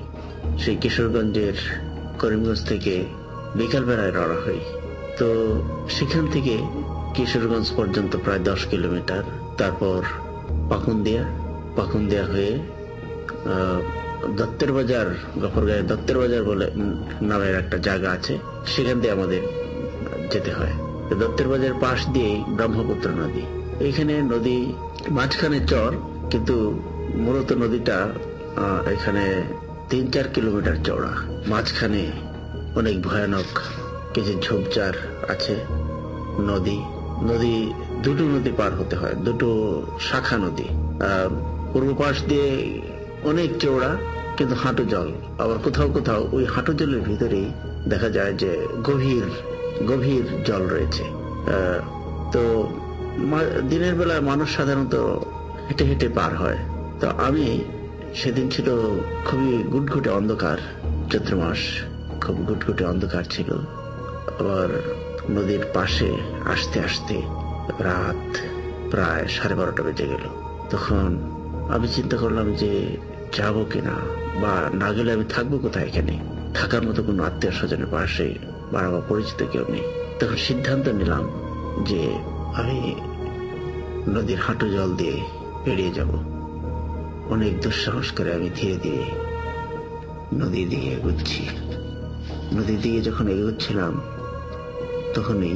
সেই কিশোরগঞ্জের করিমগঞ্জ থেকে বিকালবেলায় রওনা হই। তো সেখান থেকে কিশোরগঞ্জ পর্যন্ত প্রায় দশ কিলোমিটার, তারপর পাকুন্দিয়া, পাকুন্দিয়া হয়ে দত্তের বাজার, গফরগাঁয়ে দত্তের বাজার বলে নামের একটা জায়গা আছে, সেখান দিয়ে আমাদের যেতে হয়। দত্তের বাজার পাশ দিয়েই ব্রহ্মপুত্র নদী। এইখানে নদী মাঝখানে চর, কিন্তু মূলত নদীটা এখানে তিন চার কিলোমিটার চওড়া। মাঝখানে অনেক ভয়ানক কিছু ঝোপঝাড় আছে। নদী নদী দুটো নদী পার হতে হয়, দুটো শাখা নদী। পূর্ব পাশ দিয়ে অনেক চওড়া, কিন্তু হাঁটু জল। আবার কোথাও কোথাও ওই হাঁটু জলের ভিতরেই দেখা যায় যে গভীর গভীর জল রয়েছে। তো দিনের বেলায় মানুষ সাধারণত হেঁটে হেঁটে পার হয়। তো আমি সেদিন ছিল খুবই গুটগুটে অন্ধকার, চৈত্র মাস, খুব গুটগুটে অন্ধকার ছিল। আবার নদীর পাশে আসতে আসতে রাত প্রায় সাড়ে বারোটা বেজে গেল। তখন আমি চিন্তা করলাম যে যাবো কিনা, বা না গেলে আমি থাকবো কোথায়, এখানে থাকার মতো কোনো আত্মীয় স্বজনের পাশে বা আমার পরিচিত কেউ নেই। তখন সিদ্ধান্ত নিলাম যে আমি নদীর হাঁটু জল দিয়ে পেরিয়ে যাব। অনেক দুঃসাহস করে আমি ধীরে ধীরে নদীর দিকে এগোচ্ছি। নদীর দিকে যখন এগোচ্ছিলাম তখনই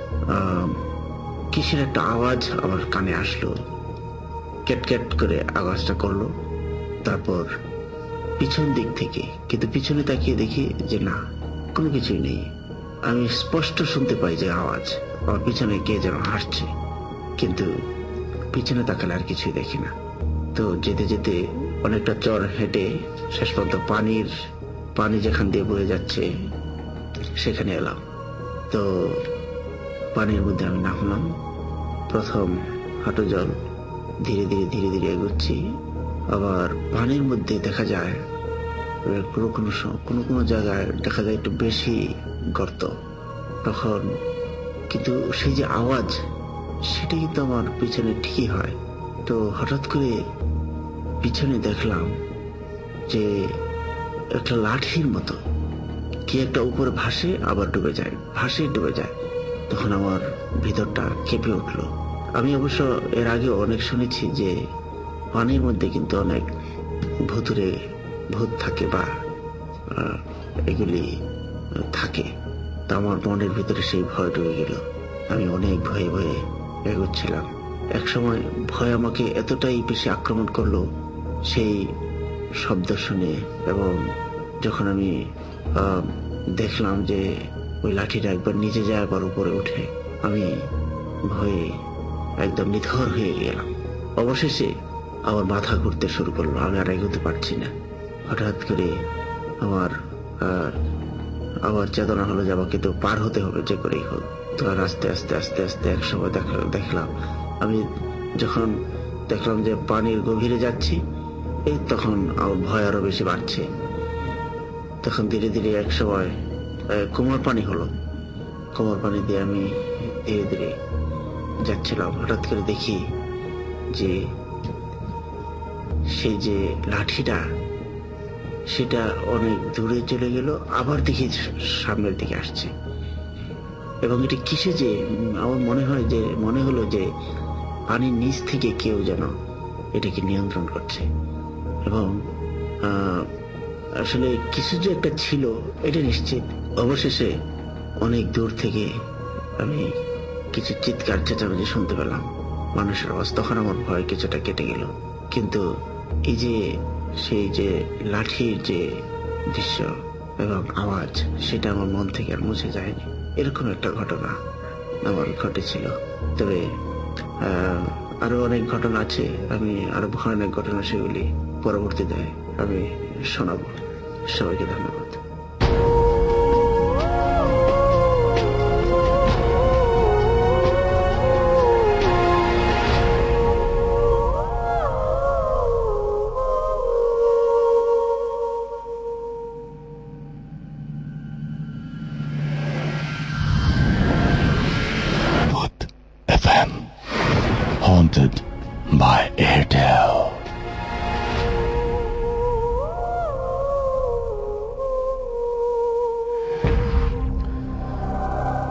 কিসের একটা আওয়াজ আমার কানে আসলো, ক্যাট ক্যাট করে আওয়াজটা করলো। তারপর পিছন দিক থেকে, কিন্তু পিছনে তাকিয়ে দেখি যে না, কোনো কিছুই নেই। আমি স্পষ্ট শুনতে পাই যে আওয়াজ, আমার পিছনে কে যেন হাঁটছে, কিন্তু পিছনে তাকালে আর কিছুই দেখি না। তো যেতে যেতে অনেকটা চর হেঁটে শেষ পর্যন্ত পানির পানি যেখান দিয়ে বয়ে যাচ্ছে সেখানে এলাম। তো পানির মধ্যে আমি নামলাম। প্রথম হাঁটু জল, ধীরে ধীরে ধীরে ধীরে এগোচ্ছি। আবার পানির মধ্যে দেখা যায় কোনো কোনো কোনো কোনো জায়গায় দেখা যায় একটু বেশি গর্ত। তখন কিন্তু সেই যে আওয়াজ, সেটা কিন্তু আমার পিছনে ঠিকই হয়। তো হঠাৎ করে পিছনে দেখলাম যে একটা লাঠির মতো কি একটা উপরে ভাসে, আবার ডুবে যায়, ভাসে ডুবে যায়। তখন আমার ভিতরটা কেঁপে উঠলো। আমি অবশ্য এর আগে অনেক শুনেছি যে পানির মধ্যে কিন্তু অনেক ভুতুরে ভূত থাকে বা এগুলি থাকে। তা আমার মনের ভিতরে সেই ভয় ঢুকে গেল। আমি অনেক ভয়ে ভয়ে এগোচ্ছিলাম। এক সময় ভয় আমাকে এতটাই বেশি আক্রমণ করলো সেই শব্দ শুনে, এবং যখন আমি দেখলাম যে ওই লাঠিটা একবার নিচে যায় আবার উপরে উঠে, আমি ভয়ে একদম নিথর হয়ে গেলাম। অবশেষে আমার মাথা ঘুরতে শুরু করলো, আমি আর এগোতে পারছি না। হঠাৎ করে আমার আবার চেতনা হলো যে আমাকে তো পার হতে হবে যে করেই হোক। তো আর আস্তে আস্তে আস্তে আস্তে এক সময় দেখলাম আমি যখন দেখলাম যে পানির গভীরে যাচ্ছি, এই তখন আমার ভয় আরো বেশি বাড়ছে। তখন ধীরে ধীরে এক সময় কোমর পানি হলো। কোমর পানি দিয়ে আমি ধীরে ধীরে যাচ্ছিলাম। হঠাৎ করে দেখি যে সেই যে লাঠিটা, সেটা অনেক দূরে চলে গেল, আবার দেখি সামনের দিকে আসছে। এবং এটা কিসে যে আমার মনে হয় যে মনে হলো যে পানির নিচ থেকে কেউ যেন এটাকে নিয়ন্ত্রণ করছে, এবং আসলে কিছু যে একটা ছিল এটা নিশ্চিত। অবশেষে অনেক দূর থেকে আমি কিছু চিৎকার চেঁচামেচি শুনতে পেলাম, মানুষের আওয়াজ। তখন আমার ভয় কিছুটা কেটে গেল। কিন্তু এই যে সেই যে লাঠির যে দৃশ্য এবং আওয়াজ, সেটা আমার মন থেকে আর মুছে যায়নি। এরকম একটা ঘটনা আমার ঘটেছিল। তবে আরো অনেক ঘটনা আছে, আমি আরো ভয়ানক ঘটনা সেগুলি পরবর্তীতে আমি শোনাবো। সবাইকে ধন্যবাদ। F M, haunted by Airtel.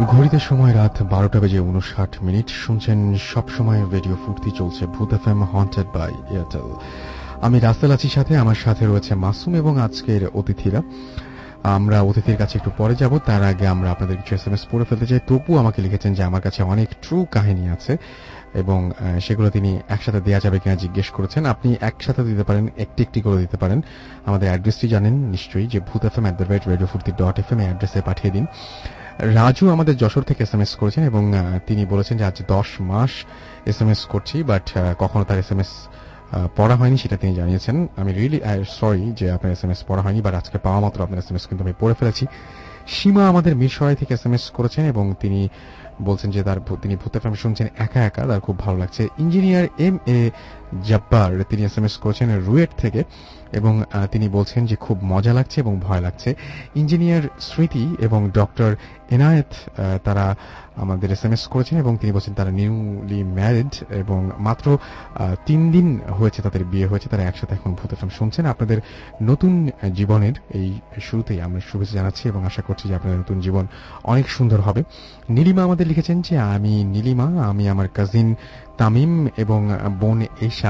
ঘড়িতে সময় রাত বারোটা বেজে উনষাট মিনিট। শুনছেন সবসময় রেডিও ফুর্তি, চলছে ভূত এফএম হন্টেড বাই এয়ারটেল। আমি রাসেল আছি সাথে, আমার সাথে রয়েছে মাসুম এবং আজকের অতিথিরা। আমরা অতিথির কাছে একটু পরে যাব, তার আগে আমরা আপনাদের কিছু এস এম এস পড়ে ফেলতে চাই। তপু আমাকে লিখেছেন যে আমার কাছে অনেক ট্রু কাহিনী আছে এবং সেগুলো তিনি একসাথে দেওয়া যাবে কিনা জিজ্ঞেস করেছেন। আপনি একসাথে দিতে পারেন, একটি একটি করে দিতে পারেন। আমাদের অ্যাড্রেসটি জানেন নিশ্চয়ই, যে Bhoot FM at the rate radio Foorti dot F M, এই অ্যাড্রেসে পাঠিয়ে দিন। রাজু আমাদের যশোর থেকে এস এম এস করেছেন এবং তিনি বলেছেন যে আজ দশ মাস এস এম এস করছি, বাট কখনো তার এস এম এস পড়া হয়নি, সেটা তিনি জানিয়েছেন। আমি রিয়েলি সরি যে আপনার এস এম এস পড়া হয়নি, বাট আজকে পাওয়া মাত্র আপনার এস এম এস কিন্তু আমি পড়ে ফেলেছি। সীমা আমাদের মিরসরাই থেকে এস এম এস করেছেন এবং তিনি বলছেন যে তার তিনি ভূত এফএম শুনছেন একা একা, তার খুব ভালো লাগছে। ইঞ্জিনিয়ার এম এ জব্বার তিনি এস এম এস করেছেন রুয়েট থেকে এবং তিনি বলছেন যে খুব মজা লাগছে এবং ভয় লাগছে। ইঞ্জিনিয়ার স্মৃতি এবং ডক্টর এনায়েত তারা আমাদের এস এম এস করেছেন এবং তিনি বলছেন তারা নিউলি ম্যারিড এবং মাত্র তিন দিন হয়েছে তাদের বিয়ে হয়েছে, তারা একসাথে এখন ভূত এফএম শুনছেন। আপনাদের নতুন জীবনের এই শুরুতেই আমরা শুভেচ্ছা জানাচ্ছি এবং আশা করছি যে আপনাদের নতুন জীবন অনেক সুন্দর হবে। নীলিমা আমাদের লিখেছেন যে আমি নীলিমা, আমি আমার কাজিন তামিম এবং বোন এশা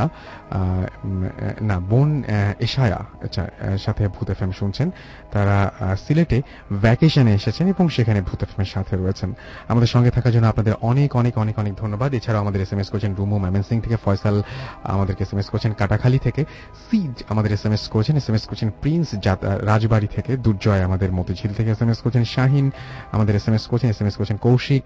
না বোন এশায়া সাথে ভূত এফএম শুনছেন। তারা সিলেটে ভ্যাকেশনে এসেছেন এবং সেখানে ভূত এফএম এর সাথে রয়েছেন। আমাদের সঙ্গে থাকার জন্য আপনাদের অনেক অনেক অনেক অনেক ধন্যবাদ। এছাড়াও আমাদের এস এম এস করছেন রুমু ময়মনসিং থেকে, ফয়সাল আমাদেরকে এস এম এস করছেন কাটাখালী থেকে, সিজ আমাদের এস এম এস করছেন এস এম এস করছেন প্রিন্স রাজবাড়ি থেকে, দুর্জয় আমাদের মতিঝিল থেকে এস এম এস করছেন, শাহিন আমাদের এস এম এস করছেন এস এম এস করছেন কৌশিক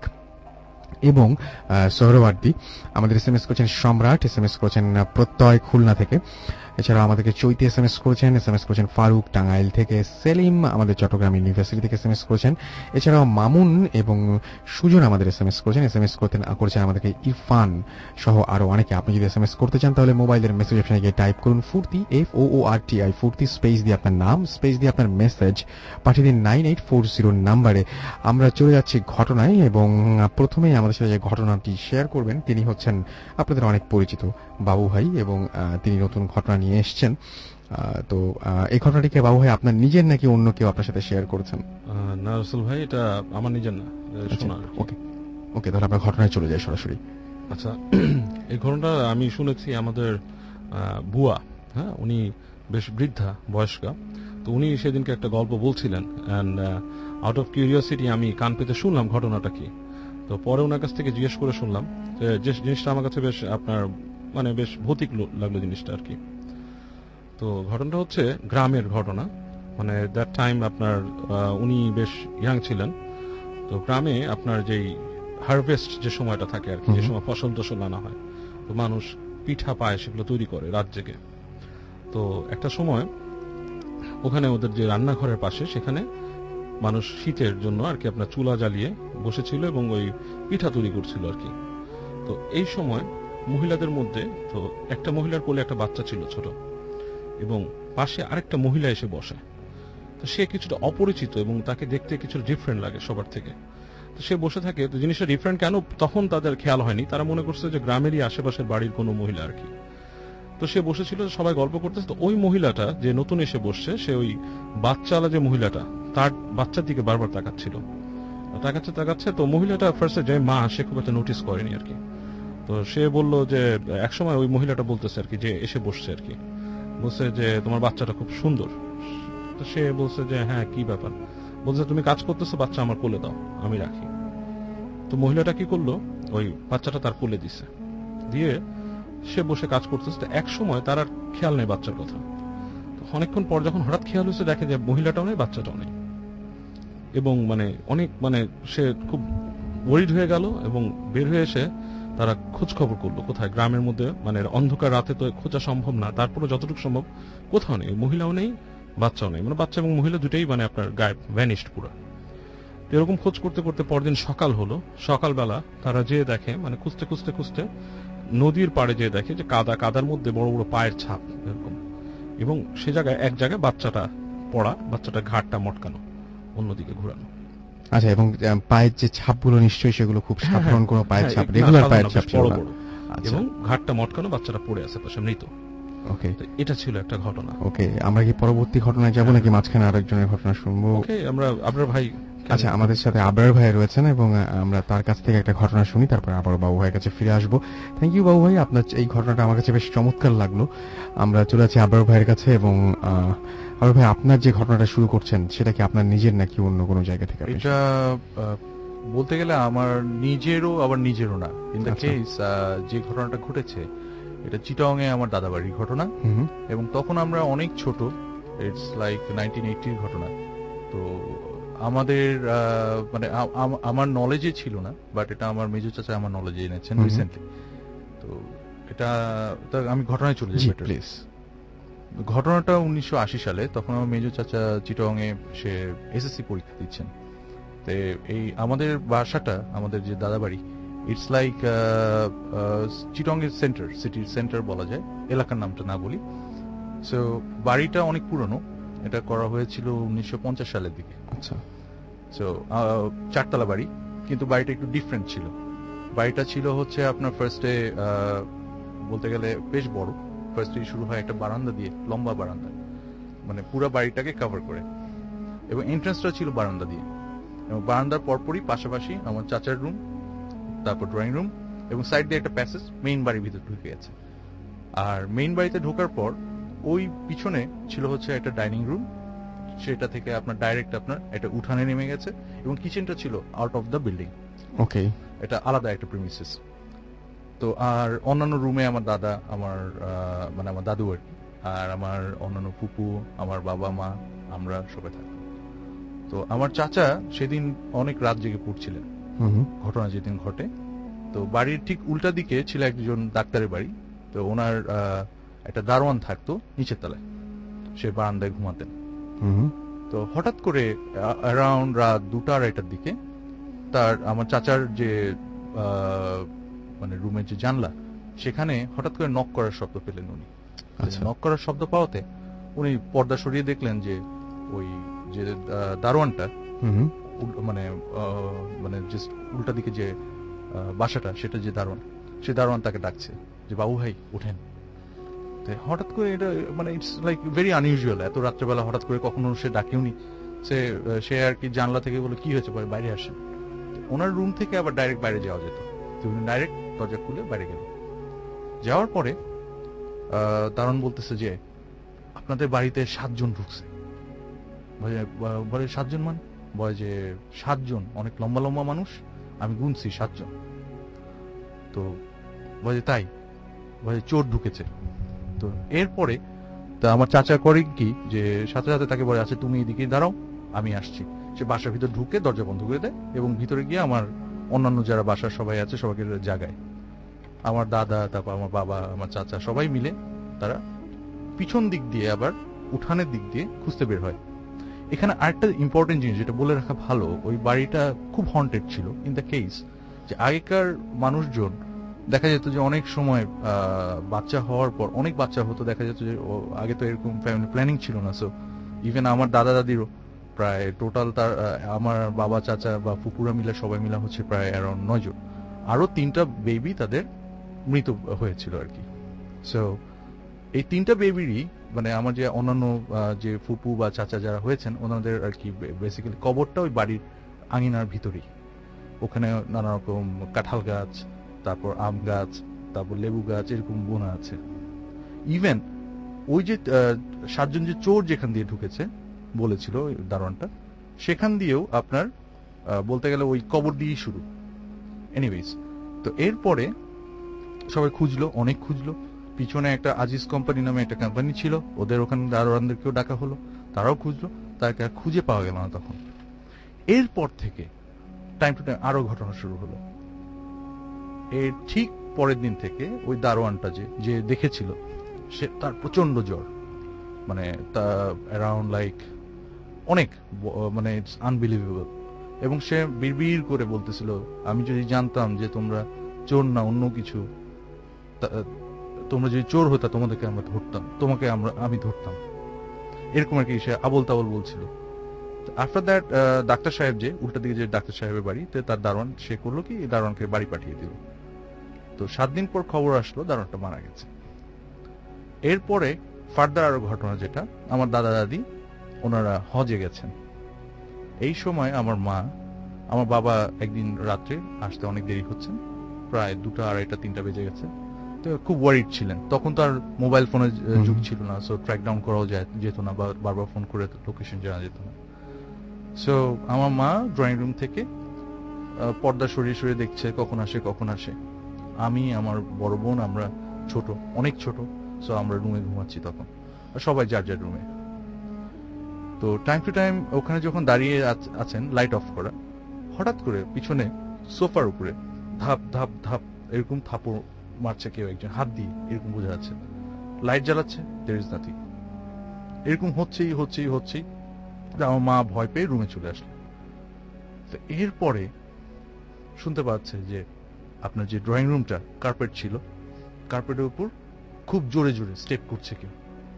এবং সোহরাওয়ার্দী আমাদের এস এম এস করছেন, সম্রাট এস এম এস করছেন প্রত্যয় খুলনা থেকে। এছাড়াও আমাদেরকে চৈতি এস এম এস করেছেন, এস এম এস করেছেন ফারুক টাঙ্গাইল থেকে, সেলিম আমাদের চট্টগ্রাম ইউনিভার্সিটি থেকে এস এম এস করেছেন। এছাড়াও মামুন এবং সুজন আমাদের এস এম এস করেছেন, এস এম এস করতেন করেছেন আমাদেরকে ইরফান সহ আরো অনেকে। আপনি যদি এস এম এস করতে চান তাহলে মোবাইলের মেসেজ অপশনে গিয়ে টাইপ করুন Foorti, F O O R T I Foorti, space দিয়ে আপনার নাম, স্পেস দিয়ে আপনার মেসেজ পাঠিয়ে দিন নাইন এইট ফোর জিরো নাম্বারে। আমরা চলে যাচ্ছি ঘটনায় এবং প্রথমেই আমাদের সাথে যে ঘটনাটি শেয়ার করবেন তিনি হচ্ছেন আপনাদের অনেক পরিচিত বাবু ভাই এবং তিনি নতুন ঘটনা নিয়ে এসছেন। তো এই ঘটনাটিকে বাবু ভাই আপনার নিজের নাকি অন্য কেউ আপনার সাথে শেয়ার করেছেন? না রসুল ভাই, এটা আমার নিজের না, শোনা। ওকে ওকে তাহলে আমরা ঘটনায় চলে যাই সরাসরি। আচ্ছা, এই ঘটনাটা আমি শুনেছি আমাদের বুয়া, হ্যাঁ, উনি বেশ বৃদ্ধা বয়স্কা, তো উনি সেদিনকে একটা গল্প বলছিলেন অ্যান্ড আউট অফ কিউরিওসিটি আমি কান পেতে শুনলাম ঘটনাটা কি। তো পরে ওনার কাছ থেকে জিজ্ঞেস করে শুনলাম যে জিনিসটা আমার কাছে বেশ আপনার মানে বেশ ভৌতিক লাগলো জিনিসটা আর কি। তো ঘটনাটা হচ্ছে গ্রামের ঘটনা, মানে দ্যাট টাইম আপনার উনি বেশ ইয়াং ছিলেন। তো গ্রামে আপনার যেই হারভেস্ট যে সময়টা থাকে আর কি, যে সময় ফসল টসল আনা হয়, তো মানুষ পিঠা পায় সেগুলো তৈরি করে রাত জেগে। তো একটা সময় ওখানে ওদের যে রান্নাঘরের পাশে সেখানে মানুষ শীতের জন্য আর কি আপনার চুলা জ্বালিয়ে বসেছিল এবং ওই পিঠা তৈরি করছিল আর কি। তো এই সময় মহিলাদের মধ্যে, তো একটা মহিলার কোলে একটা বাচ্চা ছিল ছোট, এবং পাশে আরেকটা মহিলা এসে বসে। তো সে কিছুটা অপরিচিত এবং তাকে দেখতে কিছুটা ডিফারেন্ট লাগে সবার থেকে। তো সে বসে থাকে, তো জিনিসটা ডিফারেন্ট কেন তখন তাদের খেয়াল হয়নি, তারা মনে করছে যে গ্রামেরই আশেপাশের বাড়ির কোনো মহিলা আর কি। তো সে বসেছিল, সবাই গল্প করতেছে। তো ওই মহিলাটা যে নতুন এসে বসছে, সে ওই বাচ্চাওয়ালা যে মহিলাটা, তার বাচ্চার দিকে বারবার তাকাচ্ছিল, তাকাচ্ছে তাকাচ্ছে তো মহিলাটা ফার্স্টে যে মা, সে খুব একটা নোটিস করেনি আর কি। তো সে বলল যে একসময় ওই মহিলাটা বলতেছে আর কি, যে এসে বসছে আর কি, বলছে যে তোমার বাচ্চাটা খুব সুন্দর। তো সে বলছে যে হ্যাঁ কি ব্যাপার, বলছে তুমি কাজ করতেছো, বাচ্চা আমার কোলে দাও আমি রাখি। তো মহিলাটা কি করলো, ওই বাচ্চাটা তার কোলে দিছে, দিয়ে সে বসে কাজ করতেছে। এক সময় তার আর খেয়াল নেই বাচ্চার কথা। অনেকক্ষণ পর যখন হঠাৎ খেয়াল হয়েছে, দেখে যে মহিলাটাও নেই বাচ্চাটাও নেই, এবং মানে অনেক মানে সে খুব ওয়ারিড হয়ে গেল এবং বের হয়ে এসে তারা খোঁজ খবর করলো কোথায়, গ্রামের মধ্যে মানে অন্ধকার রাতে তো খোঁজা সম্ভব না, তারপরে যতটুকু সম্ভব কোথাও নেই, মহিলাও নেই বাচ্চাও নেই, মানে বাচ্চা এবং মহিলা দুটোই মানে আপনার গায়েব, ভ্যানিশড পুরো। এরকম খোঁজ করতে করতে পরদিন সকাল হলো, সকালবেলা তারা যেয়ে দেখে, মানে খুঁজতে খুঁজতে খুঁজতে নদীর পাড়ে যেয়ে দেখে যে কাদা, কাদার মধ্যে বড় বড় পায়ের ছাপ এরকম, এবং সে জায়গায় এক জায়গায় বাচ্চাটা পড়া, বাচ্চাটা ঘাটটা মটকানো, অন্যদিকে ঘুরানো। আচ্ছা, এবং পায়ের যে ছাপগুলো নিশ্চয়ই সেগুলো খুব সাধারণ কোনো পায়ের ছাপ, রেগুলার পায়ের ছাপ ছিল না, এবং ঘাটটা মটকানো, বাচ্চাটা পড়ে আছে পাশে মৃত। ওকে, এটা ছিল একটা ঘটনা। ওকে, আমরা কি পরবর্তী ঘটনায় যাব নাকি মাঝখানে আরেকজনের ঘটনা শুনবো? ওকে, আমরা আপনার ভাই আচ্ছা, আমাদের সাথে আবরার ভাই রয়েছেন এবং আমরা তার কাছ থেকে একটা ঘটনা শুনি, তারপর আবার বাবু ভাইয়ের কাছে ফিরে আসবো। থ্যাংক ইউ বাবু ভাই, আপনার এই ঘটনাটা আমার কাছে বেশ চমৎকার লাগলো। আমরা চলে যাচ্ছি আবরার ভাইয়ের কাছে এবং আবরার ভাই, আপনার যে ঘটনাটা শুরু করছেন সেটা কি আপনার নিজের নাকি অন্য কোনো জায়গা থেকে? এটা বলতে গেলে আমার নিজেরও আবার নিজেরও না। ইন দ্য কেস যে ঘটনাটা ঘটেছে এটা চিটাগং এ আমার দাদাবাড়ির ঘটনা, এবং তখন আমরা অনেক ছোট, ইটস লাইক নাইনটিন এইটির ঘটনা। তো আমাদের মানে আমার নলেজে ছিল না, বাট এটা আমার মেজো চাচা আমার নলেজে এনেছেন রিসেন্টলি। তো এটা আমি ঘটনায় চলে যাই প্লিজ। ঘটনাটা উনিশশো আশি সালে, তখন আমার মেজো চাচা চিটাগং এ সে এসএসসি পরীক্ষা দিচ্ছেন। তো এই আমাদের বাসাটা, আমাদের যে দাদাবাড়ি, ইটস লাইক চিটাগং এর সেন্টার, সিটির সেন্টার বলা যায়, এলাকার নামটা না বলি। সো বাড়িটা অনেক পুরনো, এটা করা হয়েছিল উনিশশো পঞ্চাশ সালের দিকে। আচ্ছা। সো চারতলা বাড়ি, কিন্তু বাড়িটা একটু ডিফারেন্ট ছিল। বাড়িটা ছিল হচ্ছে আপনার ফার্স্টে বলতে গেলে বেশ বড়। ফার্স্টে শুরু হয় একটা বারান্দা দিয়ে, লম্বা বারান্দা, মানে পুরো বাড়িটাকে কভার করে, এবং এন্ট্রান্সটা ছিল বারান্দা দিয়ে। এবং বারান্দার পরপরই পাশাপাশি আমার চাচার রুম, তারপর ড্রয়িং রুম, এবং সাইড দিয়ে একটা প্যাসেজ মেইন বাড়ির ভিতরে ঢুকে গেছে। আর মেইন বাড়িতে ঢোকার পর ওই পিছনে ছিল হচ্ছে একটা ডাইনিং রুম, সেটা থেকে আপনার ডাইরেক্ট আপনার একটা উঠানে নেমে গেছে, এবং কিচেনটা ছিল out of the building. Okay, এটা আলাদা একটা প্রিমিসেস। তো আর অন্যান্য রুমে আমার দাদা, আমার মানে আমার দাদু আর কি, আর আমার অন্যান্য ফুপু, আমার বাবা মা, আমরা সবাই থাকতাম। তো আমার চাচা সেদিন অনেক রাত জেগে পড়ছিলেন ঘটনা যেদিন ঘটে। তো বাড়ির ঠিক উল্টা দিকে ছিল একজন ডাক্তারের বাড়ি। তো ওনার একটা দারোয়ান থাকতো নিচের তলায়, সে বারান্দায় ঘুমাতেন। তো হঠাৎ করে অ্যারাউন্ড রাত দুটা আড়াইটার দিকে তার আমার চাচার যে মানে রুমের যে জানলা, সেখানে হঠাৎ করে নক করার শব্দ পেলেন উনি। নক করার শব্দ পাওয়াতে উনি পর্দা সরিয়ে দেখলেন যে ওই যে দারোয়ানটা, মানে মানে যে উল্টা দিকে যে বাসাটা, সেটা যে দারোয়ান, সে দারোয়ান তাকে ডাকছে যে বাবু ভাই উঠেন। হঠাৎ করে এটা মানে ইটস লাইক ভেরি আনইউজুয়াল, এত রাত্রেবেলা হঠাৎ করে কখনো সে ডাকেওনি। সে সে আর কি জানলা থেকে বলে কি হয়েছে, বাইরে আসেন। ওনার রুম থেকে আবার ডাইরেক্ট বাইরে যাওয়া যেত, তো উনি ডাইরেক্ট দরজা খুলে বাইরে গেলেন। যাওয়ার পরে দারোয়ান বলতেছে যে আপনাদের বাড়িতে সাতজন ঢুকছে। বলে সাতজন মানে? বলে যে সাতজন, অনেক লম্বা লম্বা মানুষ, আমি গুনছি সাতজন। তো বলে তাই? বলে চোর ঢুকেছে। তো এরপরে তা আমার চাচা করে কি, যে সাথে সাথে তাকে বলে আচ্ছা তুমি এদিকে দাঁড়াও, আমি আসছি। সে বাসার ভিতর ঢুকে দরজা বন্ধ করে দেয়, এবং ভিতরে গিয়ে আমার অন্যান্য যারা বাসার সবাই আছে সবাইকে জাগায়। আমার দাদা, তারপর আমার বাবা, আমার চাচা সবাই মিলে তারা পিছন দিক দিয়ে আবার উঠানের দিক দিয়ে খুঁজতে বের হয়। এখানে আরেকটা ইম্পর্টেন্ট জিনিস যেটা বলে রাখা ভালো, ওই বাড়িটা খুব হন্টেড ছিল। ইন দ্য কেস যে আগেকার মানুষজন দেখা যেত যে অনেক সময় বাচ্চা হওয়ার পর, অনেক বাচ্চা হতো, দেখা যেত যে আগে তো এরকম ফ্যামিলি প্ল্যানিং ছিল না। সো ইভেন আমার দাদা দাদিরও প্রায় টোটাল তার আমার বাবা, চাচা বা ফুপুরা মিলে সবাই মিলে হচ্ছে প্রায় অ্যারাউন্ড নয় জন। আরো তিনটা বেবি তাদের মৃত হয়েছিল আর কি। সো এই তিনটা বেবিরই মানে আমার যে অন্যান্য যে ফুপু বা চাচা যারা হয়েছেন, ওনাদের আর কি বেসিক্যালি কবরটা ওই বাড়ির আঙিনার ভিতরেই। ওখানে নানা রকম কাঁঠাল গাছ, তারপর আম গাছ, তারপর লেবু গাছ, এরকম বোনা আছে। ইভেন ওই যে সাতজন যে চোর যেখান দিয়ে ঢুকেছে বলেছিল দারোয়ানটা, সেখান দিয়েও আপনার বলতে গেলে ওই কবর দিয়েই শুরু। এনিওয়েজ, তো এরপরে সবাই খুঁজলো, অনেক খুঁজলো। পিছনে একটা আজিজ কোম্পানি নামে একটা কোম্পানি ছিল, ওদের ওখানে দারোয়ানদেরকেও ডাকা হলো, তারাও খুঁজলো, তাকে খুঁজে পাওয়া গেল না তখন। এরপর থেকে টাইম টু টাইম আরো ঘটনা শুরু হলো। এর ঠিক পরের দিন থেকে ওই দারোয়ানটা যে যে দেখেছিল, সে তার প্রচন্ড জ্বর, মানে তা অ্যারাউন্ড লাইক অনেক, মানে ইটস আনবিলিভেবল। এবং সে বিড়বিড় করে বলতেছিল আমি যদি জানতাম যে তোমরা চোর না অন্য কিছু, তোমরা যদি চোর হতা তোমাদেরকে আমরা ধরতাম, তোমাকে আমরা আমি ধরতাম, এরকম আর কি সে আবল তাবল বলছিল। আফটার দ্যাট ডাক্তার সাহেব, যে উল্টা দিকে যে ডাক্তার সাহেবের বাড়ি, তার দারোয়ান সে করলো কি, দারোয়ানকে বাড়ি পাঠিয়ে দিল। তো সাত দিন পর খবর আসলো দারোয়ানটা মারা গেছে। এরপরে ফার্দার আরো ঘটনা, যেটা আমার দাদা দাদি ওনারা হজে গেছেন, এই সময় আমার মা, আমার বাবা একদিন রাত্রে আসতে অনেক দেরি হচ্ছে, প্রায় দুটা আড়াইটা তিনটা বেজে গেছে, তো খুব ওয়ারিড ছিলেন। তখন তো আর মোবাইল ফোনের যুগ ছিল না, সো ট্র্যাক ডাউন করাও যেত না, বা বারবার ফোন করে লোকেশন জানা যেত না। সো আমার মা ড্রয়িং রুম থেকে পর্দা সরিয়ে সরিয়ে দেখছে কখন আসে কখন আসে। আমি, আমার বড় বোন, আমরা ছোট, অনেক ছোট, সো আমরা রুমে ঘুমাচ্ছি তখন, সবাই যার যার রুমে। তো টাইম টু টাইম ওখানে যখন দাঁড়িয়ে আছেন লাইট অফ করা, হঠাৎ করে পিছনে সোফার উপরে ধাপ ধাপ ধাপ এরকম থাপড় মারছে কেউ একজন হাত দিয়ে, এরকম বোঝা যাচ্ছে। লাইট জ্বালাচ্ছে, দেয়ার ইজ নাথিং। এরকম হচ্ছেই হচ্ছেই হচ্ছেই আমার মা ভয় পেয়ে রুমে চলে আসলো। তো এরপরে শুনতে পাচ্ছে যে আপনার যে ড্রয়িং রুমটা কার্পেট ছিল, কার্পেটের উপর খুব জোরে জোরে স্টেপ করছে কেউ।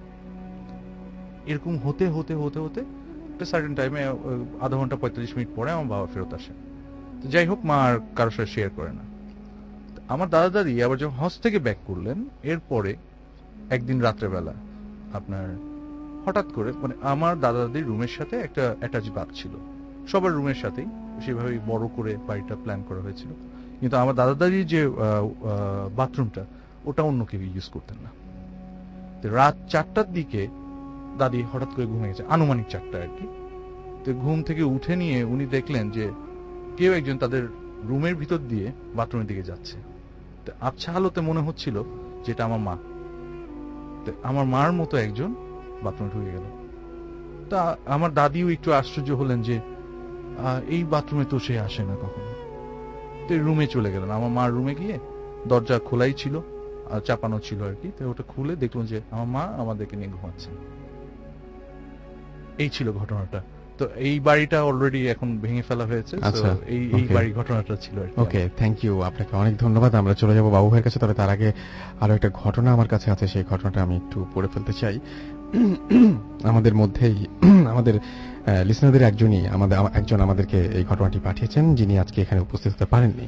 এরকম হতে হতে হতে হতে একটা সার্টেন টাইমে, আধা ঘন্টা পঁয়তাল্লিশ মিনিট পরে আমার বাবা ফেরত আসে। তো যাই হোক, মা আর কারোর সাথে শেয়ার করে না। আমার দাদা দাদি আবার যখন হজ থেকে ব্যাক করলেন, এরপরে একদিন রাত্রেবেলা আপনার হঠাৎ করে, মানে আমার দাদা দাদির রুমের সাথে একটা অ্যাটাচ বাথ ছিল, সবার রুমের সাথেই সেভাবেই বড় করে বাড়িটা প্ল্যান করা হয়েছিল, কিন্তু আমার দাদা দাদির যে বাথরুমটা ওটা অন্য কেউ ইউজ করতেন না। রাত চারটার দিকে দাদি হঠাৎ করে ঘুমিয়ে গেছে, আনুমানিক চারটা আর কি। তো ঘুম থেকে উঠে নিয়ে উনি দেখলেন যে কেউ একজন তাদের রুমের ভিতর দিয়ে বাথরুমের দিকে যাচ্ছে। তো আবছা আলোতে মনে হচ্ছিল যেটা আমার মা। তো আমার মার মতো একজন বাথরুমে ঢুকে গেল। তা আমার দাদিও একটু আশ্চর্য হলেন যে এই বাথরুমে তো সে আসে না কখনো। তো রুমে চলে গেলেন। আমার মার রুমে গিয়ে দরজা খোলাই ছিল, চাপানো ছিল আর কি। তো ওটা খুলে দেখলাম যে আমার মা আমাদেরকে নিয়ে ঘুমাচ্ছে। এই ছিল ঘটনাটা। তো এই বাড়িটা অলরেডি এখন ভেঙে ফেলা হয়েছে। এই এই বাড়ি ঘটনাটা ছিল। ওকে, থ্যাংক ইউ, আপনাকে অনেক ধন্যবাদ। আমরা চলে যাব বাবু ভাইয়ের কাছে, তবে তার আগে আরো একটা ঘটনা আমার কাছে আছে, সেই ঘটনাটা আমি একটু পড়ে ফেলতে চাই। আমাদের মধ্যেই আমাদের লিসনারদের একজনই আমাদের একজন আমাদেরকে এই ঘটনাটি পাঠিয়েছেন, যিনি আজকে এখানে উপস্থিত হতে পারেননি।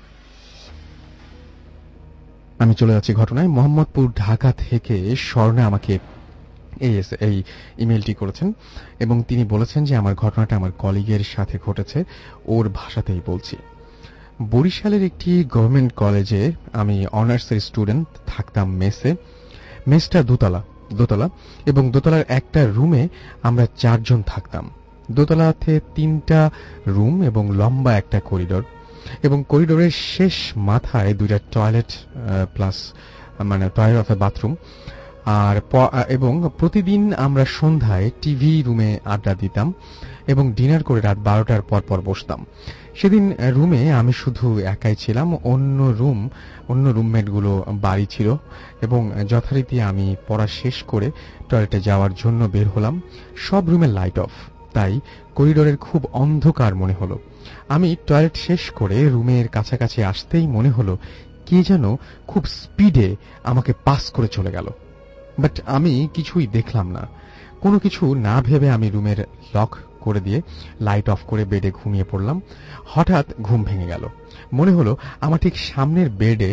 আমি চলে যাচ্ছি ঘটনায়। মোহাম্মদপুর ঢাকা থেকে স্বর্ণা আমাকে এই এই ইমেলটি করেছেন এবং তিনি বলেছেন যে আমার ঘটনাটা আমার কলিগের সাথে ঘটেছে, ওর ভাষাতেই বলছি। বরিশালের একটি গভর্নমেন্ট কলেজে আমি অনার্সের স্টুডেন্ট, থাকতাম মেসে। মেসটা দোতলা দোতলা এবং দোতলার একটা রুমে আমরা চারজন থাকতাম। দোতলাতে তিনটা রুম এবং লম্বা একটা করিডোর, এবং করিডোরের শেষ মাথায় দুইটা টয়লেট প্লাস মানে টয়লেট অথবা বাথরুম। আর এবং প্রতিদিন আমরা সন্ধ্যায় টিভি রুমে আড্ডা দিতাম এবং ডিনার করে রাত বারোটার পর পর বসতাম। সেদিন রুমে আমি শুধু একাই ছিলাম, অন্য রুম অন্য রুমমেটগুলো বাড়ি ছিল এবং যথারীতি আমি পড়া শেষ করে টয়লেটে যাওয়ার জন্য বের হলাম। সব রুমে লাইট অফ, তাই করিডোরের খুব অন্ধকার মনে হলো। আমি টয়লেট শেষ করে রুমের কাছাকাছি আসতেই মনে হলো কে যেন খুব স্পিডে আমাকে পাস করে চলে গেল, বাট আমি কিছুই দেখলাম না। কোনো কিছু না ভেবে আমি রুমের লক করে দিয়ে লাইট অফ করে বেডে ঘুমিয়ে পড়লাম। হঠাৎ ঘুম ভেঙে গেল। মনে হলো আমার ঠিক সামনের বেডে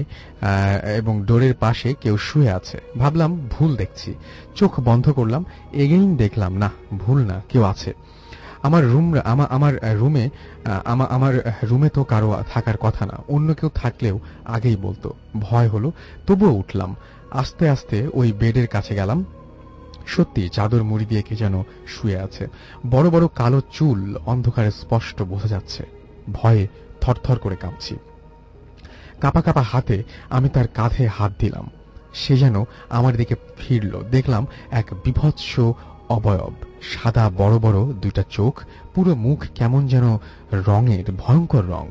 এবং ডোরের পাশে কেউ শুয়ে আছে। ভাবলাম ভুল দেখছি, চোখ বন্ধ করলাম। এগেইন দেখলাম না, ভুল না, কেউ আছে আমার রুম আমার রুমে। আমার রুমে তো কারো থাকার কথা না, অন্য কেউ থাকলেও আগেই বলতো। ভয় হলো, তবুও উঠলাম। আস্তে আস্তে ওই বেডের কাছে গেলাম। সত্যি চাদর মুড়ি দিয়ে কে যেন শুয়ে আছে। বড় বড় কালো চুল, অন্ধকারে স্পষ্ট বোঝা যাচ্ছে। ভয়ে থরথর করে কাঁপছি। কাঁপা কাঁপা হাতে আমি তার কাঁধে হাত দিলাম। সে যেন আমার দিকে ফিরল। দেখলাম এক বিভৎস অবয়ব, সাদা বড় বড় দুইটা চোখ, পুরো মুখ কেমন যেন রঙের, ভয়ঙ্কর রং।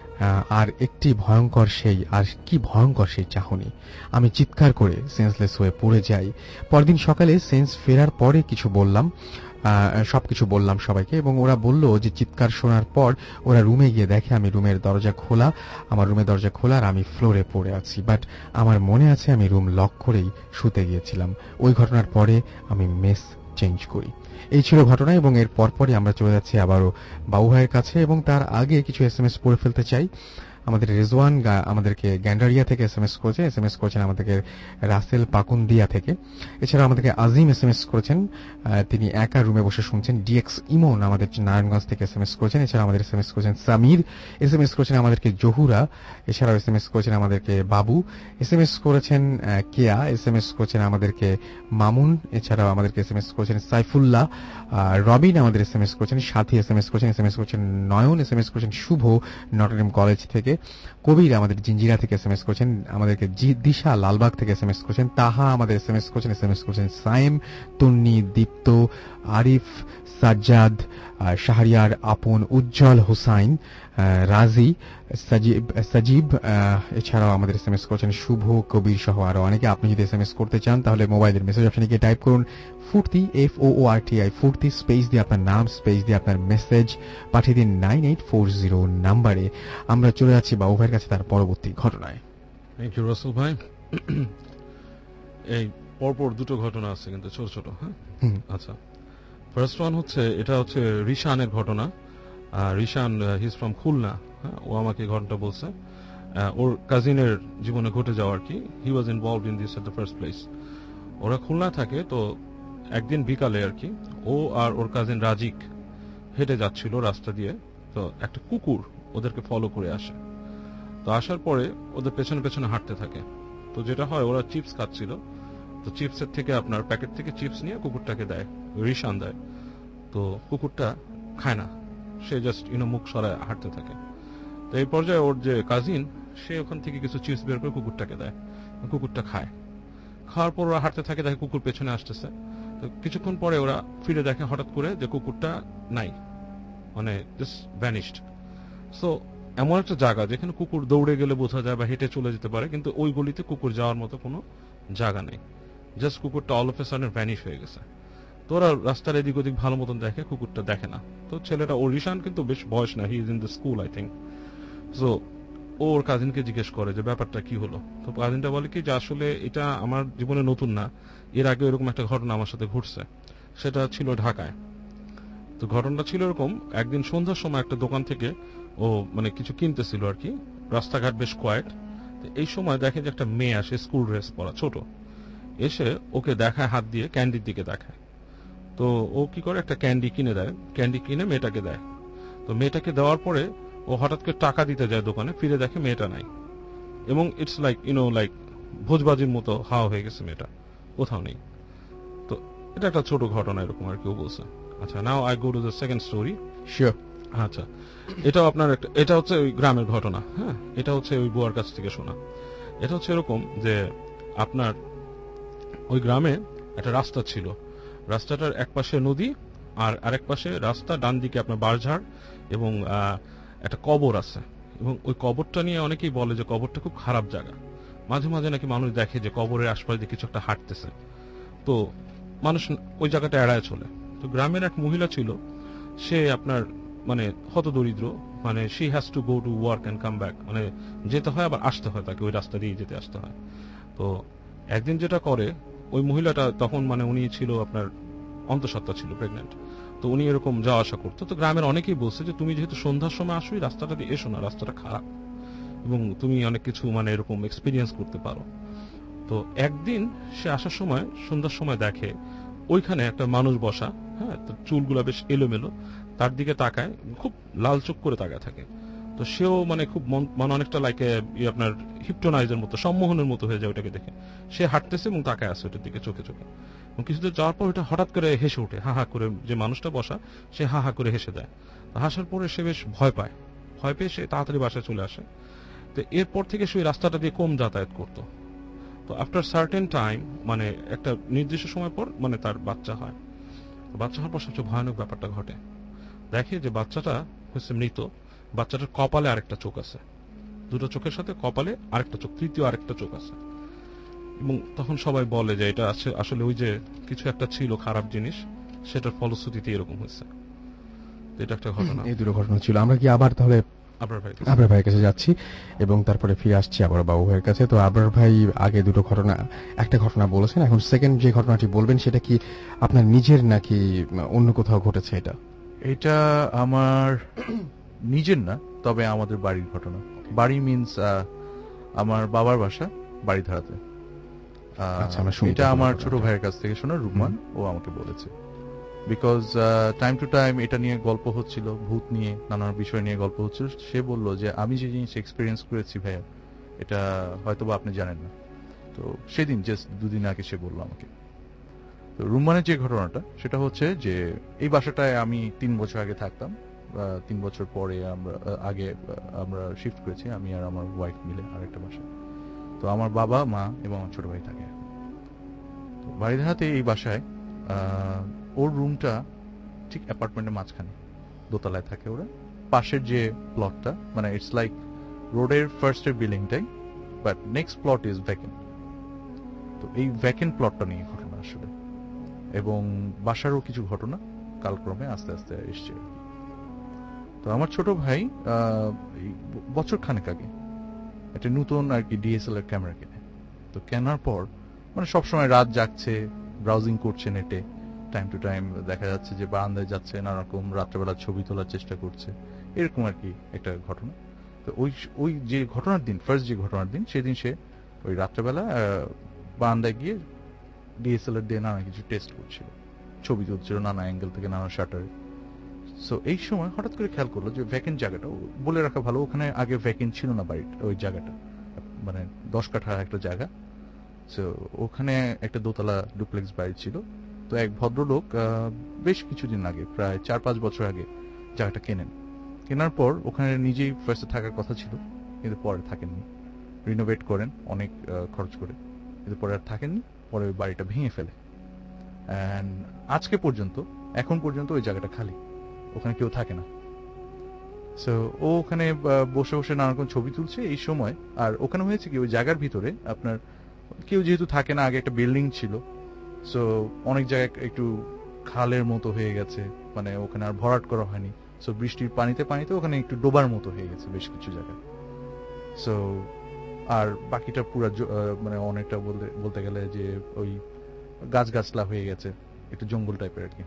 আর একটি ভয়ঙ্কর সেই আর কি ভয়ঙ্কর সেই চাহনি। আমি চিৎকার করে সেন্সলেস হয়ে পড়ে যাই। পরদিন সকালে সেন্স ফেরার পরে কিছু বললাম, সবকিছু বললাম সবাইকে, এবং ওরা বলল যে চিৎকার শোনার পর ওরা রুমে গিয়ে দেখে আমি রুমের দরজা খোলা আমার রুমের দরজা খোলা আর আমি ফ্লোরে পড়ে আছি। বাট আমার মনে আছে আমি রুম লক করেই শুতে গিয়েছিলাম। ওই ঘটনার পরে আমি মেস চেঞ্জ করি। এই ছিল ঘটনা, এবং এর পরপরই আমরা চলে যাচ্ছি আবারও বাবু ভাইয়ের কাছে, এবং তার আগে কিছু এস এম এস পড়ে ফেলতে চাই। আমাদের রেজওয়ান আমাদেরকে গ্যান্ডারিয়া থেকে এস এম এস করেছেন, এস এম এস করেছেন আমাদেরকে রাসেল পাকুন্দিয়া থেকে। এছাড়া আমাদেরকে আজিম এস এম এস করেছেন, তিনি একা রুমে বসে শুনছেন। ডিএক্স ইমন আমাদের নারায়ণগঞ্জ থেকে এস এম এস করেছেন। এছাড়া আমাদের এস এম এস করেছেন সামির, এস এম এস করেছেন আমাদেরকে জহুরা, এছাড়াও এস এম এস করেছেন আমাদেরকে বাবু, এস এম এস করেছেন কেয়া, এস এম এস করেছেন আমাদেরকে মামুন, এছাড়াও আমাদেরকে এস এম এস করেছেন সাইফুল্লাহ, রবিন আমাদের এস এম এস করেছেন, সাথী এস এম এস করেছেন, এস এম এস করেছেন নয়ন, এস এম এস করেছেন শুভ নটরডেম কলেজ থেকে, কবির আমাদের জিঞ্জিরা থেকে এস এম এস করেছেন, আমাদেরকে দিশা লালবাগ থেকে এস এম এস করেছেন, তাহা আমাদের এস এম এস করেছেন, S M S Saim Tonni, তন্নি, দীপ্ত, আরিফ, সাজ্জাদ, শাহরিয়ার, আপন, উজ্জ্বল, হুসাইন, রাজি, সাজিব সাজিব এছাড়াও আমাদের এস এম এস করেছেন শুভ, কবির সহ আরো অনেকে। আপনি যদি এস এম এস করতে চান তাহলে মোবাইলের মেসেজ অপশনে গিয়ে টাইপ করুন Foorti, F O O R T I Foorti, space দিয়ে আপনার নাম, স্পেস দিয়ে আপনার মেসেজ পাঠিয়ে দিন নাইন এইট ফোর জিরো নাম্বারে। আমরা চলে যাচ্ছি বাবু ভাইয়ের কাছে তার পরবর্তী ঘটনায়। থ্যাংক ইউ রাসেল ভাই। এই পরপর দুটো ঘটনা আছে কিন্তু ছোট ছোট। হ্যাঁ, আচ্ছা, ফার্স্ট ওয়ান হচ্ছে, এটা হচ্ছে রিশানের ঘটনা। Rishan his from Khulna. হ্যাঁ, ও আমাকে ঘটনাটা বলছে, ওর কাজিনের জীবনে ঘটে যাওয়া আর কি। He was involved in this at the first place. ওরা খুলনা থাকে, তো একদিন বিকালে আর কি ও আর ওর কাজিন রাজিক হেঁটে যাচ্ছিল রাস্তা দিয়ে, তো একটা কুকুর ওদেরকে ফলো করে আসে। তো আসার পরে ওদের পেছনে পেছনে হাঁটতে থাকে। তো যেটা হয়, ওরা চিপস খাচ্ছিল, তো চিপসের থেকে আপনার প্যাকেট থেকে চিপস নিয়ে কুকুরটাকে দেয়, রিশান দেয়। তো কুকুরটা খায় না, সে জাস্ট ইউনো মুখ সরায় হাঁটতে থাকে। তো এই পর্যায়ে ওর যে কাজিন, সে ওখান থেকে কিছু চিপস বের করে কুকুরটাকে দেয়, কুকুরটা খায়। খাওয়ার পর ওরা হাঁটতে থাকে, দেখে কুকুর পেছনে আসতেছে। তো কিছুক্ষণ পরে ওরা ফিরে দেখে হঠাৎ করে যে কুকুরটা নাই, মানে জাস্ট ভ্যানিশড। সো এমন একটা জায়গা যেখানে কুকুর দৌড়ে গেলে বোঝা যায় বা হেঁটে চলে যেতে পারে, কিন্তু ওই গলিতে কুকুর যাওয়ার মতো কোনো জায়গা নেই। জাস্ট কুকুরটা all of a sudden vanish হয়ে গেছে। তো ওরা রাস্তার এদিক ওদিক ভালো মতন দেখে, কুকুরটা দেখে না। তো ছেলেটা, ওর রিশান কিন্তু বেশ বয়স না, he is in the school I think. So ওর কাজিনকে জিজ্ঞেস করে যে ব্যাপারটা কি হলো। তো কাজিনটা বলে কি যে আসলে এটা আমার জীবনে নতুন না, এর আগে এরকম একটা ঘটনা আমার সাথে ঘটছে, সেটা ছিল ঢাকায়। তো ঘটনাটা ছিল এরকম, একদিন সন্ধ্যার সময় একটা দোকান থেকে ও মানে কিছু কিনতেছিল আর কি, রাস্তাঘাট বেশ কোয়াইট। এই সময় দেখে যে একটা মেয়ে আসে, স্কুল ড্রেস পরা, ছোট, এসে ওকে দেখায়, হাত দিয়ে ক্যান্ডির দিকে দেখায়। তো ও কি করে, একটা ক্যান্ডি কিনে দেয়, ক্যান্ডি কিনে মেয়েটাকে দেয়। তো মেয়েটাকে দেওয়ার পরে ও হঠাৎ করে টাকা দিতে যায় দোকানে, ফিরে দেখে মেয়েটা নাই, এবং ইটস লাইক ইউনো লাইক ভোজবাজির মতো হাওয়া হয়ে গেছে, মেয়েটা কোথাও নেই। তো এটা একটা ছোট ঘটনা এরকম আর কেউ বলছে। আচ্ছা, now I go to the second story. Sure. আচ্ছা, এটাও আপনার একটা, এটা হচ্ছে ওই গ্রামের ঘটনা। হ্যাঁ, এটা হচ্ছে ওই বুয়ার কাছ থেকে শোনা। এটা হচ্ছে এরকম যে আপনার ওই গ্রামে একটা রাস্তা ছিল, রাস্তাটার এক পাশে নদী আর আরেক পাশে রাস্তা, ডান দিকে আপনার বারঝাড় এবং একটা কবর আছে। এবং ওই কবরটা নিয়ে অনেকেই বলে যে কবরটা খুব খারাপ জায়গা। মাঝে মাঝে নাকি মানুষ দেখে যে কবরের আশপাশ দিয়ে কিছু একটা হাঁটতেছে, তো মানুষ ওই জায়গাটা এড়ায় চলে। তো গ্রামের এক মহিলা ছিল, সে আপনার মানে হতদরিদ্র, মানে she has to go to work and come back, মানে যেতে হয় আবার আসতে হয়, তাকে ওই রাস্তা দিয়ে যেতে আসতে হয়। তো একদিন যেটা করে ওই মহিলাটা, তখন মানে উনি ছিল আপনার অন্তঃসত্ত্বা ছিল, প্রেগনেন্ট। তো উনি এরকম যাওয়া আসা করতো। তো গ্রামের অনেকেই বলছে যে তুমি যেহেতু সন্ধ্যার সময় আসো, রাস্তাটা দিয়ে এসো না, রাস্তাটা খারাপ এবং তুমি অনেক কিছু মানে এরকম এক্সপিরিয়েন্স করতে পারো। তো একদিন সে আসার সময় সন্ধ্যার সময় দেখে ওইখানে একটা মানুষ বসা, হ্যাঁ, তো চুলগুলা বেশ এলোমেলো, তার দিকে তাকায়, খুব লাল চোখ করে তাকায় থাকে। তো সেও মানে খুব মানে অনেকটা লাইক আপনার হিপটোনাইজের মতো, সম্মোহনের মতো হয়ে যায় ওটাকে দেখে। সে হাঁটতেছে এবং তাকায় আছে ওটার দিকে চোখে চোখে। এবং কিছুদূর যাওয়ার পর ওটা হঠাৎ করে হেসে ওঠে, হা হা করে, যে মানুষটা বসা সে হা হা করে হেসে দেয়। হাসার পরে সে বেশ ভয় পায়, ভয় পেয়ে সে তাড়াতাড়ি বাসায় চলে আসে। তো এরপর থেকে সে ওই রাস্তাটা দিয়ে কম যাতায়াত করতো। তো আফটার সার্টেন টাইম, মানে একটা নির্দিষ্ট সময় পর মানে তার বাচ্চা হয়। বাচ্চা হওয়ার পর সবচেয়ে ভয়ানক ব্যাপারটা ঘটে, দেখে যে বাচ্চাটা হচ্ছে মৃত। বাচ্চাটার কপালে আরেকটা চোখ আছে, দুটো চোখের সাথে কপালে আরেকটা চোখ, তৃতীয় আরেকটা চোখ আছে। এবং তখন সবাই বলে যে এটা আসলে ওই যে কিছু একটা ছিল খারাপ জিনিস, সেটার ফলশ্রুতিতে এরকম হয়েছে। এটা একটা ঘটনা, এই দুটো ঘটনা ছিল। আমরা কি আবার তাহলে আবরার ভাইয়ের কাছে যাচ্ছি এবং তারপরে ফিরে আসছি আবার বাবু ভাইয়ের কাছে। তো আবরার ভাই আগে দুটো ঘটনা, একটা ঘটনা বলেছেন, এখন সেকেন্ড যে ঘটনাটি বলবেন সেটা কি আপনার নিজের নাকি অন্য কোথাও ঘটেছে? এটা এটা আমার নিজের না, তবে আমাদের বাড়ির ঘটনা। বাড়ি মিনস আমার বাবার বাসা বাড়িধারাতে। এটা আমার ছোট ভাইয়ের কাছ থেকে শোনা, রুমান ও আমাকে বলেছে। বিকজ টাইম টু টাইম এটা নিয়ে গল্প হচ্ছিল, ভূত নিয়ে নানা বিষয় নিয়ে গল্প হচ্ছিল। সে বলল যে আমি যে জিনিস এক্সপিরিয়েন্স করেছি ভাইয়া, এটা হয়তো বা আপনি জানেন না। তো সেদিন জাস্ট দুদিন আগে সে বললো আমাকে। তো রুমানের যে ঘটনাটা সেটা হচ্ছে যে এই বাসাটায় আমি তিন বছর আগে থাকতাম। তিন বছর পরে আমরা আগে আমরা শিফট করেছি, আমি আর আমার ওয়াইফ মিলে আরেকটা বাসায়। তো আমার বাবা মা এবং আমার ছোট ভাই থাকে। তো বাড়িধারাতে এই বাসায় ওর রুমটা ঠিক অ্যাপার্টমেন্টের মাঝখানে, দোতলায় থাকে ওরা। পাশের যে প্লটটা, মানে ইটস লাইক রোডের ফার্স্টের বিল্ডিংটাই, but next plot is vacant. তো এই ভ্যাকেন্ট প্লটটা নিয়ে ঘটনা আসলে, এবং বাসারও কিছু ঘটনা কালক্রমে আস্তে আস্তে এসছে। তো আমার ছোট ভাই বছর খানেক আগে একটা নতুন আর কি ডিএসএলআর ক্যামেরা কেনে। তো কেনার পর মানে সবসময় রাত জাগছে, ব্রাউজিং করছে নেটে, টাইম টু টাইম দেখা যাচ্ছে যে বারান্দায় যাচ্ছে, নানা রকম রাত্রেবেলা ছবি তোলার চেষ্টা করছে, এরকম আর কি একটা ঘটনা। তো ওই ওই যে ঘটনার দিন, ফার্স্ট যে ঘটনার দিন, সেদিন সে ওই রাত্রেবেলা বারান্দায় গিয়ে ডিএসএলআর দিয়ে নানা কিছু টেস্ট করছিল, ছবি তুলছিল নানা অ্যাঙ্গেল থেকে, নানা শাটারে। সো এই সময় হঠাৎ করে খেয়াল করলো যে ভ্যাকেন্ট জায়গাটা, বলে রাখা ভালো ওখানে আগে ভ্যাকেন্ট ছিল না বাড়িটা, ওই জায়গাটা মানে দশ কাঠা একটা জায়গা। সো ওখানে একটা দোতলা ডুপ্লেক্স বাড়ি ছিল। তো এক ভদ্রলোক বেশ কিছুদিন আগে, প্রায় চার পাঁচ বছর আগে জায়গাটা কেনেন। কেনার পর ওখানে নিজেই ফার্স্টে থাকার কথা ছিল, কিন্তু পরে থাকেননি। রিনোভেট করেন অনেক খরচ করে, কিন্তু পরে আর থাকেননি। পরে ওই বাড়িটা ভেঙে ফেলে। অ্যান্ড আজকে পর্যন্ত, এখন পর্যন্ত ওই জায়গাটা খালি, ওখানে কেউ থাকে না। সো ও ওখানে বসে বসে নানা রকম ছবি তুলছে এই সময়। আর ওখানে হয়েছে কি, ওই জায়গার ভিতরে আপনার কেউ যেহেতু থাকে না, আগে একটা বিল্ডিং ছিল, সো অনেক জায়গায় একটু খালের মতো হয়ে গেছে, মানে ওখানে আর ভরাট করা হয়নি। সো বৃষ্টির পানিতে পানিতে ওখানে একটু ডোবার মতো হয়ে গেছে বেশ কিছু জায়গায়। সো আর বাকিটা পুরো মানে অনেকটা বলতে বলতে গেলে যে ওই গাছগাছলা হয়ে গেছে, একটু জঙ্গল টাইপের আর কি।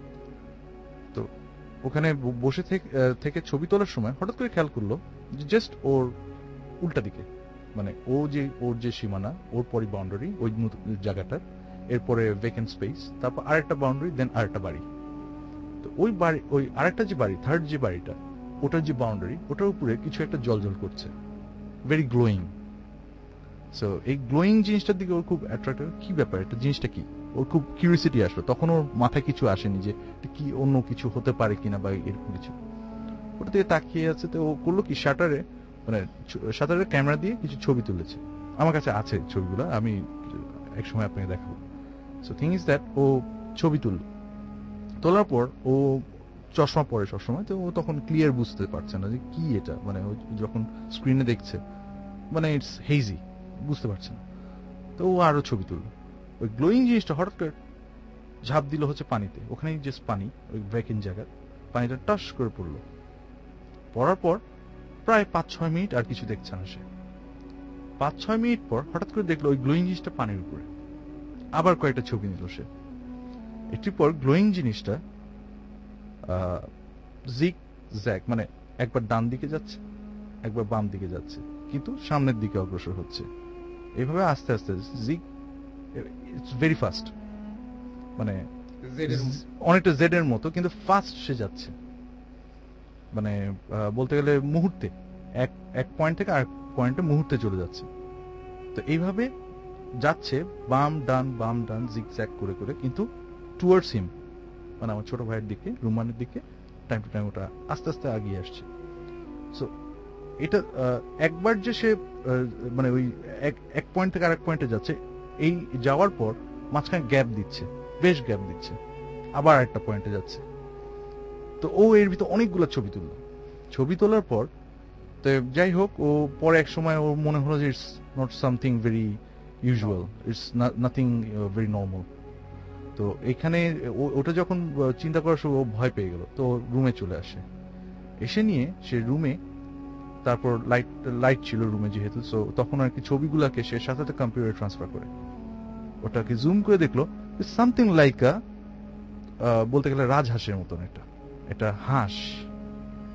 তো ওখানে বসে থেকে ছবি তোলার সময় হঠাৎ করে খেয়াল করলো যে জাস্ট ওর উল্টা দিকে, মানে ও যে ওর যে সীমানা, ওর পরে বাউন্ডারি ওই জায়গাটার, এরপরে ভ্যাকেন্ট স্পেস, তারপর আরেকটা বাউন্ডারি, দেন আরেকটা বাড়ি। তো ওই বাড়ি, ওই আরেকটা যে বাড়ি, থার্ড যে বাড়িটা, ওটার যে বাউন্ডারি, ওটার উপরে কিছু একটা জলজল করছে, ভেরি গ্লোয়িং। সো এই গ্লোয়িং জিনিসটার দিকে ওর খুব অ্যাট্রাক্ট, কি ব্যাপার, এটা জিনিসটা কি, ওর খুব কিউরিয়াসিটি আসলো। তখন ওর মাথায় কিছু আসেনি যে কি অন্য কিছু হতে পারে কিনা বা এরকম কিছু। ওটা থেকে তাকিয়ে আছে। তো ও করলো কি, শাটারে মানে শাটারে ক্যামেরা দিয়ে কিছু ছবি তুলেছে। আমার কাছে আছে ছবিগুলো, আমি এক সময় আপনাকে দেখাবো। সো থিং ইজ দ্যাট ও ছবি তুললো, তোলার পর ও চশমা পরে সবসময়, তো ও তখন ক্লিয়ার বুঝতে পারছে না যে কি এটা, মানে ও যখন স্ক্রিনে দেখছে মানে ইটস হেজি, বুঝতে পারছে না। তো ও আরো ছবি তুললো। ওই গ্লোয়িং জিনিসটা হঠাৎ করে ঝাঁপ দিল হচ্ছে পানিতে, ওখানে জাস্ট পানি, ওই ভ্যাকেন্ট জায়গা, পানিটা টাস করে পড়লো। পড়ার পর প্রায় পাঁচ ছয় মিনিট আর কিছু দেখছে না সে। পাঁচ ছয় মিনিট পর হঠাৎ করে দেখলো ওই গ্লোয়িং জিনিসটা পানির উপরে। আবার কয়েকটা ছবি নিল সে। একটির পর গ্লোয়িং জিনিসটা জিগ জ্যাক, মানে একবার ডান দিকে যাচ্ছে, একবার বাম দিকে যাচ্ছে, কিন্তু সামনের দিকে অগ্রসর হচ্ছে। এইভাবে আস্তে আস্তে জিগ, ইটস ভেরি ফাস্ট, মানে অনেকটা জেড এর মতো, কিন্তু ফাস্ট সে যাচ্ছে, মানে বলতে গেলে মুহূর্তে এক এক পয়েন্ট থেকে আরেক পয়েন্টে মুহূর্তে চলে যাচ্ছে। তো এইভাবে যাচ্ছে বাম ডান বাম ডান জিগজ্যাগ করে করে, কিন্তু টুয়ার্ডস হিম, মানে আমার ছোট ভাইয়ের দিকে, রুমানের দিকে টাইম টু টাইম ওটা আস্তে আস্তে এগিয়ে আসছে। সো এটা একবার যে সে মানে ওই এক পয়েন্ট থেকে আরেক পয়েন্টে যাচ্ছে, এই যাওয়ার পর মাঝখানে গ্যাপ দিচ্ছে, বেশ গ্যাপ দিচ্ছে, আবার একটা পয়েন্টে যাচ্ছে। তো ও এর ভিতর অনেকগুলো ছবি তুললো। ছবি তোলার পর তো যাই হোক, ও পরে এক সময় ওর মনে হলো যে it's not something very usual, it's nothing very normal. তো এখানে ওটা যখন চিন্তা করার সময় ও ভয় পেয়ে গেল। তো রুমে চলে আসে, এসে নিয়ে সে রুমে, তারপর লাইট লাইট ছিল রুমে যেহেতু, সো তখন আর কি ছবিগুলাকে সে সাথে সাথে কম্পিউটারে ট্রান্সফার করে ওটাকে জুম করে দেখলো সামথিং লাইক আ, বলতে গেলে রাজহাঁসের মতন একটা এটা হাঁস,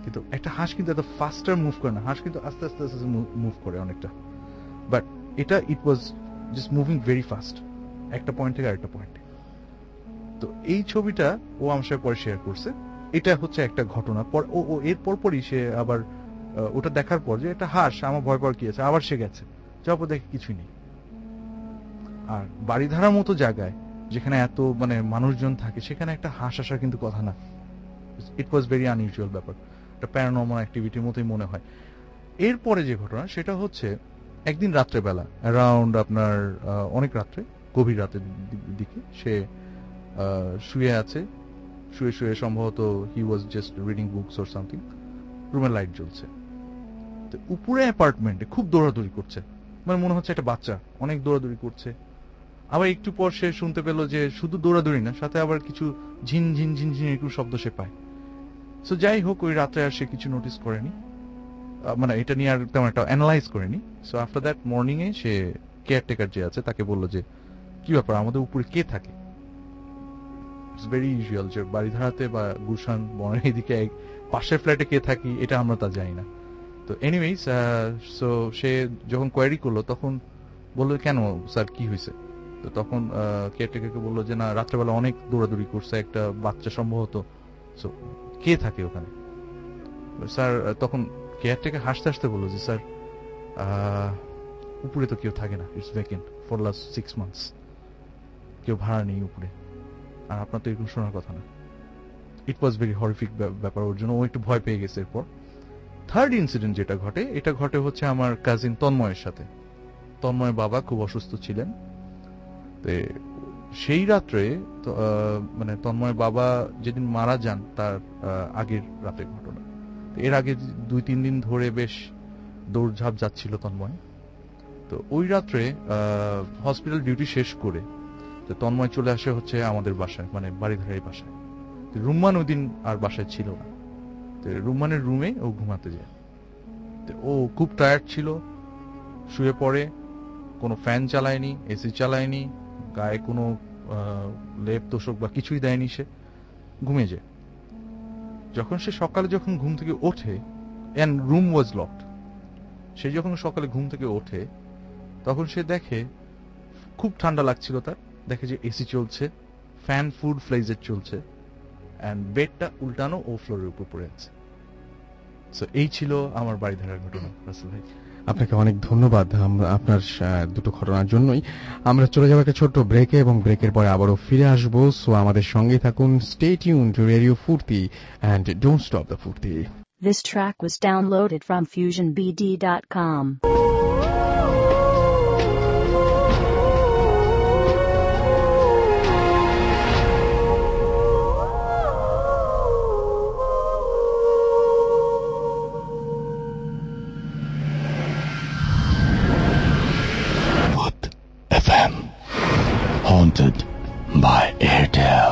কিন্তু একটা হাঁস কিন্তু এত ফাস্টার মুভ করে না, হাঁস কিন্তু আস্তে আস্তে আস্তে মুভ করে অনেকটা, বাট এটা it was just moving very fast একটা পয়েন্ট থেকে আরেকটা পয়েন্টে। তো এই ছবিটা ও আমার সাথে পরে শেয়ার করছে। এটা হচ্ছে একটা ঘটনা। পর ও ও এর পরপরই সে আবার ওটা দেখার পর যে এটা হাঁস, আমার ভয় পাওয়ার কি আছে, আবার সে গেছে, যাওয়ার পর দেখে কিছুই নেই। আর বাড়িধারার মতো জায়গায় যেখানে এত মানে মানুষজন থাকে সেখানে একটা হাঁস আসার কিন্তু কথা না। ইট ওয়াজ ভেরি আনইউজুয়াল ব্যাপার, একটা প্যারানর্মাল অ্যাক্টিভিটির মতোই মনে হয়। এরপরে যে ঘটনা সেটা হচ্ছে একদিন রাত্রেবেলা অ্যারাউন্ড আপনার অনেক রাত্রে, গভীর রাতের দিকে সে শুয়ে আছে, শুয়ে শুয়ে সম্ভবত he was just reading books or something, রুমের লাইট জ্বলছে। তো উপরে অ্যাপার্টমেন্টে খুব দৌড়াদৌড়ি করছে, মানে মনে হচ্ছে একটা বাচ্চা অনেক দৌড়াদৌড়ি করছে। আবার একটু পর সে শুনতে পেল যে শুধু দৌড়াদৌড়ি না, সাথে আবার কিছু ঝিন ঝিন ঝিন ঝিন এরকম শব্দ সে পায়। সো যাই হোক, ওই রাত্রে আর সে কিছু নোটিস করেনি, মানে এটা নিয়ে আর তেমন একটা অ্যানালাইজ করেনি। সো আফটার দ্যাট মর্নিং এ সে কেয়ারটেকার যে আছে তাকে বললো যে কি ব্যাপার, আমাদের উপরে কে থাকে? ইটস ভেরি ইউজুয়াল যে বাড়িধারাতে বা গুলশান বনের এদিকে পাশের ফ্ল্যাটে কে থাকি এটা আমরা তা জানি না। তো এনিওয়েজ, সো সে যখন কোয়ারি করলো তখন বললো কেন স্যার কি হয়েছে? তো তখন কেয়ারটেকারকে বললো যে না, রাত্রেবেলা অনেক দৌড়াদৌড়ি করছে একটা বাচ্চা সম্ভবত, সো কে থাকে ওখানে? স্যার তখন কেয়ারটেকার হাসতে হাসতে বললো যে স্যার উপরে তো কেউ থাকে না, it's vacant for last six months, কেউ ভাড়া নেই উপরে, আর আপনার তো এরকম শোনার কথা না। ইট ওয়াজ ভেরি হরিফিক ব্যাপার ওর জন্য, ও একটু ভয় পেয়ে গেছে। এরপর থার্ড ইনসিডেন্ট যেটা ঘটে, এটা ঘটে হচ্ছে আমার কাজিন তন্ময়ের সাথে। তন্ময়ের বাবা খুব অসুস্থ ছিলেন। সেই রাত্রে মানে তন্ময়ের বাবা যেদিন মারা যান তার আগের রাতের ঘটনা। এর আগে দুই তিন দিন ধরে বেশ দৌড়ঝাঁপ যাচ্ছিল তন্ময়। তো ওই রাত্রে হসপিটাল ডিউটি শেষ করে তো তন্ময় চলে আসে হচ্ছে আমাদের বাসায়, মানে বাড়িধারের বাসায়। রুম্মান ওই দিন আর বাসায় ছিল না। তো রুম্মানের রুমে ও ঘুমাতে যায়। তো ও খুব টায়ার্ড ছিল, শুয়ে পড়ে, কোনো ফ্যান চালায়নি, এসি চালায়নি, গায়ে কোনো লেপ তোষক বা কিছুই দেয়নি, সে ঘুমিয়ে যায়। যখন সে সকালে যখন ঘুম থেকে ওঠে, এন্ড রুম ওয়াজ লকড, সে যখন সকালে ঘুম থেকে ওঠে তখন সে দেখে খুব ঠান্ডা লাগছিল তার, দেখে যে এসি চলছে, ফ্যান ফুল ফ্লেজের চলছে, এন্ড বেডটা উল্টানো ও ফ্লোরের উপর পড়ে আছে। সো এই ছিল আমার বাড়িধারার ঘটনা। রাসেল ভাই, আপনাকে অনেক ধন্যবাদ আপনার দুটো ঘটনার জন্যই। আমরা চলে যাবো একটা ছোট্ট ব্রেকে এবং ব্রেকের পরে আবারও ফিরে আসবো। সো আমাদের সঙ্গেই থাকুন। Stay tuned to radio Foorti and don't stop the Foorti. This track was downloaded from fusion b d dot com. F M, haunted by Airtel.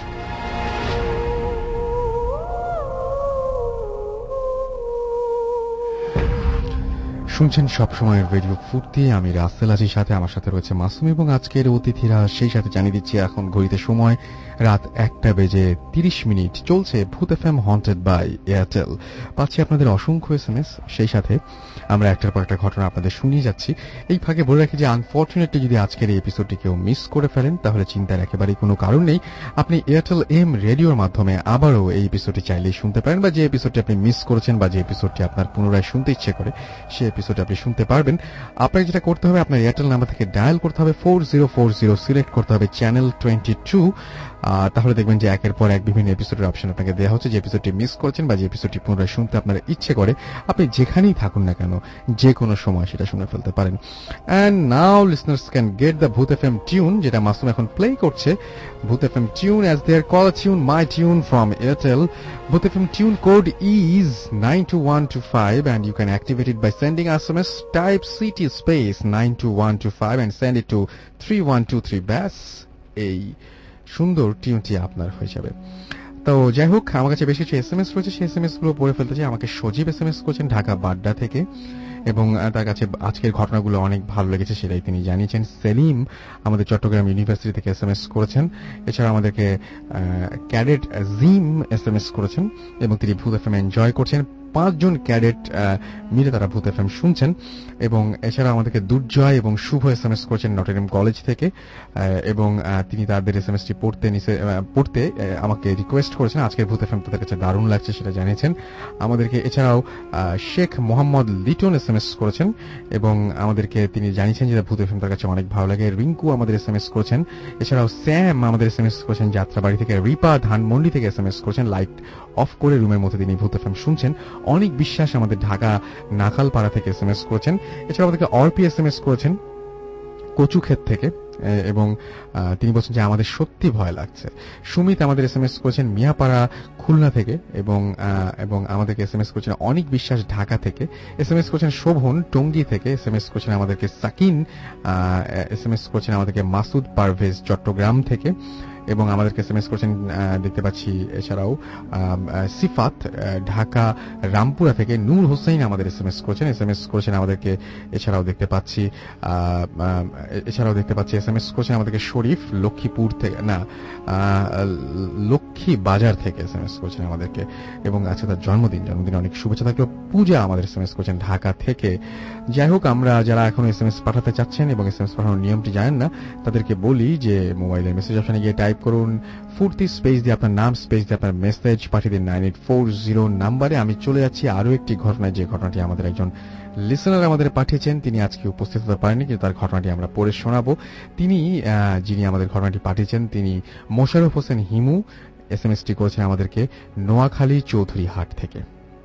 শুনছেন সবসময়ের রেডিও ফুর্তি, আমি রাসেল আছি, সাথে আমার সাথে রয়েছে মাসুম এবং আজকের অতিথিরা। সেই সাথে জানিয়ে দিচ্ছি এখন ঘড়িতে সময় রাত একটা বেজে তিরিশ মিনিট। চলছে ভূত এফএম হন্টেড বাই এয়ারটেল। পাচ্ছি আপনাদের অসংখ্য এসএমএস। সেই সাথে আমরা একটার পর একটা ঘটনা আপনাদের শুনিয়ে যাচ্ছি। এই ফাঁকে বলে রাখি যে আনফরচুনেটলি যদি আজকের এই এপিসোডটি কেউ মিস করে ফেলেন তাহলে চিন্তার একেবারেই কোনো কারণ নেই। আপনি এয়ারটেল এম রেডিওর মাধ্যমে আবারও এই এপিসোডটি চাইলেই শুনতে পারেন, বা যে এপিসোডটি আপনি মিস করেছেন বা যে এপিসোডটি আপনার পুনরায় শুনতে ইচ্ছে করে সেই এপিসোডে আপনি শুনতে পারবেন। আপনাকে যেটা করতে হবে, আপনার এয়ারটেল নাম্বার থেকে ডায়াল করতে হবে four zero four zero, select করতে হবে চ্যানেল টোয়েন্টি টু। তাহলে দেখবেন যে একের পর এক বিভিন্ন এপিসোডের অপশন আপনাকে দেওয়া হচ্ছে। যে এপিসোডটি মিস করেছেন বা যে এপিসোডটি পুনরায় শুনতে আপনার ইচ্ছে করে, আপনি যেখানেই থাকুন না কেন যে কোনো সময় সেটা শুনে ফেলতে পারেন। And now listeners can get the Bhoot FM tune, যেটা মাসুম এখন প্লে করছে। Bhoot FM tune as their call tune, my tune from Airtel. Booth F M tune code is nine two one two five and you can activate it by sending S M S, type C T space nine two one two five and send it to three one two three. ব্যাস এই সুন্দর টিউনটি আপনার হয়ে যাবে। তো যাই হোক, আমার কাছে বেশ কিছু এস এম এস রয়েছে, সেই এস এম এস গুলো পড়ে ফেলতে চাই। আমাকে সজীব এস এম এস করছেন ঢাকা বাড্ডা থেকে, এবং তার কাছে আজকের ঘটনাগুলো অনেক ভালো লেগেছে সেটাই তিনি জানিয়েছেন। সেলিম আমাদের চট্টগ্রাম ইউনিভার্সিটি থেকে এস এম এস করেছেন। এছাড়া আমাদেরকে cadet Jim S M S করেছেন এবং তিনি ভূত এফএম এনজয় করছেন। পাঁচজন ক্যাডেট মিলে তারা ভূত এফএম শুনছেন। এবং এছাড়া আমাদেরকে দুর্জয় এবং শুভ এস এম এস করছেন নটরডেম কলেজ থেকে, এবং তিনি তাদের এস এম এসটি পড়তে পড়তে আমাকে রিকোয়েস্ট করেছেন। আজকের ভূত এফএম তাদের কাছে দারুণ লাগছে সেটা জানিয়েছেন আমাদেরকে। এছাড়াও Sheikh Mohammad Liton S M S করেছেন এবং আমাদেরকে তিনি জানিয়েছেন যে ভূত এফএম তার কাছে অনেক ভালো লাগে। রিঙ্কু আমাদের এস এম এস করেছেন। এছাড়াও স্যাম আমাদের এস এম এস করেছেন যাত্রাবাড়ি থেকে। রিপা ধানমন্ডি থেকে এস এম এস করেছেন, লাইট অফ করে রুমের মধ্যে তিনি ভূত এফএম শুনছেন। অনেক বিশ্বাস আমাদের ঢাকা নাখালপাড়া থেকে এস এম এস করেছেন। এছাড়া আমাদেরকে অর্পি এস এম এস করেছেন কচুক্ষেত থেকে, এবং তিনি বলছেন যে আমাদের সত্যি ভয় লাগছে। সুমিত আমাদের এস এম এস করেছেন মিয়াপাড়া খুলনা থেকে, এবং এবং আমাদেরকে এস এম এস করেছেন অনেক বিশ্বাস ঢাকা থেকে। এস এম এস করেছেন শোভন টঙ্গী থেকে। এস এম এস করেছেন আমাদেরকে সাকিন। এস এম এস করেছেন আমাদেরকে মাসুদ পারভেজ চট্টগ্রাম থেকে, এবং আমাদেরকে এস এম এস করেছেন দেখতে পাচ্ছি এছাড়াও সিফাত ঢাকা রামপুরা থেকে। নূর হোসেন আমাদের এস এম এস করেছেন এস এম এস করেছেন আমাদেরকে। এছাড়াও দেখতে পাচ্ছি এছাড়াও দেখতে পাচ্ছি এস এম এস করেছেন আমাদেরকে শরীফ লক্ষ্মীপুর থেকে, না লক্ষ্মী বাজার থেকে এস এম এস করেছেন আমাদেরকে, এবং আজকে তার জন্মদিন জন্মদিন অনেক শুভেচ্ছা থাকলো। পূজা আমাদের এস এম এস করেছেন ঢাকা থেকে। যাই হোক, আমরা যারা এখন এস এম এস পাঠাতে চাচ্ছেন এবং এস এম এস পাঠানোর নিয়মটি জানেন না তাদেরকে বলি যে মোবাইলের মেসেজ অপশনে গিয়ে টাইপ করুন ফুর্তি স্পেস দিয়ে আপনার নাম, স্পেস দিয়ে আপনার মেসেজ পাঠিয়ে দিন নাইন এইট ফোর জিরো নাম্বারে। আমি চলে যাচ্ছি আরো একটি ঘটনায়, যে ঘটনাটি আমাদের একজন লিসেনার আমাদের পাঠিয়েছেন। তিনি আজকে উপস্থিত হতে পারেননি, কিন্তু তার ঘটনাটি আমরা পড়ে শোনাবো। তিনি যিনি আমাদের ঘটনাটি পাঠিয়েছেন তিনি Mosharraf Hossain Himu. S M ST করেছেন আমাদেরকে নোয়াখালী চৌধুরী হাট থেকে।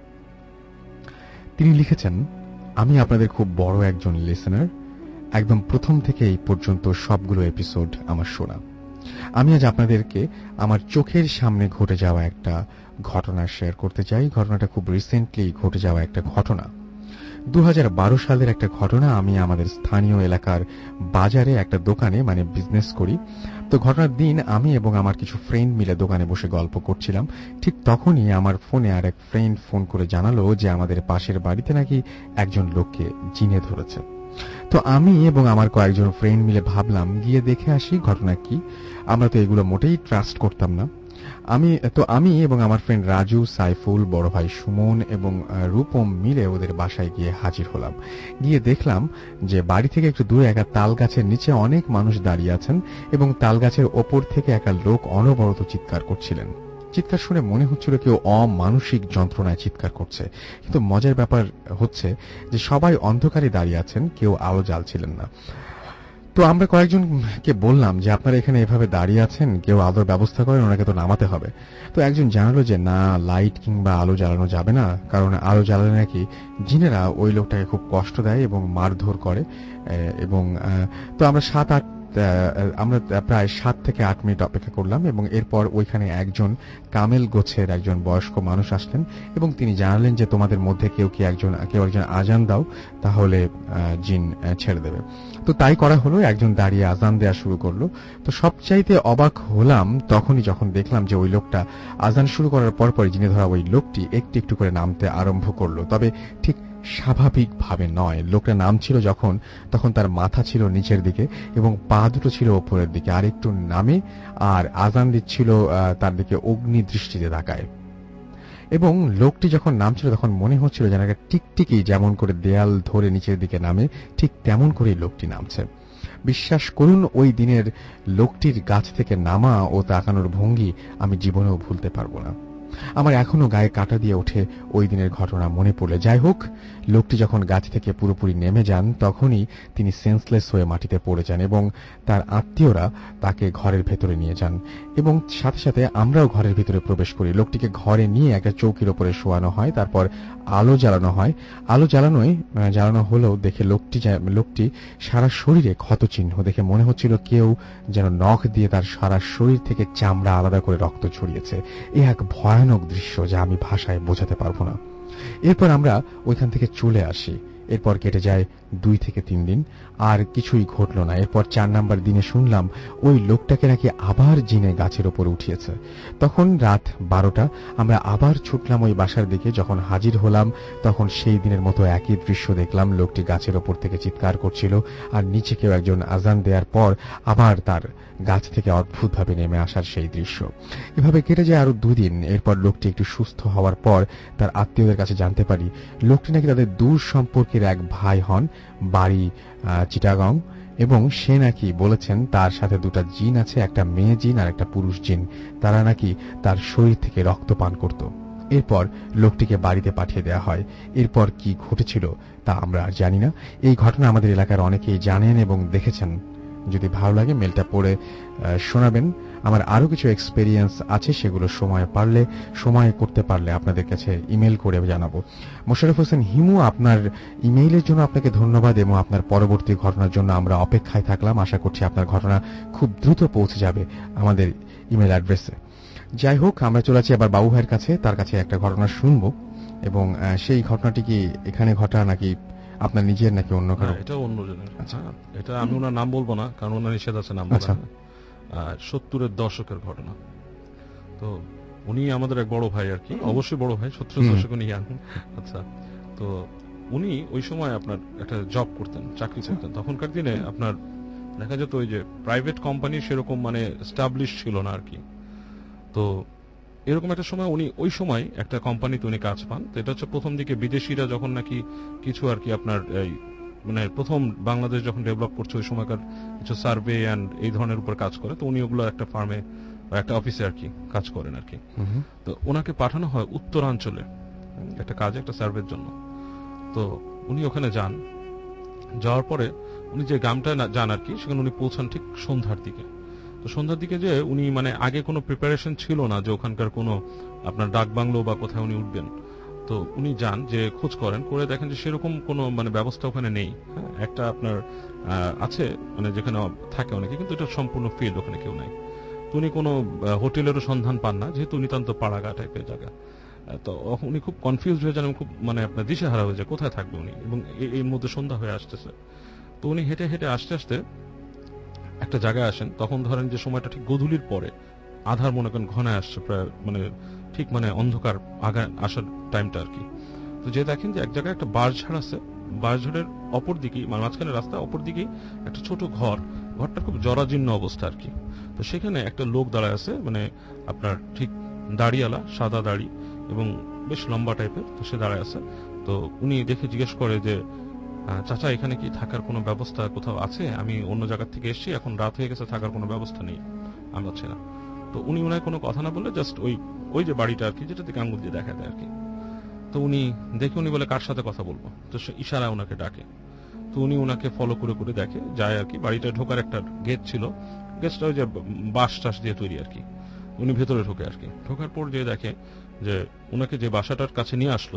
তিনি লিখেছেন, আমি আপনাদের খুব বড় একজন লিসেনার, একদম প্রথম থেকে এই পর্যন্ত সবগুলো এপিসোড আমার শোনা। আমি আজ আপনাদেরকে আমার চোখের সামনে ঘটে যাওয়া একটা ঘটনা শেয়ার করতে চাই। ঘটনাটা খুব রিসেন্টলি ঘটে যাওয়া একটা ঘটনা, দু হাজার বারো সালের একটা ঘটনা। আমি আমাদের স্থানীয় এলাকার বাজারে একটা দোকানে মানে বিজনেস করি। তো ঘটনার দিন আমি এবং আমার কিছু ফ্রেন্ড মিলে দোকানে বসে গল্প করছিলাম। ঠিক তখনই আমার ফোনে আর এক ফ্রেন্ড ফোন করে জানালো যে আমাদের পাশের বাড়িতে নাকি একজন লোককে জিনে ধরেছে। তো আমি এবং আমার কয়েকজন ফ্রেন্ড মিলে ভাবলাম গিয়ে দেখে আসি ঘটনা কি। আমরা তো এগুলো মোটেই ট্রাস্ট করতাম না। আমি তো আমি এবং আমার ফ্রেন্ড রাজু, সাইফুল, বড় ভাই সুমন এবং রূপম মিলে ওদের বাসায় গিয়ে হাজির হলাম। গিয়ে দেখলাম যে বাড়ি থেকে একটু দূরে একটা তাল গাছের নিচে অনেক মানুষ দাঁড়িয়ে আছেন এবং তাল গাছের ওপর থেকে একটা লোক অনবরত চিৎকার করছিলেন। চিৎকার শুনে মনে হচ্ছিল কেউ অমানসিক যন্ত্রণায় চিৎকার করছে, কিন্তু মজার ব্যাপার হচ্ছে যে সবাই অন্ধকারে দাঁড়িয়ে আছেন, কেউ আলো জ্বালছিলেন না। তো আমরা কয়েকজনকে বললাম যে আপনারা এখানে এভাবে দাঁড়িয়ে আছেন, কেউ আলোর ব্যবস্থা করেন, ওনাকে তো নামাতে হবে। তো একজন জানালো যে না, লাইট কিংবা আলো জ্বালানো যাবে না, কারণ আলো জ্বালালে নাকি জিনেরা ওই লোকটাকে খুব কষ্ট দেয় এবং মারধর করে। এবং তো আমরা সাত আট আমরা প্রায় সাত থেকে আট মিনিট অপেক্ষা করলাম এবং এরপর ওইখানে একজন কামেল গোছের একজন বয়স্ক মানুষ আসলেন এবং তিনি জানালেন যে তোমাদের মধ্যে কেউ কি একজন কেউ একজন আজান দাও, তাহলে জিন ছেড়ে দেবে। তো তাই করা হলো, একজন দাঁড়িয়ে আজান দেওয়া শুরু করলো। তো সবচাইতে অবাক হলাম তখনই যখন দেখলাম যে ওই লোকটা আজান শুরু করার পর পর জিনে ধরা ওই লোকটি একটু একটু করে নামতে আরম্ভ করলো, তবে ঠিক স্বাভাবিকভাবে নয়। লোকটা নামছিল যখন তখন তার মাথা ছিল নিচের দিকে এবং পা দুটো ছিল ওপরের দিকে, আর একটু নামে আর আজান দিচ্ছিল তার দিকে অগ্নি দৃষ্টিতে তাকায়। এবং লোকটি যখন নামছিল তখন মনে হচ্ছিল যেন একটা টিকটিকি যেমন করে দেয়াল ধরে নিচের দিকে নামে, ঠিক তেমন করেই লোকটি নামছে। বিশ্বাস করুন, ওই দিনের লোকটির গাছ থেকে নামা ও তাকানোর ভঙ্গি আমি জীবনেও ভুলতে পারবো না। আমার এখনো গায়ে কাঁটা দিয়ে ওঠে ওই দিনের ঘটনা মনে পড়লে। যাই হোক, লোকটি যখন গাছ থেকে পুরোপুরি নেমে যান তখনই তিনি সেন্সলেস হয়ে মাটিতে পড়ে যান এবং তার আত্মীয়রা তাকে ঘরের ভেতরে নিয়ে যান এবং সাথে সাথে আমরাও ঘরের ভিতরে প্রবেশ করি। লোকটিকে ঘরে নিয়ে একটা চৌকির উপরে শোয়ানো হয়, তারপর আলো জ্বালানো হয়। আলো জ্বালানোই জ্বালানো হলেও দেখে লোকটি লোকটি সারা শরীরে ক্ষত চিহ্ন দেখে মনে হচ্ছিল কেউ যেন নখ দিয়ে তার সারা শরীর থেকে চামড়া আলাদা করে রক্ত ছড়িয়েছে। এ এক ভয়ানক দৃশ্য যা আমি ভাষায় বোঝাতে পারবো না। এরপর আমরা ওইখান থেকে চলে আসি এরপর কেটে যায় দুই থেকে তিন দিন, আর কিছুই ঘটলো না। এরপর চার নাম্বার দিনে শুনলাম ওই লোকটাকে নাকি আবার জিনে গাছের ওপর উঠিয়েছে। তখন রাত বারোটা, আমরা আবার ছুটলাম ওই বাসার দিকে। যখন হাজির হলাম তখন সেই দিনের মতো একই দৃশ্য দেখলাম। লোকটি গাছের ওপর থেকে চিৎকার করছিল, আর নিচে কেউ একজন আজান দেওয়ার পর আবার তার গাছ থেকে অদ্ভুতভাবে নেমে আসার সেই দৃশ্য। এভাবে কেটে যায় আরো দুদিন। এরপর লোকটি একটু সুস্থ হওয়ার পর তার আত্মীয়দের কাছে জানতে পারি লোকটি নাকি তাদের দূর সম্পর্কের এক ভাই হন, বাড়ি চিটাগং, এবং সে নাকি বলেছেন তার সাথে দুটা জিন আছে, একটা মেয়ে জিন আর একটা পুরুষ জিন। তারা নাকি তার শরীর থেকে রক্ত পান করত। এরপর লোকটিকে বাড়িতে পাঠিয়ে দেওয়া হয়। এরপর কি ঘটেছিল তা আমরা আর জানি না। এই ঘটনা আমাদের এলাকার অনেকেই জানেন এবং দেখেছেন। যদি ভালো লাগে মেলটা পড়ে শোনাবেন। আমার আরো কিছু এক্সপেরিয়েন্স আছে, সেগুলো সময় পারলে সময় করতে পারলে আপনাদের কাছে ইমেল করে জানাবো। মোশাররফ হোসেন হিমু, আপনার ইমেইলের জন্য আপনাকে ধন্যবাদ এবং আপনার পরবর্তী ঘটনার জন্য আমরা অপেক্ষায় থাকলাম। আশা করছি আপনার ঘটনা খুব দ্রুত পৌঁছে যাবে আমাদের ইমেল অ্যাড্রেসে। যাই হোক, আমরা চলে যাচ্ছি আবার বাবু ভাইয়ের কাছে। তার কাছে একটা ঘটনা শুনবো, এবং সেই ঘটনাটি কি এখানে ঘটা নাকি আপনার নিজের নাকি অন্য কারো? এটা অন্য জনের। আচ্ছা, এটা আমি ওনার নাম বলবো না, কারণ ওনার নিষেধ আছে নাম বলা। সত্তরের দশকের ঘটনা। তো উনি আমাদের এক বড় ভাই আর কি, অবশ্যই বড় ভাই, সত্তরের দশক উনি ইয়াং। আচ্ছা, তো উনি ওই সময় আপনার একটা জব করতেন, চাকরি করতেন। তখনকার দিনে আপনার দেখা যেত ওই যে প্রাইভেট কোম্পানি সেরকম মানে এস্টাবলিশ ছিল না আর কি। তো এরকম একটা সময় উনি ওই সময় একটা কোম্পানিতে উনি কাজ পান। তো এটা হচ্ছে প্রথম দিকে বিদেশিরা যখন নাকি কিছু আর কি আপনার এই মানে প্রথম বাংলাদেশ যখন ডেভেলপ করছে ওই সময়কার কিছু সার্ভে অ্যান্ড এই ধরনের উপর কাজ করে। তো উনি ওগুলো একটা ফার্মে বা একটা অফিসে আর কি কাজ করেন আর কি। তো ওনাকে পাঠানো হয় উত্তরাঞ্চলে একটা কাজে, একটা সার্ভের জন্য। তো উনি ওখানে যান। যাওয়ার পরে উনি যে গ্রামটা যান আর কি, সেখানে উনি পৌঁছান ঠিক সন্ধ্যার দিকে। তো সন্ধ্যার দিকে যে উনি মানে আগে কোনো প্রিপারেশন ছিল না যে ওখানকার কোনো আপনার ডাক বাংলো বা কোথায় উনি উঠবেন। তো উনি যান, যে খোঁজ করেন, করে দেখেন যে সেরকম কোনো মানে ব্যবস্থা ওখানে নেই। হ্যাঁ, একটা আপনার আছে মানে যেখানে থাকে অনেকে, কিন্তু এটা সম্পূর্ণ ফিল্ড, ওখানে কেউ নাই। তো উনি কোনো হোটেলেরও সন্ধান পান না, যেহেতু নিতান্ত পাড়াগা টাইপের জায়গা। তো উনি খুব কনফিউজ হয়ে যান, খুব মানে আপনার দিশেহারা হয়ে যায় কোথায় থাকবে উনি, এবং এর মধ্যে সন্ধ্যা হয়ে আসতেছে। তো উনি হেঁটে হেঁটে আসতে আসতে একটা জায়গায় আসেন। তখন ধরেন যে সময়টা ঠিক গোধূলির পরে, আধার মনে করেন ঘনায় আসছে, প্রায় মানে ঠিক মানে অন্ধকার আগা আসার টাইমটা আর কি। তো যে দেখেন যে এক জায়গায় একটা বাঁশঝাড় আছে, বাঁশঝাড়ের অপর দিকেই মানে মাঝখানে রাস্তা অপর দিকেই একটা ছোট ঘর, ঘরটা খুব জরাজীর্ণ অবস্থা আর কি। তো সেখানে একটা লোক দাঁড়ায় আছে, মানে আপনার ঠিক দাড়িওয়ালা, সাদা দাড়ি এবং বেশ লম্বা টাইপের। তো সে দাঁড়ায় আছে। তো উনি দেখে জিজ্ঞেস করে যে চাচা, এখানে কি থাকার কোনো ব্যবস্থা কোথাও আছে? আমি অন্য জায়গা থেকে এসেছি, এখন রাত হয়ে গেছে, থাকার কোনো ব্যবস্থা নেই, আমি পাচ্ছি না। তো উনি ওনায় কোনো কথা না বলে জাস্ট ওই ওই যে বাড়িটা আর কি, যেটা থেকে আঙ্গুল দিয়ে দেখা দেয় আর কি। তো উনি দেখে উনি বলে কার সাথে কথা বলবো, তো সে ইশারা ওনাকে ডাকে। তো উনি ওনাকে ফলো করে করে দেখে যায় আর কি। বাড়িটা ঢোকার একটা গেট ছিল, গেটটা ওই যে বাঁশ টাস দিয়ে তৈরি আর কি। উনি ভেতরে ঢোকে আর কি। ঢোকার পর যে দেখে যে ওনাকে যে বাসাটার কাছে নিয়ে আসলো,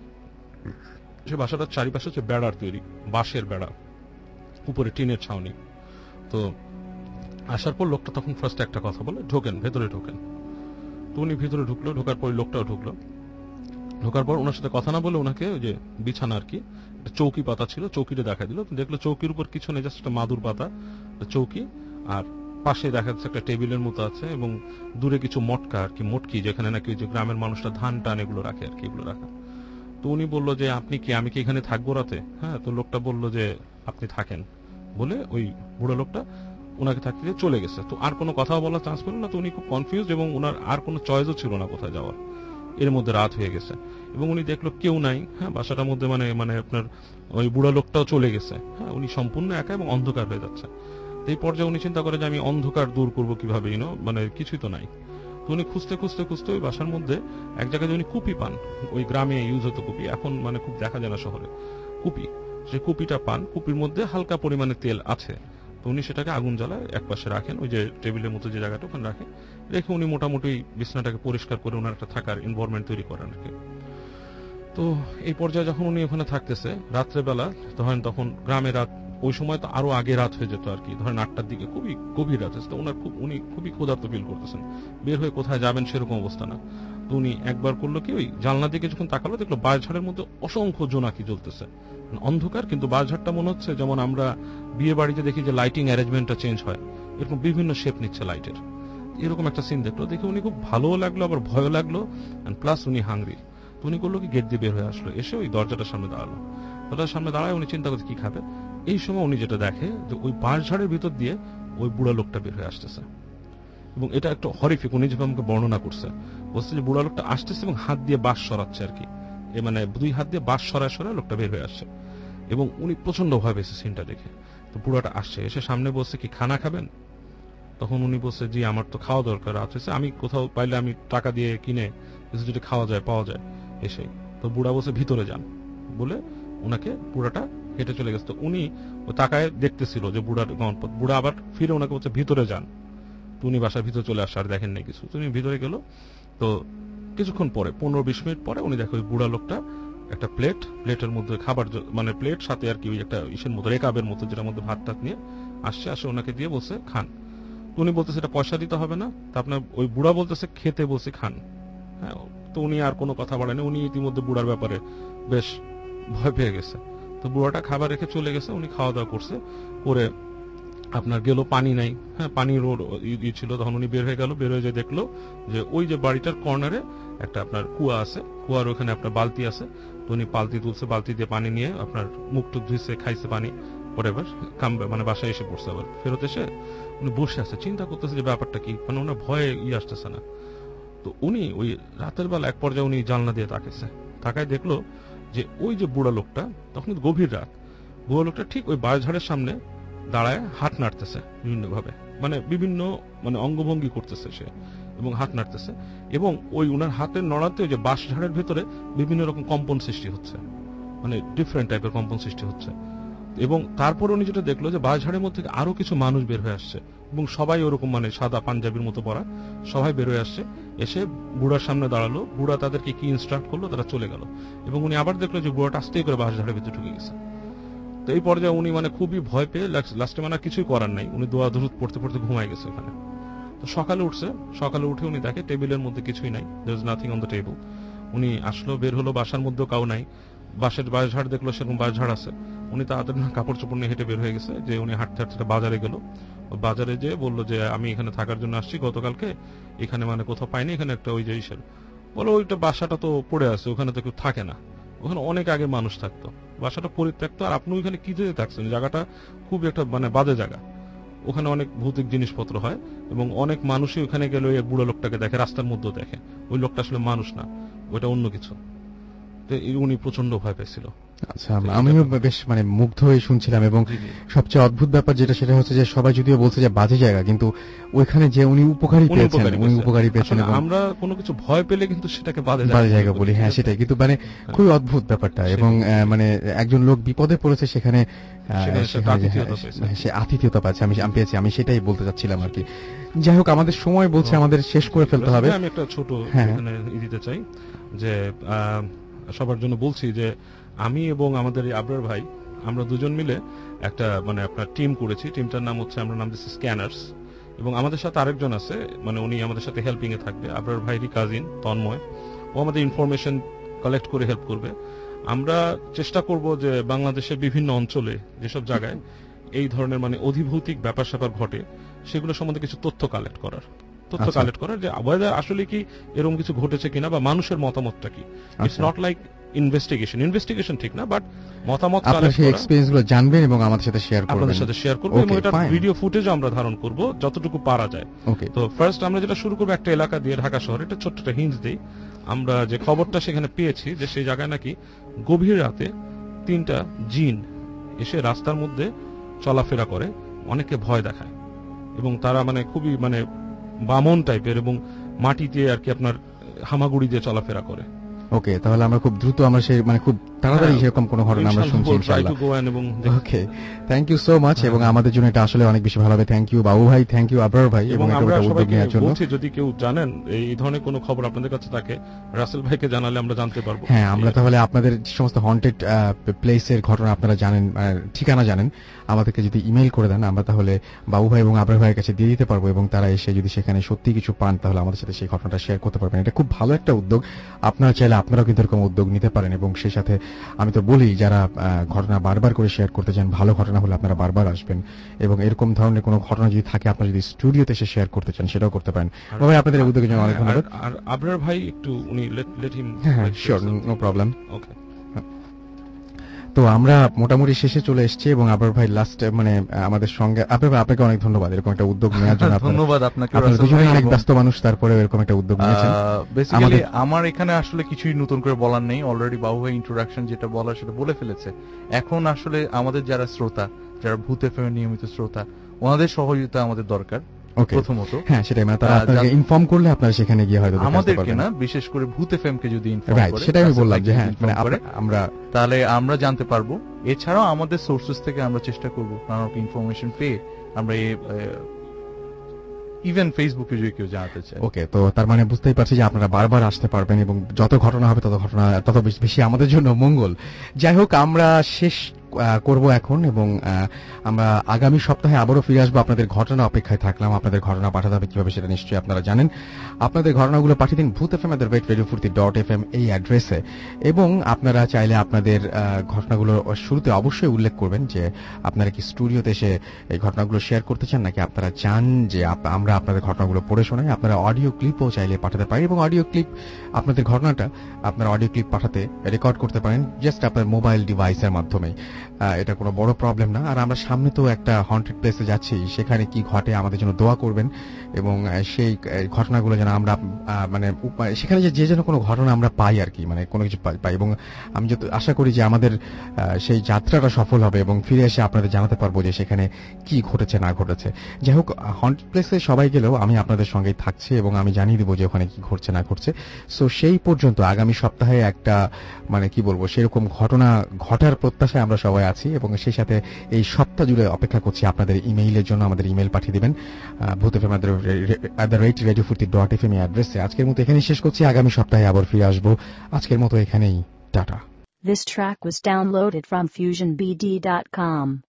সে বাসাটার চারিপাশে হচ্ছে বেড়ার তৈরি, বাঁশের বেড়া, উপরে টিনের ছাউনি। তো আসার পর লোকটা তখন ফার্স্ট একটা কথা বলে, ঢোকেন, ভেতরে ঢোকেন। তো উনি ভেতরে ঢুকলো। ঢোকার পর লোকটাও ঢুকলো। ঢোকার পর ওনার সাথে কথা না বলে ওনাকে ওই যে বিছানা আর কি, চৌকি পাতা ছিল, চৌকিটা দেখা দিল। দেখলো চৌকির উপর কিছু নেই, জাস্ট একটা মাদুর পাতা চৌকি, আর পাশে দেখা যাচ্ছে একটা টেবিলের মতো আছে, এবং দূরে কিছু মটকা আর কি, মটকি, যেখানে নাকি ওই যে গ্রামের মানুষরা ধান টান এগুলো রাখে আর কি, এগুলো রাখা। তো উনি বললো যে আপনি কি, আমি কি এখানে থাকবো রাতে? হ্যাঁ। তো লোকটা বললো যে আপনি থাকেন, বলে ওই বুড়ো লোকটা ওনাকে থাকতে দিয়ে চলে গেছে। তো আর কোনো কথা বলার চান্স পেল না। তো উনি খুব কনফিউজ, এবং ওনার আর কোনো চয়েসও ছিল না কোথায় যাওয়ার। এর মধ্যে রাত হয়ে গেছে, এবং উনি দেখলো কেউ নাই। হ্যাঁ, বাসাটার মধ্যে মানে মানে আপনার ওই বুড়ো লোকটাও চলে গেছে। হ্যাঁ, উনি সম্পূর্ণ একা এবং অন্ধকার হয়ে যাচ্ছে। এই পর্যায়ে উনি চিন্তা করে যে আমি অন্ধকার দূর করবো কিভাবে, ইউনো মানে কিছুই তো নাই। তো উনি খুঁজতে খুঁজতে খুঁজতে ওই বাসার মধ্যে এক জায়গায় উনি কুপি পান। ওই গ্রামে ইউজ হতো কুপি, এখন মানে খুব দেখা যায় না শহরে। কুপি, সেই কুপিটা পান। কুপির মধ্যে হালকা পরিমাণে তেল আছে। তো উনি সেটাকে আগুন জ্বালায় এক পাশে রাখেন, ওই যে টেবিলের মতো যে জায়গাটা ওখানে রাখেন। রেখে উনি মোটামুটি বিছানাটাকে পরিষ্কার করে ওনার একটা থাকার এনভায়রনমেন্ট তৈরি করেন আর কি। তো এই পর্যায়ে যখন উনি ওখানে থাকতেছে রাত্রেবেলা, ধরেন তখন গ্রামে রাত, ওই সময় তো আরো আগে রাত হয়ে যেত আর কি, ধরেন আটটার দিকে, খুবই গভীর রাত। তো ওনার খুব উনি খুবই ক্ষুধার্ত ফিল করতেছেন, বের হয়ে কোথায় যাবেন সেরকম অবস্থা না। তো উনি একবার করলো কি, ওই জানলা দিকে যখন তাকালো দেখলো বাঁশঝাড়ের মধ্যে অসংখ্য জোনাকি জ্বলতেছে, অন্ধকার, কিন্তু বাঁশঝাড়টা মনে হচ্ছে যেমন আমরা বিয়ে বাড়িতে দেখি যে লাইটিং অ্যারেঞ্জমেন্টটা চেঞ্জ হয়, এরকম বিভিন্ন শেপ নিচ্ছে লাইটের, এরকম একটা সিন দেখলো। দেখে উনি খুব ভালোও লাগলো, আবার ভয়ও লাগলো, প্লাস উনি হাংরি। তো উনি করলো কি, গেট দিয়ে বের হয়ে আসলো, এসে ওই দরজাটার সামনে দাঁড়ালো। দরজার সামনে দাঁড়ায় উনি চিন্তা করছে কি খাবে। এই সময় উনি যেটা দেখে যে ওই বাঁশঝাড়ের ভিতর দিয়ে ওই বুড়া লোকটা বের হয়ে আসতেছে, এবং এটা একটা হরিফিক, উনি যেভাবে আমাকে বর্ণনা করছে, বলছে যে বুড়া লোকটা আসতেছে এবং হাত দিয়ে বাঁশ সরাচ্ছে আর কি, এ মানে দুই হাত দিয়ে বাঁশ সরায় সরায় লোকটা বের হয়ে আসছে, এবং উনি প্রচন্ড ভয় পেয়েছে সিনটা দেখে। তো বুড়াটা আসছে, এসে সামনে বলছে কি খানা খাবেন? তখন উনি বলছে জি আমার তো খাওয়া দরকার, আছে আমি কোথাও পাইলে আমি টাকা দিয়ে কিনে কিছু যদি খাওয়া যায় পাওয়া যায় এসে। তো বুড়া বলছে ভিতরে যান বলে ওনাকে বুড়াটা হেঁটে চলে গেছে। তো উনি ও তাকায় দেখতেছিল যে বুড়ার গণপথ, বুড়া আবার ফিরে ওনাকে বলছে ভিতরে যান। তো উনি বাসার ভিতরে চলে আসে, আর দেখেন নাই কিছু। তো উনি ভিতরে গেল। তো কিছুক্ষণ পরে, পনেরো বিশ মিনিট পরে উনি দেখো ওই বুড়া লোকটা একটা প্লেট, প্লেটের মধ্যে খাবার, মানে প্লেট সাথে আর কি ওই একটা ইসের মতো, রেকাবের মতো, যেটার মধ্যে ভাত টাত নিয়ে আসছে, আসে ওনাকে দিয়ে বলছে খান। তো উনি বলতেছে এটা পয়সা দিতে হবে না। তা আপনার ওই বুড়া বলতেছে খেতে বলছে খান। হ্যাঁ, তো উনি আর কোনো কথা বাড়েনি, উনি ইতিমধ্যে বুড়ার ব্যাপারে বেশ ভয় পেয়ে গেছে। তো বুড়াটা খাবার রেখে চলে গেছে, উনি খাওয়া দাওয়া করছে, করে আপনার গেল, পানি নাই, হ্যাঁ পানির ই ছিল। তখন উনি বের হয়ে গেল, বের হয়ে যেয়ে দেখলো যে ওই যে বাড়িটার কর্নারে একটা আপনার কুয়া আছে, কুয়ার ওখানে আপনার বালতি আছে। তো উনি বালতি তুলছে, বালতি দিয়ে পানি নিয়ে আপনার মুখ টুক ধুইছে, খাইছে পানি, whatever, কামবে মানে বাসায় এসে পড়ছে। আবার ফেরত এসে উনি বসে আছে, চিন্তা করতেছে যে ব্যাপারটা কি, মানে ওনার ভয়ে ই আসতেছে না। তো উনি ওই রাতের বেলা এক পর্যায়ে উনি জানলা দিয়ে তাকাইছে, তাকায় দেখলো যে ওই যে বুড়া লোকটা, তখন গভীর রাত, বুড়া লোকটা ঠিক ওই বাঁশঝাড়ের সামনে দাঁড়ায় হাত নাড়তেছে বিভিন্ন ভাবে, মানে বিভিন্ন মানে অঙ্গভঙ্গি করতেছে সে, এবং হাত নাড়তেছে, এবং ওই উনার হাতের নড়াতে ওই যে বাঁশঝাড়ের ভেতরে বিভিন্ন রকম কম্পন সৃষ্টি হচ্ছে, মানে ডিফারেন্ট টাইপের কম্পন সৃষ্টি হচ্ছে। এবং তারপর উনি যেটা দেখলো যে বাঁশঝাড়ের মধ্যে আরো কিছু মানুষ বের হয়ে আসছে, এবং সবাই ওরকম মানে সাদা পাঞ্জাবির মতো পরা, সবাই বের হয়ে আসছে, এসে বুড়ার সামনে দাঁড়ালো। বুড়া তাদেরকে কি ইনস্ট্রাক্ট করলো, তারা চলে গেল, এবং উনি আবার দেখলো যে বুড়াটা আস্তে করে বাঁশঝাড়ের ভিতরে ঢুকে গেছে। তো এই পর্যায়ে উনি মানে খুবই ভয় পেয়ে লাস্টে মানে কিছুই করার নাই, উনি দোয়া দুরুদ পড়তে পড়তে ঘুমায় গেছে ওখানে। তো সকালে উঠছে, সকালে উঠে উনি দেখে টেবিলের মধ্যে কিছুই নাই, there is nothing on the table. উনি আসলো, বের হলো, বাসার মধ্যেও কাউ নাই, বাসের বাঁশঝাড় দেখলো সেরকম বাঁশঝাড় আছে। উনি তাড়াতাড়ি কাপড় চোপড় নিয়ে হেঁটে বের হয়ে গেছে, যে উনি হাঁটতে হাঁটতে বাজারে গেল। বাজারে যেয়ে বললো যে আমি এখানে থাকার জন্য আসছি, গতকালকে এখানে মানে কোথাও পাইনি, এখানে একটা ওই যে ইসের বলো ওইটা বাসাটা তো পড়ে আছে, ওখানে তো কেউ থাকে না, ওখানে অনেক আগে মানুষ থাকতো, বাসাটা পরিত্যক্ত, আর আপনি ওইখানে কি দিয়ে থাকছেন, জায়গাটা খুব একটা মানে বাজে জায়গা, ওখানে অনেক ভৌতিক জিনিসপত্র হয়, এবং অনেক মানুষই ওখানে গেলে ওই বুড়ো লোকটাকে দেখে, রাস্তার মধ্যেও দেখে, ওই লোকটা আসলে মানুষ না, ওইটা অন্য কিছু। উনি প্রচন্ড ভয় পেয়েছিল। আচ্ছা, আমিও বেশ মানে মুগ্ধ হয়ে শুনছিলাম, এবং সবচেয়ে অদ্ভুত ব্যাপার যেটা সেটা হচ্ছে যে সবাই যদিও বলছে যে বাজে জায়গা, কিন্তু ওইখানে যে উনি উপকারী পেয়েছেন, উনি উপকারী পেয়েছেন। আমরা কোনো কিছু ভয় পেলে কিন্তু সেটাকে বাজে জায়গা বলি, হ্যাঁ সেটাই, কিন্তু মানে খুবই অদ্ভুত ব্যাপারটা। এবং মানে একজন লোক বিপদে পড়েছে, সেখানে সে আতিথেয়তা পাচ্ছে, আমি আমি পেয়েছি, আমি সেটাই বলতে চাচ্ছিলাম আর কি। যাই হোক, আমাদের সময় বলছে আমাদের শেষ করে ফেলতে হবে। আমি একটা ছোট এখানে দিতে চাই যে সবার জন্য বলছি যে আমি এবং আমাদের আবরার ভাই, আমরা দুজন মিলে একটা মানে আপনার টিম করেছি, টিমটার নাম হচ্ছে, আমরা নাম দিচ্ছি স্ক্যানার্স, এবং আমাদের সাথে আরেকজন আছে, মানে উনি আমাদের সাথে হেল্পিং এ থাকবে, আবরার ভাইয়েরই কাজিন তন্ময়, ও আমাদের ইনফরমেশন কালেক্ট করে হেল্প করবে। আমরা চেষ্টা করব যে বাংলাদেশের বিভিন্ন অঞ্চলে যেসব জায়গায় এই ধরনের মানে অধিভৌতিক ব্যাপার স্যাপার ঘটে, সেগুলো সম্বন্ধে কিছু তথ্য কালেক্ট করার তথ্য কালেক্ট করার যে আসলে কি এরকম কিছু ঘটেছে কিনা, বা মানুষের মতামতটা কি। It's not like investigation, investigation ঠিক না, বাট মতামত কালেক্ট করা, এক্সপেরিয়েন্স গুলো জানবেন এবং আমাদের সাথে শেয়ার করবেন, আপনাদের সাথে শেয়ার করব, এবং এটা ভিডিও ফুটেজ আমরা ধারণ করব যতটুকু পারা যায়। তো ফার্স্ট আমরা যেটা শুরু করব একটা এলাকা দিয়ে, ঢাকা শহরে, এটা ছোট্ট একটা হিন্টস দেই। আমরা যে খবরটা সেখানে পেয়েছি যে সেই জায়গায় নাকি গভীর রাতে তিনটা জিন এসে রাস্তার মধ্যে চলাফেরা করে, অনেকে ভয় দেখায়, এবং তারা মানে খুবই মানে বামন টাইপের, এবং মাটিতে আর কি আপনার হামাগুড়ি দিয়ে চলাফেরা করে। ওকে, তাহলে আমরা খুব দ্রুত আমরা সেই মানে খুব তাড়াতাড়ি সেরকম কোনো ঘটনা আমরা শুনছি ইনশাআল্লাহ। Okay, thank you so much. এবং আমাদের জন্য এটা আসলে অনেক বেশি ভালো হবে। থ্যাংক ইউ বাবু ভাই, থ্যাংক ইউ আবরার ভাই, এবং এটা উদ্যোগ নেওয়ার জন্য। যদি কেউ জানেন এই ধরনের কোনো খবর আপনাদের কাছে থাকে, রাসেল ভাইকে জানালে আমরা জানতে পারবো। হ্যাঁ, আমরা তাহলে আপনাদের যে সমস্ত হন্টেড প্লেসের ঘটনা আপনারা জানেন, ঠিকানা জানেন, আমাদেরকে যদি ইমেল করে দেন, আমরা তাহলে বাবু ভাই এবং আবরার ভাইয়ের কাছে দিয়ে দিতে পারবো, এবং তারা এসে যদি সেখানে সত্যি কিছু পান তাহলে আমাদের সাথে সেই ঘটনাটা শেয়ার করতে পারবেন। এটা খুব ভালো একটা উদ্যোগ। আপনারা চাইলে আপনারাও কিন্তু এরকম উদ্যোগ নিতে পারেন। এবং সেই সাথে আমি তো বলি, যারা ঘটনা বারবার করে শেয়ার করতে চান, ভালো ঘটনা হলে আপনারা বারবার আসবেন, এবং এরকম ধরনের কোনো ঘটনা যদি থাকে আপনারা যদি স্টুডিওতে এসে শেয়ার করতে চান সেটাও করতে পারেন। ভাই আপনাদের এই উদ্যোগের জন্য অনেক ধন্যবাদ। আর আবরার ভাই একটু উনি লেট হিম। হ্যাঁ, শিওর, নো প্রবলেম। ওকে, তো আমরা মোটামুটি শেষে চলে এসেছি, এবং আবরার ভাই লাস্ট মানে আমাদের সঙ্গে আপনার আপনাকে অনেক ধন্যবাদ এরকম একটা উদ্যোগ নেওয়ার জন্য। ধন্যবাদ আপনাকে। আপনারা দুজনেই অনেক ব্যস্ত মানুষ, তারপরে এরকম একটা উদ্যোগ নিয়েছেন। বেসিক্যালি আমার এখানে আসলে কিছুই নতুন করে বলার নেই, অলরেডি বাবু ভাই ইন্ট্রোডাকশন যেটা বলার সেটা বলে ফেলেছে। এখন আসলে আমাদের যারা শ্রোতা, যারা ভূত এফএম এর নিয়মিত শ্রোতা, ওনাদের সহযোগিতা আমাদের দরকার প্রথমত। হ্যাঁ, সেটাই, মানে তারা আপনাকে ইনফর্ম করলে আপনারা সেখানে গিয়ে হয়তো আমাদেরকে না, বিশেষ করে ভূত এফএম কে যদি ইনফর্ম করে, সেটাই আমি বললাম যে হ্যাঁ, মানে আমরা তাহলে আমরা জানতে পারবো। এছাড়াও আমাদের সোর্সেস থেকে আমরা চেষ্টা করব নানা রকম ইনফরমেশন পেয়ে আমরা ইভেন ফেসবুকে যদি কেউ জানাতে চায়। ওকে, তো তার মানে বুঝতেই পারছি যে আপনারা বারবার আসতে পারবেন, এবং যত ঘটনা হবে তত ঘটনা তত বেশি আমাদের জন্য মঙ্গল। যাই হোক, আমরা শেষ করব এখন, এবং আমরা আগামী সপ্তাহে আবারও ফিরে আসবো। আপনাদের ঘটনা অপেক্ষায় থাকলাম। আপনাদের ঘটনা পাঠাতে হবে কিভাবে সেটা নিশ্চয়ই আপনারা জানেন। আপনাদের ঘটনাগুলো পাঠিয়ে দিন Bhoot FM at the rate radio Foorti dot F M এই অ্যাড্রেসে, এবং আপনারা চাইলে আপনাদের ঘটনাগুলো শুরুতে অবশ্যই উল্লেখ করবেন যে আপনারা কি স্টুডিওতে এসে এই ঘটনাগুলো শেয়ার করতে চান, নাকি আপনারা চান যে আমরা আপনাদের ঘটনাগুলো পড়ে শোনাই। আপনারা অডিও ক্লিপও চাইলে পাঠাতে পারেন, এবং অডিও ক্লিপ আপনাদের ঘটনাটা আপনারা অডিও ক্লিপ পাঠাতে রেকর্ড করতে পারেন জাস্ট আপনার মোবাইল ডিভাইসের মাধ্যমে। এটা কোনো বড় প্রবলেম না। আর আমরা সামনে তো একটা হন্টেড প্লেসে যাচ্ছি, সেখানে কি ঘটে আমাদের জন্য দোয়া করবেন, এবং সেই ঘটনাগুলো যেন আমরা মানে সেখানে যে যেন কোনো ঘটনা আমরা পাই আর কি, মানে কোনো কিছু পাই। এবং আমি যত আশা করি যে আমাদের সেই যাত্রাটা সফল হবে, এবং ফিরে এসে আপনাদের জানাতে পারবো যে সেখানে কি ঘটেছে না ঘটেছে। যাই হোক, হন্টেড প্লেসে সবাই গেলেও আমি আপনাদের সঙ্গেই থাকছি, এবং আমি জানিয়ে দেবো যে ওখানে কি ঘটছে না ঘটছে। সো সেই পর্যন্ত আগামী সপ্তাহে একটা মানে কি বলবো, সেরকম ঘটনা ঘটার প্রত্যাশায় আমরা সবাই আছি, এবং সেই সাথে এই সপ্তাহ জুড়ে অপেক্ষা করছি আপনাদের ইমেইলের জন্য। আমাদের ইমেইল পাঠিয়ে দিবেন Bhoot FM at the rate radio Foorti dot F M অ্যাড্রেসে। আজকের মতো এখানেই শেষ করছি, আগামী সপ্তাহে আবার ফিরে আসবো। আজকের মতো এখানেই, tata. This track was downloaded from fusion b d dot com.